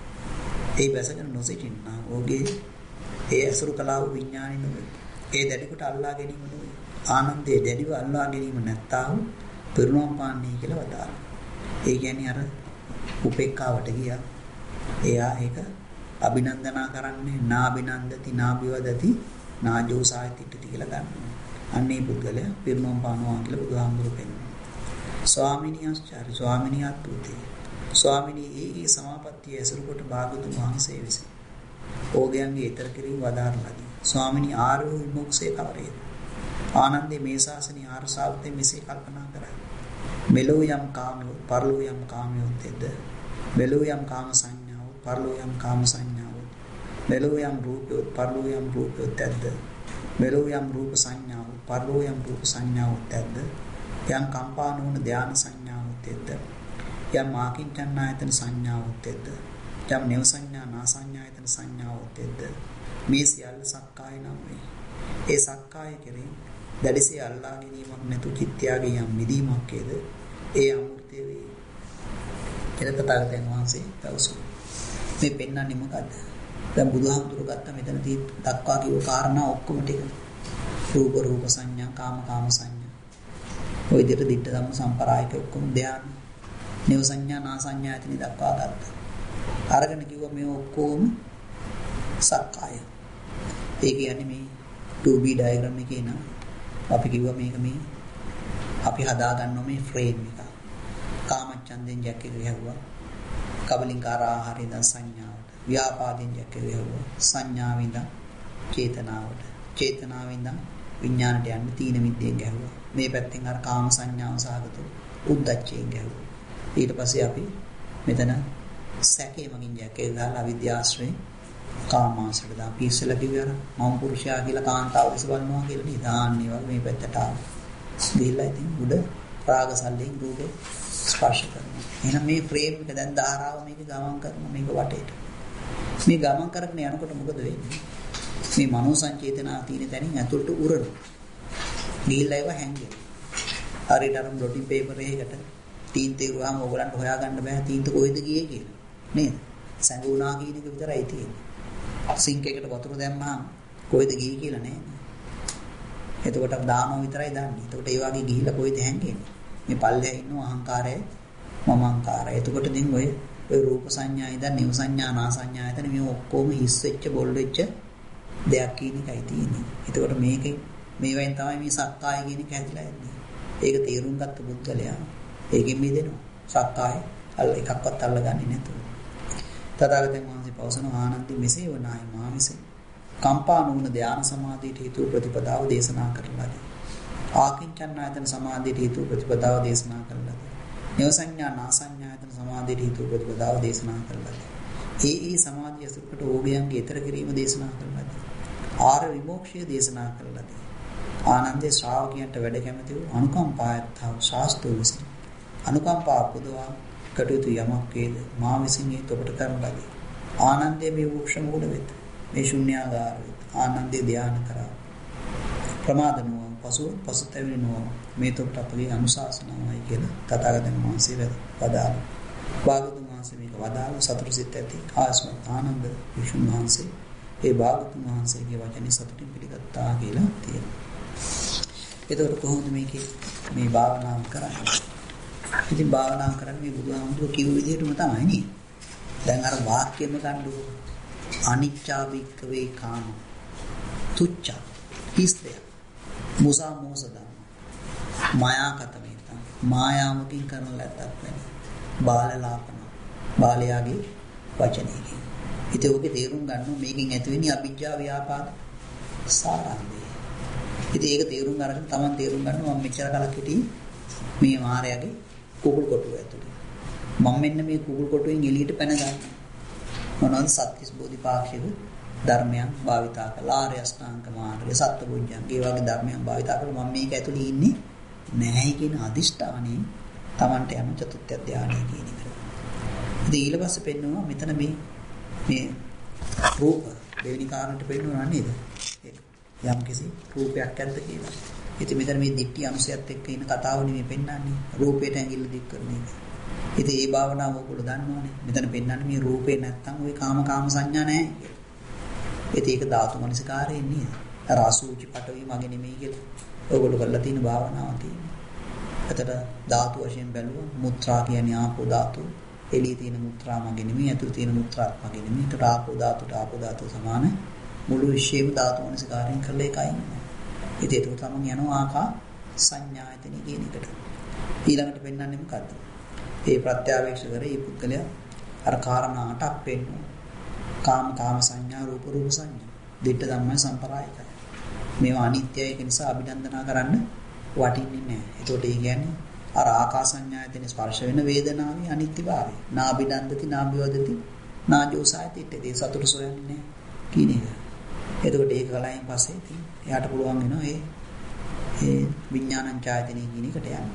ඒ බැසගෙන නොසිටින්නා. ඕගේ ඒ අසුරු කලාව විඥානින වේ. ඒ දැඩිකොට අල්ලා ගැනීම නොවේ. ආනන්දේ දැඩිව අල්ලා ගැනීම නැත්තා වූ පිරුණම් පාන්නේ කියලා වදාළා. ඒ කියන්නේ අර උපේක්ඛාවට ගියා. එයා ඒක අභිනන්දනා කරන්නේ නාබිනන්දති නාබිවදති නාජෝසායතිටි කියලා ගන්නවා. අන්නේ පුද්ගලයා පිරුණම් පානවා කියලා බුදුහාමුදුරුවෝ කියනවා. ස්වාමිනියස්චාරි ස්වාමිනියත් පුතේ. ස්වාමිනී ඒ ඒ සමාපත්තිය ඇසුරු කොට භාගතුන් වහන්සේ විසින් ඕගයන්ගේ ඊතර කිරීම වදාරලාදී. ස්වාමිනී ආර්ය විමුක්සේ කවරේද? ආනන්දේ මේ ශාසනීය ආරසාවතේ මෙසේ කල්පනා කරයි. මෙලෝ යම් කාමෝ පරලෝ යම් කාමියොත්ද මෙලෝ යම් කාම සංඥාව පරලෝ යම් කාම සංඥාව මෙලෝ යම් රූපයොත් පරලෝ යම් රූපයොත්ද මෙලෝ යම් රූප සංඥාව පරලෝ යම් රූප සංඥාවොත්ද යම් කම්පා නොවන ධාන සංඥාවොත්ද යම් ආකින්චන්නායතන සංඥාවොත්ද යම් නේව සංඥා නා සංඥායතන සංඥාවොත්ද මේ සියල්ල සක්කාය නම් වේ. ඒ සක්කාය කෙරෙහි දැඩිසේ අල්ලා ගැනීමක් නැතු චිත්තයාගේ යම් මිදීමක් වේද ඒ අමෘතය වේ. එතන තථාගතයන් වහන්සේ පැවසුවා. මේ පෙන්වන්නේ මොකද්ද? දැන් බුදුහාමුදුරුවෝ ගත්ත මෙතන තියෙ දක්වා කිව්ව කාරණා ඔක්කොම ටික. රූප රූප සංඥා කාම කාම සංඥා. ඔය විදිහට දිට්ඨ ධම්ම සම්ප්‍රායික ඔක්කොම ධ්‍යාන. නේව සංඥා නා සංඥා ඇතිනි දක්වා ගත්තා. අරගෙන කිව්වා මේ ඔක්කොම සක්කාය. ඒ කියන්නේ මේ two B diagram එකේ නා අපි කිව්වා මේක මේ අපි හදා ගන්න මේ ෆ්‍රේම් එක. කාමච්ඡන්දෙන් ජැක් එක ගහුවා. කබලින්කාර ආහාරයෙන් සංඥාවට. ව්‍යාපාදෙන් ජැක් එක ගහුවා. සංඥාවෙන් චේතනාවට. චේතනාවෙන් විඥාණයට යන්න තීන මිද්දෙන් ගහුවා. මේ පැත්තෙන් අර කාම සංඥාව සහගත උද්දච්චයෙන් ගහුවා. ඊට පස්සේ අපි මෙතන සැකේ මගින් ජැක් එක ගහලා අවිද්‍යාශ්‍රේ කාමාශ්‍රයට දා පිස්සල කිව්වර මම පුරුෂයා කියලා කාන්තාව විස බලනවා කියලා නේද? ආන්නේ වගේ මේ පැත්තට ආව. ගිහිල්ලා ඉතින් උඩ රාග සල්ලෙන් රූප ස්පර්ශ කරනවා. එහෙනම් මේ ෆ්‍රේම් එක දැන් ධාරාව මේක ගමන් කරනවා මේක වටේට. මේ ගමන් කරගෙන යනකොට මොකද වෙන්නේ? මේ මනෝ සංචේතනා තියෙන තැනින් ඇතුළට උරනවා. ගිහිල්ලා ඒව හැංගෙනවා. හරියට අර බ්ලොටින් පේපර් එකකට තීන්තේ ගුවාම ඕගලන්ට හොයාගන්න බෑ තීන්ත කොහෙද ගියේ කියලා. නේද? සැඟුණා කියන එක විතරයි තියෙන්නේ. සිංක් එකට වතුර දැම්මම කොහෙද ගියේ කියලා නෑ. එතකොට දානවා විතරයි දන්නේ. එතකොට ඒ වගේ ගිහිල්ලා කොහෙද හැංගෙන්නේ? මේ පල්ලෙහා ඉන්න අහංකාරය මම අහංකාරය. එතකොට දැන් ඔය ඔය රූප සංඥා ඉඳන් නිව සංඥා නා සංඥා ඇතන මේ ඔක්කොම හිස් වෙච්ච බොල් වෙච්ච දෙයක් කියන එකයි තියෙන්නේ. එතකොට මේකේ මේවෙන් තමයි මේ සක්කාය කියන එක හැදිලා ඉන්නේ. ඒක තේරුම් ගත්ත බුද්ධලයා ඒකෙන් මිදෙනවා. සක්කාය අල්ල එකක්වත් අල්ලගන්නේ නැතුව. තථාගතයන් වහන්සේ පවසන ආනන්ද මෙසේ වනායි මා විසින් කම්පා නුන ධාන සමාධියට හේතු ප්‍රතිපදාව දේශනා කරලාදී. ආකින්චන්නායතන සමාධියට හේතු ප්‍රතිපදාව දේශනා කරලාදී. නේව සංඥා නා සංඥායතන සමාධියට හේතු ප්‍රතිපදාව දේශනා කරලාදී. ඒ ඒ සමාධිය සුකට ඕගයන්ගේ ඊතර කිරීම දේශනා කරලාදී. ආර්ය විමෝක්ෂය දේශනා කරලාදී. ආනන්දේ ශ්‍රාවකයන්ට වැඩ කැමති වූ අනුකම්පායත්තා ශාස්ත්‍රෝ විසින් අනුකම්පා පුදවා කටයුතු යමක් වේද මා විසින් ඒ තොපට කරන ලදී. ආනන්දයේ මේ වෘක්ෂ මූල වෙත මේ ශුන්‍යාගාර වෙත ආනන්දයේ ධ්‍යාන කරා. ප්‍රමාද නොව පසු පසුතැවෙන්නේ නොව මේ තොපට අපගේ අනුශාසනාවයි කියලා තථාගතයන් වහන්සේ වදාළා. භාගතුන් වහන්සේ මේක වදාළ සතුටු සිත් ඇති ආස්මත් ආනන්ද විසුණු වහන්සේ ඒ භාගතුන් වහන්සේගේ වචනේ සතුටින් පිළිගත්තා කියලා තියෙනවා. එතකොට කොහොමද මේකේ මේ භාවනාව කරන්නේ? ඉතින් භාවනා කරන්නේ මේ බුදුහාමුදුරුවෝ කිව්ව විදිහටම තමයි නේ. දැන් අර වාක්‍යෙම ගන්නකො අනිච්චා වික්කවේ කාම තුච්ච හිස්තය මුසා මොසදා මායා කතමේත මායාවකින් කරන ලද්දක් වෙන බාලලාපන බාලයාගේ වචනයකින්. ඉතින් ඔබේ තේරුම් ගන්න මේකෙන් ඇති වෙන්නේ අවිජ්ජා ව්‍යාපාද සාරාංශය. ඉතින් ඒක තේරුම් අරගෙන Taman තේරුම් ගන්න මම මෙච්චර කලක් හිටියේ මේ මායාවේ කුකුල් කොටුව ඇතුලේ. මම මෙන්න මේ කුකුල් කොටුවෙන් එළියට පැන ගන්න. මොනවාද සත්‍තිස් බෝධිපාක්ෂික ධර්මයන් භාවිතා කළා. ආර්ය අෂ්ටාංග මාර්ගය සත්බුද්ධංගේ වගේ ධර්මයන් භාවිතා කරලා මම මේක ඇතුලේ ඉන්නේ නැහැ කියන අදිෂ්ඨානයෙන් Tamanට යන චතුත්ථ ධානය කියන එක. ඉතින් ඊළ පස්සේ පෙන්වනවා මෙතන මේ මේ රූප දෙවෙනි කාරණට පෙන්වනවා නේද? යම් කිසි රූපයක් ඇද්ද කියලා. ඉතින් මෙතන මේ දිට්ඨි අනුසයත් එක්ක ඉන්න කතාව නෙමෙයි පෙන්වන්නේ. රූපයට ඇඟිල්ල දික් කරන එක. ඉතින් ඒ භාවනාව ඔයගොල්ලෝ දන්නවනේ. මෙතන පෙන්වන්නේ මේ රූපේ නැත්තම් ওই කාම කාම සංඥා නැහැ කියලා. ඉතින් ඒක ධාතු මනසිකාරයෙන් නේද? අර අසුචි පටවි මගේ නෙමෙයි කියලා. ඔයගොල්ලෝ කරලා තියෙන භාවනාව තියෙනවා. එතන ධාතු වශයෙන් බැලුවා මුත්‍රා කියන්නේ ආපෝ ධාතු. එළියේ තියෙන මුත්‍රා මගේ නෙමෙයි, ඇතුළේ තියෙන මුත්‍රා මගේ නෙමෙයි. ඒකට ආපෝ ධාතුට ආපෝ ධාතු සමාන මුළු විශ්වයේම ධාතු මනසිකාරයෙන් කරලා එකයි. ඉතින් ඒක තමයි යනවා ආකා සංඥායතනෙ කියන එකට. ඊළඟට පෙන්වන්නේ මොකද්ද? ඒ ප්‍රත්‍යවේක්ෂ කරේ මේ පුද්ගලයා අර කාරණා අටක් පෙන්වනවා. කාම කාම සංඥා රූප රූප සංඥා. දිට්ඨ ධම්ම සම්ප්‍රායිකයි. මේවා අනිත්‍යයි ඒක නිසා අභිනන්දනා කරන්න වටින්නේ නැහැ. ඒකට ඒ කියන්නේ අර ආකාස සංඥායතනෙ ස්පර්ශ වෙන වේදනාවේ අනිත්‍යභාවය. නාබිනන්දති නාබිවදති නාජෝසායති ඒ සතුට සොයන්නේ නැහැ කියන එක. එතකොට ඒක කලයින් පස්සේ ඉතින් එයාට පුළුවන් වෙනවා ඒ ඒ විඥානං ඡායතනෙ කියන එකට යන්න.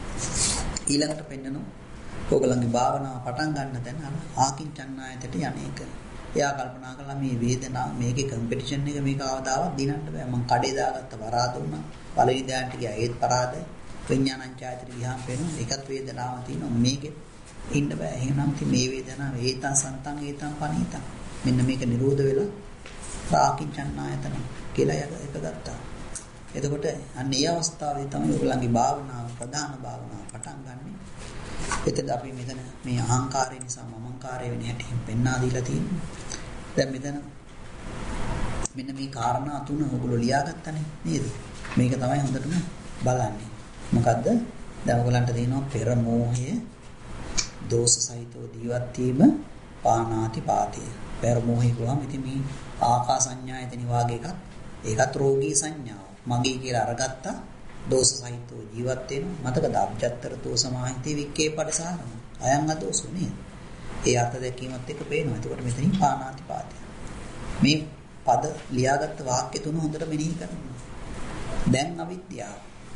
ඊළඟට පෙන්නනවා ඕගලන්ගේ භාවනාව පටන් ගන්න තැන අර ආකින්චන්නායතට යන්නේක. එයා කල්පනා කළා මේ වේදනාව මේකේ කම්පිටිෂන් එක මේක අවදාවක් දිනන්න බෑ. මං කඩේ දාගත්ත පරාද වුණා. පළවෙනි දෑන්ට ගියා ඒත් පරාදයි. විඥානං ඡායතට ගියාම පේනවා ඒකත් වේදනාවක් තියෙනවා මේකේ ඉන්න බෑ. එහෙනම් ඉතින් මේ වේදනාව ඒතං සන්තං ඒතං පනීතං. මෙන්න මේක නිරෝධ වෙලා ආකින්චන්නායතන කියලා එක ගත්තා. එතකොට අන්න ඒ අවස්ථාවේ තමයි ඔයගලන්ගේ භාවනාව ප්‍රධාන භාවනාව පටන් ගන්නෙ. එතෙන්ද අපි මෙතන මේ අහංකාරය නිසා මමංකාරය වෙන හැටි පෙන්වා දීලා තියෙනවා. දැන් මෙතන මෙන්න මේ කාරණා තුන ඔයගොල්ලෝ ලියාගත්තනේ නේද? මේක තමයි හොඳටම බලන්නේ. මොකද්ද? දැන් ඔයගලන්ට තියෙනවා පෙර මෝහය දෝෂ සහිතව ජීවත් වීම පානාති පාතය. පෙර මෝහය ගොම ඉතින් මේ ආකාස සංඥායතන වාගේ එකක්. ඒකත් රෝගී සංඥාව. මගේ කියලා අරගත්තා දෝෂ සහිතව ජීවත් වෙනවා. මතකද අබ්ජත්තරතෝ සමාහිතේ වික්කේ පරිසාරම. අයං අදෝසු නේද? ඒ අර්ථ දැකීමත් එක්ක පේනවා. එතකොට මෙතනින් පානාති පාතය. මේ පද ලියාගත්ත වාක්‍ය තුන හොඳට මෙනෙහි කරනවා. දැන් අවිද්‍යාව.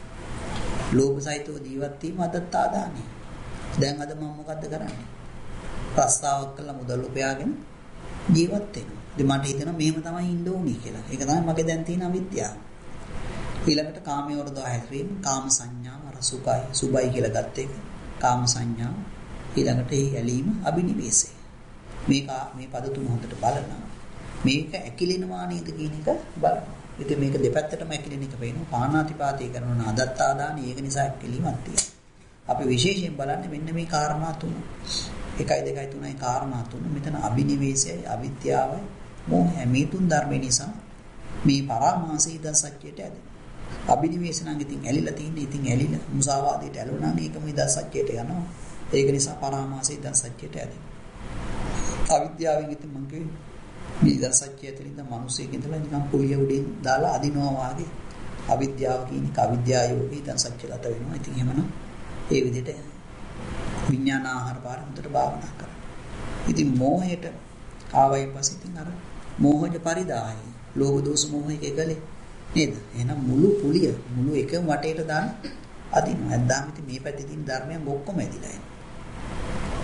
ලෝභ සහිතව ජීවත් වීම අදත්ත ආදානයි. දැන් අද මම මොකද්ද කරන්නේ? ප්‍රස්තාවක් කළා මුදල් උපයාගෙන ජීවත් වෙනවා. ඉතින් මට හිතෙනවා මෙහෙම තමයි ඉන්න ඕනේ කියලා. ඒක තමයි මගේ දැන් තියෙන අවිද්‍යාව. ඊළඟට කාමයේ වර්ධව හැසිරීම, කාම සංඥාව, අර සුඛයි, සුභයි කියලා ගත්ත එක. කාම සංඥාව. ඊළඟට ඒ ඇලීම, අබිනිවේෂය. මේක මේ පද තුන හොඳට බලනවා. මේක ඇකිලෙනවා නේද කියන එක බලනවා. ඉතින් මේක දෙපැත්තටම ඇකිලෙන එක පේනවා. පාණාතිපාතය කරනවා අදත්තාදාන ඒක නිසා ඇකිලීමක් තියෙනවා. අපි විශේෂයෙන් බලන්නේ මෙන්න මේ කාරණා තුන. එකයි දෙකයි තුනයි කාරණා තුන. මෙතන අබිනිවේෂයයි, අවිද්‍යාවයි, මොහය මේ තුන් ධර්ම නිසා මේ පරාමාසී ද සත්‍යයට ඇදෙනවා. අබිනිවේෂ නම් ඉතින් ඇලිලා තින්නේ ඉතින් ඇලිලා මුසාවාදයට ඇලුනා නම් ඒකම ද සත්‍යයට යනවා. ඒක නිසා පරාමාසී ද සත්‍යයට ඇදෙනවා. අවිද්‍යාවෙන් ඉතින් මං කියන්නේ මේ ද සත්‍යයට ඉඳන් මිනිස්සෙක් ඉඳලා නිකන් පුලිය උඩින් දාලා අදිනවා වාගේ අවිද්‍යාව කියන කවිද්‍යායෝගී ද සත්‍යගත වෙනවා. ඉතින් එහෙමනම් ඒ විදිහට විඥාන ආහාර පාර හොඳට භාවනා කරා. ඉතින් මෝහයට ආවයින් පස්සේ ඉතින් අර මෝහජ පරිදාය. ලෝභ දෝෂ මෝහ එක එකලේ නේද? එහෙනම් මුළු පුලිය මුළු එකම වටේට දාන අදිනවා. ඇද්දාම ඉතින් මේ පැත්තේ තියෙන ධර්මයන් ඔක්කොම ඇදිලා එනවා.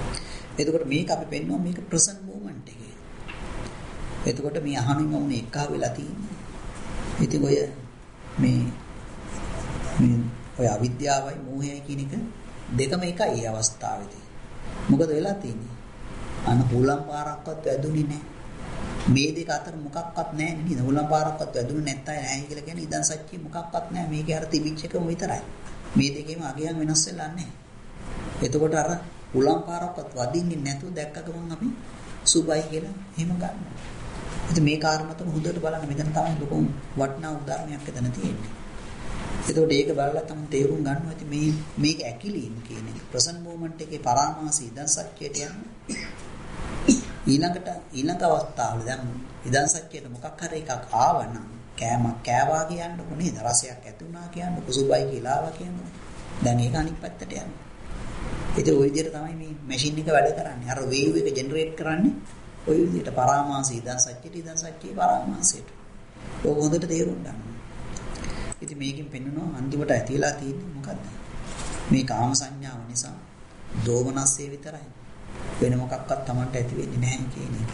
එතකොට මේක අපි පෙන්වනවා මේක ප්‍රසන්ට් මොමන්ට් එකේ. එතකොට මේ අහනින්ම උනේ එකහ වෙලා තියෙන්නේ. ඉතින් ඔය මේ මේ ඔය අවිද්‍යාවයි මෝහයයි කියන එක දෙකම එකයි මේ අවස්ථාවේදී. මොකද වෙලා තියෙන්නේ? අන්න හුලම් පාරක්වත් වැදුනේ නැහැ. මේ දෙක අතර මොකක්වත් නැහැ නේද? හුලම් පාරක්වත් වැදුනේ නැත්තයි නැහැ කියලා කියන්නේ ඉදන් සත්‍ය මොකක්වත් නැහැ. මේකේ අර තිබිච්ච එකම විතරයි. මේ දෙකේම අගයන් වෙනස් වෙලා නැහැ. එතකොට අර හුලම් පාරක්වත් වදින්නේ නැතුව දැක්ක ගමන් අපි සුබයි කියලා එහෙම ගන්නවා. ඉතින් මේ කාරණාව තමයි හොඳට බලන්න මෙතන තමයි ලොකු වටිනා උදාහරණයක් එතන තියෙන්නේ. එතකොට ඒක බලලා තමයි තේරුම් ගන්න ඕනේ මේ මේක ඇකිලීම කියන්නේ ප්‍රසන්ට් මොමන්ට් එකේ පරාමාසී ඉදන් සත්‍යයට යන්නේ. ඊළඟට ඊළඟ අවස්ථාවල දැන් ඉදන් සත්‍යයට මොකක් හරි එකක් ආවනම් කෑමක් කෑවා කියන්නකො නේද? රසයක් ඇති වුණා කියන්නකො සුබයි කියලා ආවා කියන්නකො. දැන් ඒක අනිත් පැත්තට යනවා. ඉතින් ওই විදිහට තමයි මේ මැෂින් එක වැඩ කරන්නේ. අර වේව් එක ජෙනරේට් කරන්නේ ওই විදිහට පරාමාසී ඉදන් සත්‍යයට ඉදන් සත්‍යයේ පරාමාසයට. ඔය හොඳට තේරුම් ගන්න. ඉතින් මේකෙන් පෙන්නනවා අන්තිමට ඇතිලා තියෙන්නේ මොකද්ද? මේ කාම සංඥාව නිසා දෝමනස්සේ විතරයි. වෙන මොකක්වත් Tamanට ඇති වෙන්නේ නැහැ කියන එක.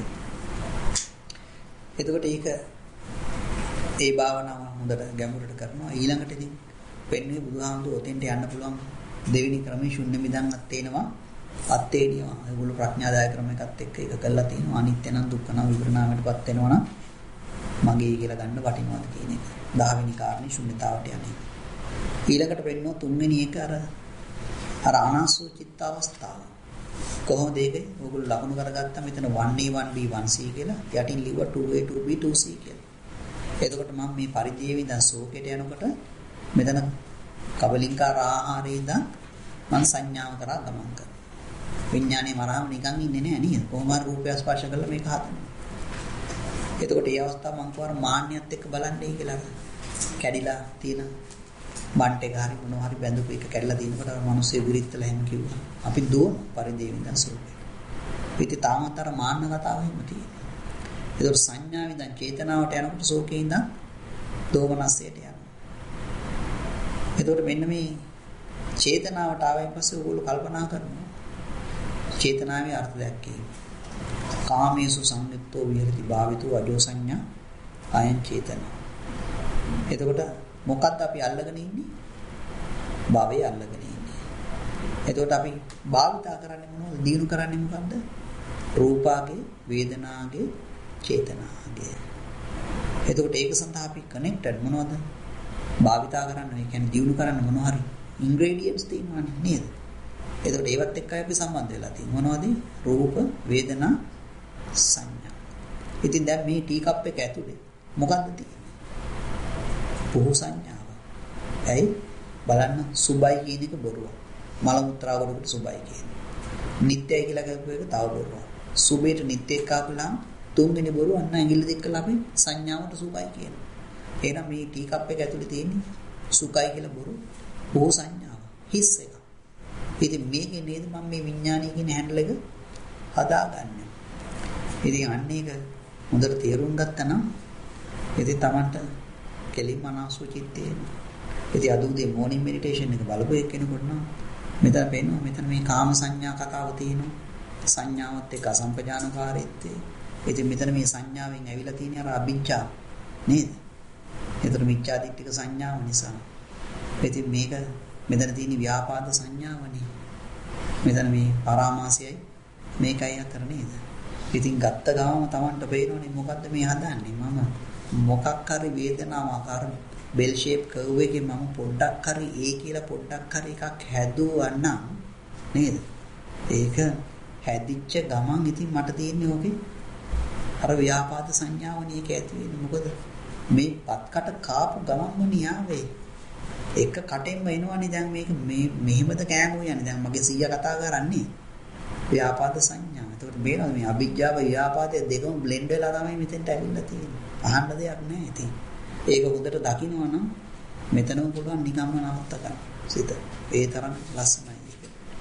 එතකොට ඒක ඒ භාවනාව හොඳට ගැඹුරට කරනවා. ඊළඟට ඉතින් පෙන්වන්නේ බුදුහාමුදුරුවෝ ඔතෙන්ට යන්න පුළුවන් දෙවෙනි ක්‍රමයේ ශුන්‍ය මිදන් අත්තේනවා. අත්තේනියවා. ඒගොල්ලෝ ප්‍රඥාදාය ක්‍රම එකත් එක්ක ඒක කළා තියෙනවා. අනිත්‍ය නම් දුක්ඛ නම් විපරිණාමයටපත් වෙනවා නම් මගේ කියලා ගන්න වටිනවද කියන එක. දහවෙනි කාරණේ ශුන්‍යතාවට යන්නේ. ඊළඟට වෙන්නෝ තුන්වෙනි එක අර අර අනාසෝ චිත්ත අවස්ථාව. කොහොමද ඒක? ඕගොල්ලෝ ලකුණු කරගත්තා මෙතන one A one B one C කියලා. යටින් ලිව්වා two A two B two C කියලා. එතකොට මම මේ පරිදේවි ඉඳන් සෝකේට යනකොට මෙතන කබලින්කාර ආහාරයේ ඉඳන් මම සංඥාව කරා ගමන් කරනවා. විඥානේ මරාම නිකන් ඉන්නේ නැහැ නේද? කොහොම හරි රූපය ස්පර්ශ කරලා මේක හදනවා. එතකොට මේ අවස්ථාව මම කියවර මාන්නයත් එක්ක බලන්නේ කියලා කැඩිලා තියෙන බන්ට් එක හරි මොනවා හරි බැඳපු එක කැඩලා තියෙනකොට අර මිනිස්සු විරිත්තලා එහෙම කිව්වා. අපි දුවන පරිදේවි ඉඳන් සෝකේ. ඉතින් තාමත් අර මාන්න කතාව එහෙම තියෙනවා. ඒතකොට සංඥාවෙන් ඉඳන් චේතනාවට යනකොට සෝකේ ඉඳන් දෝමනස්සයට යනවා. එතකොට මෙන්න මේ චේතනාවට ආවයින් පස්සේ ඕගොල්ලෝ කල්පනා කරනවා. චේතනාවේ අර්ථ දැක්කේ. කාමේසු සංයුක්තෝ විහෙරති භාවිතෝ අජෝ සංඥා ආයන් චේතන. එතකොට මොකක්ද අපි අල්ලගෙන ඉන්නේ? භවය අල්ලගෙන ඉන්නේ. එතකොට අපි භාවිතා කරන්නේ මොනවද? දිනු කරන්නේ මොකද්ද? රූපාගේ, වේදනාගේ, චේතනාගේ. එතකොට ඒක සඳහා අපි කනෙක්ටඩ් මොනවද? භාවිතා කරන්නේ, ඒ කියන්නේ දිනු කරන්නේ මොනවා හරි ඉන්ග්‍රේඩියන්ට්ස් තියෙනවනේ නේද? එතකොට ඒවත් එක්කයි අපි සම්බන්ධ වෙලා තියෙන්නේ. මොනවද? රූප, වේදනා, සංඥා. ඉතින් දැන් මේ ටී කප් එක ඇතුලේ මොකද්ද තියෙන්නේ? බොහෝ සංඥාව. ඇයි? බලන්න සුබයි කියන එක බොරුවක්. මල මුත්‍රා වලට සුබයි කියන්නේ. නිට්ටයයි කියලා කියපු එක තව බොරුවක්. සුබේට නිට්ටය එක්කපුලාම තුන්වෙනි බොරුව අන්න ඇඟිලි දෙක කළා අපි සංඥාවට සුබයි කියනවා. එහෙනම් මේ ටී කප් එක ඇතුලේ තියෙන්නේ සුඛයි කියලා බොරු බොහෝ සංඥාව. හිස් එක. ඉතින් මේකේ නේද මම මේ විඥානය කියන හැන්ඩල් එක හදාගන්නේ. ඉතින් අන්න ඒක හොඳට තේරුම් ගත්තා නම් ඉතින් Tamanට කෙලින්ම අනාසුචිත්තේ. ඉතින් අද උදේ මොර්නින් මෙඩිටේෂන් එක බලපු එක්කෙනෙකුට නම් මෙතන පේනවා මෙතන මේ කාම සංඥා කතාව තියෙනවා. සංඥාවත් එක්ක අසම්පජානකාරීත්වය. ඉතින් මෙතන මේ සංඥාවෙන් ඇවිල්ලා තියෙන අර අභිජ්ජා නේද? ඒතර මිච්ඡා දිට්ඨික සංඥාව නිසා. ඉතින් මේක මෙතන තියෙන ව්‍යාපාද සංඥාවනේ. මෙතන මේ පරාමාසයයි මේකයි අතර නේද? ඉතින් ගත්ත ගාම Tamanට පේනෝනේ මොකද්ද මේ හදන්නේ? මම මොකක් හරි වේදනාවක් අර බෙල් ෂේප් කර්ව් එකේ මම පොඩ්ඩක් හරි ඒ කියලා පොඩ්ඩක් හරි එකක් හැදුවා නම් නේද? ඒක හැදිච්ච ගමන් ඉතින් මට තියෙන්නේ ඕකේ අර ව්‍යාපාද සංඥාවනේ ඒක ඇති වෙන්නේ. මොකද මේ පත්කට කාපු ගමන්ම නියාවේ එක කටෙන්ම එනවනේ දැන් මේක මේ මෙහෙමද කෑමෝ යන්නේ. දැන් මගේ සීයා කතා කරන්නේ ව්‍යාපාද සංඥා. ඒකට මේනවා මේ අභිජ්ජාව ව්‍යාපාදයේ දෙකම බ්ලෙන්ඩ් වෙලා තමයි මෙතෙන්ට ඇවිල්ලා තියෙන්නේ. අහන්න දෙයක් නැහැ ඉතින්. ඒක හොඳට දකිනවා නම් මෙතනම පුළුවන් නිකම්ම නවත්ත ගන්න. සිත ඒ තරම් ලස්සනයි ඒක.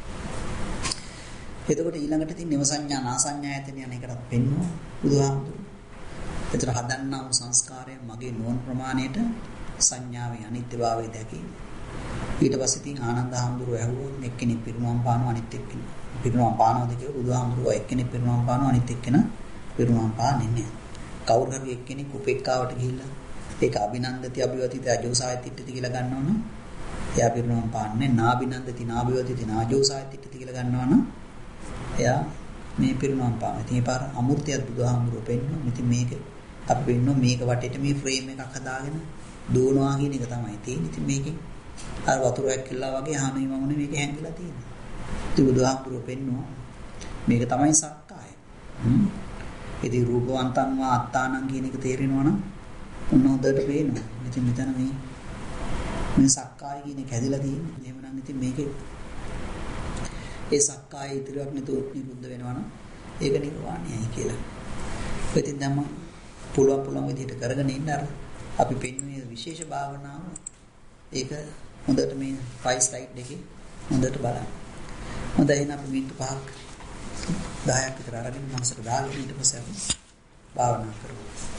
එතකොට ඊළඟට තියෙන නව සංඥා නා සංඥා ඇතන යන එකටත් පෙන්වනවා බුදුහාමුදුරුවෝ. එතන හදන්නා වූ සංස්කාරය මගේ නුවණ ප්‍රමාණයට සංඥාවේ අනිත්‍යභාවය දැකීම. ඊට පස්සේ ඉතින් ආනන්ද හාමුදුරුවෝ ඇහුවා එක්කෙනෙක් පිරිනුවම් පානවා අනිත් එක්කෙනෙක් පිරිනුවම් පානවාද කියලා බුදුහාමුදුරුවෝ එක්කෙනෙක් පිරිනුවම් පානවා අනිත් එක්කෙනා පිරිනුවම් පාන්නේ නැහැ. කවුරු හරි එක්කෙනෙක් උපේක්ඛාවට ගිහිල්ලා ඒක අභිනන්දති අභිවතිත අජෝසායතිට්ඨති කියලා ගන්නවනම් එයා පිරිනුවම් පාන්නේ නාබිනන්දති නාභිවතිත නාජෝසායතිට්ඨති කියලා ගන්නවනම් එයා මේ පිරිනුවම් පාන. ඉතින් මේ පාර අමෘතයත් බුදුහාමුදුරුවෝ පෙන්නනවා. ඉතින් මේක අපි පෙන්නනවා මේක වටේට මේ ෆ්‍රේම් එකක් හදාගෙන දුවනවා කියන එක තමයි තියෙන්නේ. ඉතින් මේකේ අර වතුර ඇක්කලා වගේ හානුයි මමුනේ මේක හැංගිලා තියෙනවා. ඉතින් බුදුහාමුදුරුවෝ පෙන්නනවා මේක තමයි සක්කාය. හ්ම්. ඉතින් රූපවන්තං වා අත්තානං කියන එක තේරෙනවා නම් ඔන්න හොඳට පේනවා. ඉතින් මෙතන මේ මේ සක්කාය කියන එක හැදිලා තියෙන්නේ. එහෙමනම් ඉතින් මේකේ ඒ සක්කාය ඉදිරියක් නේතු නිරුද්ධ වෙනවා නම් ඒක නිර්වාණයයි කියලා. ඉතින් දැන් මම පුළුවන් පුළුවන් විදිහට කරගෙන ඉන්න අර අපි පෙන්වන්නේ විශේෂ භාවනාව. ඒක හොඳට මේ ෆයිව් ස්ලයිඩ් එකේ හොඳට බලන්න. හොඳයි එහෙනම් අපි මිනිත්තු පහක් දහයක් විතර අරගෙන මනසට දාලා ඊට පස්සේ අපි භාවනා කරමු.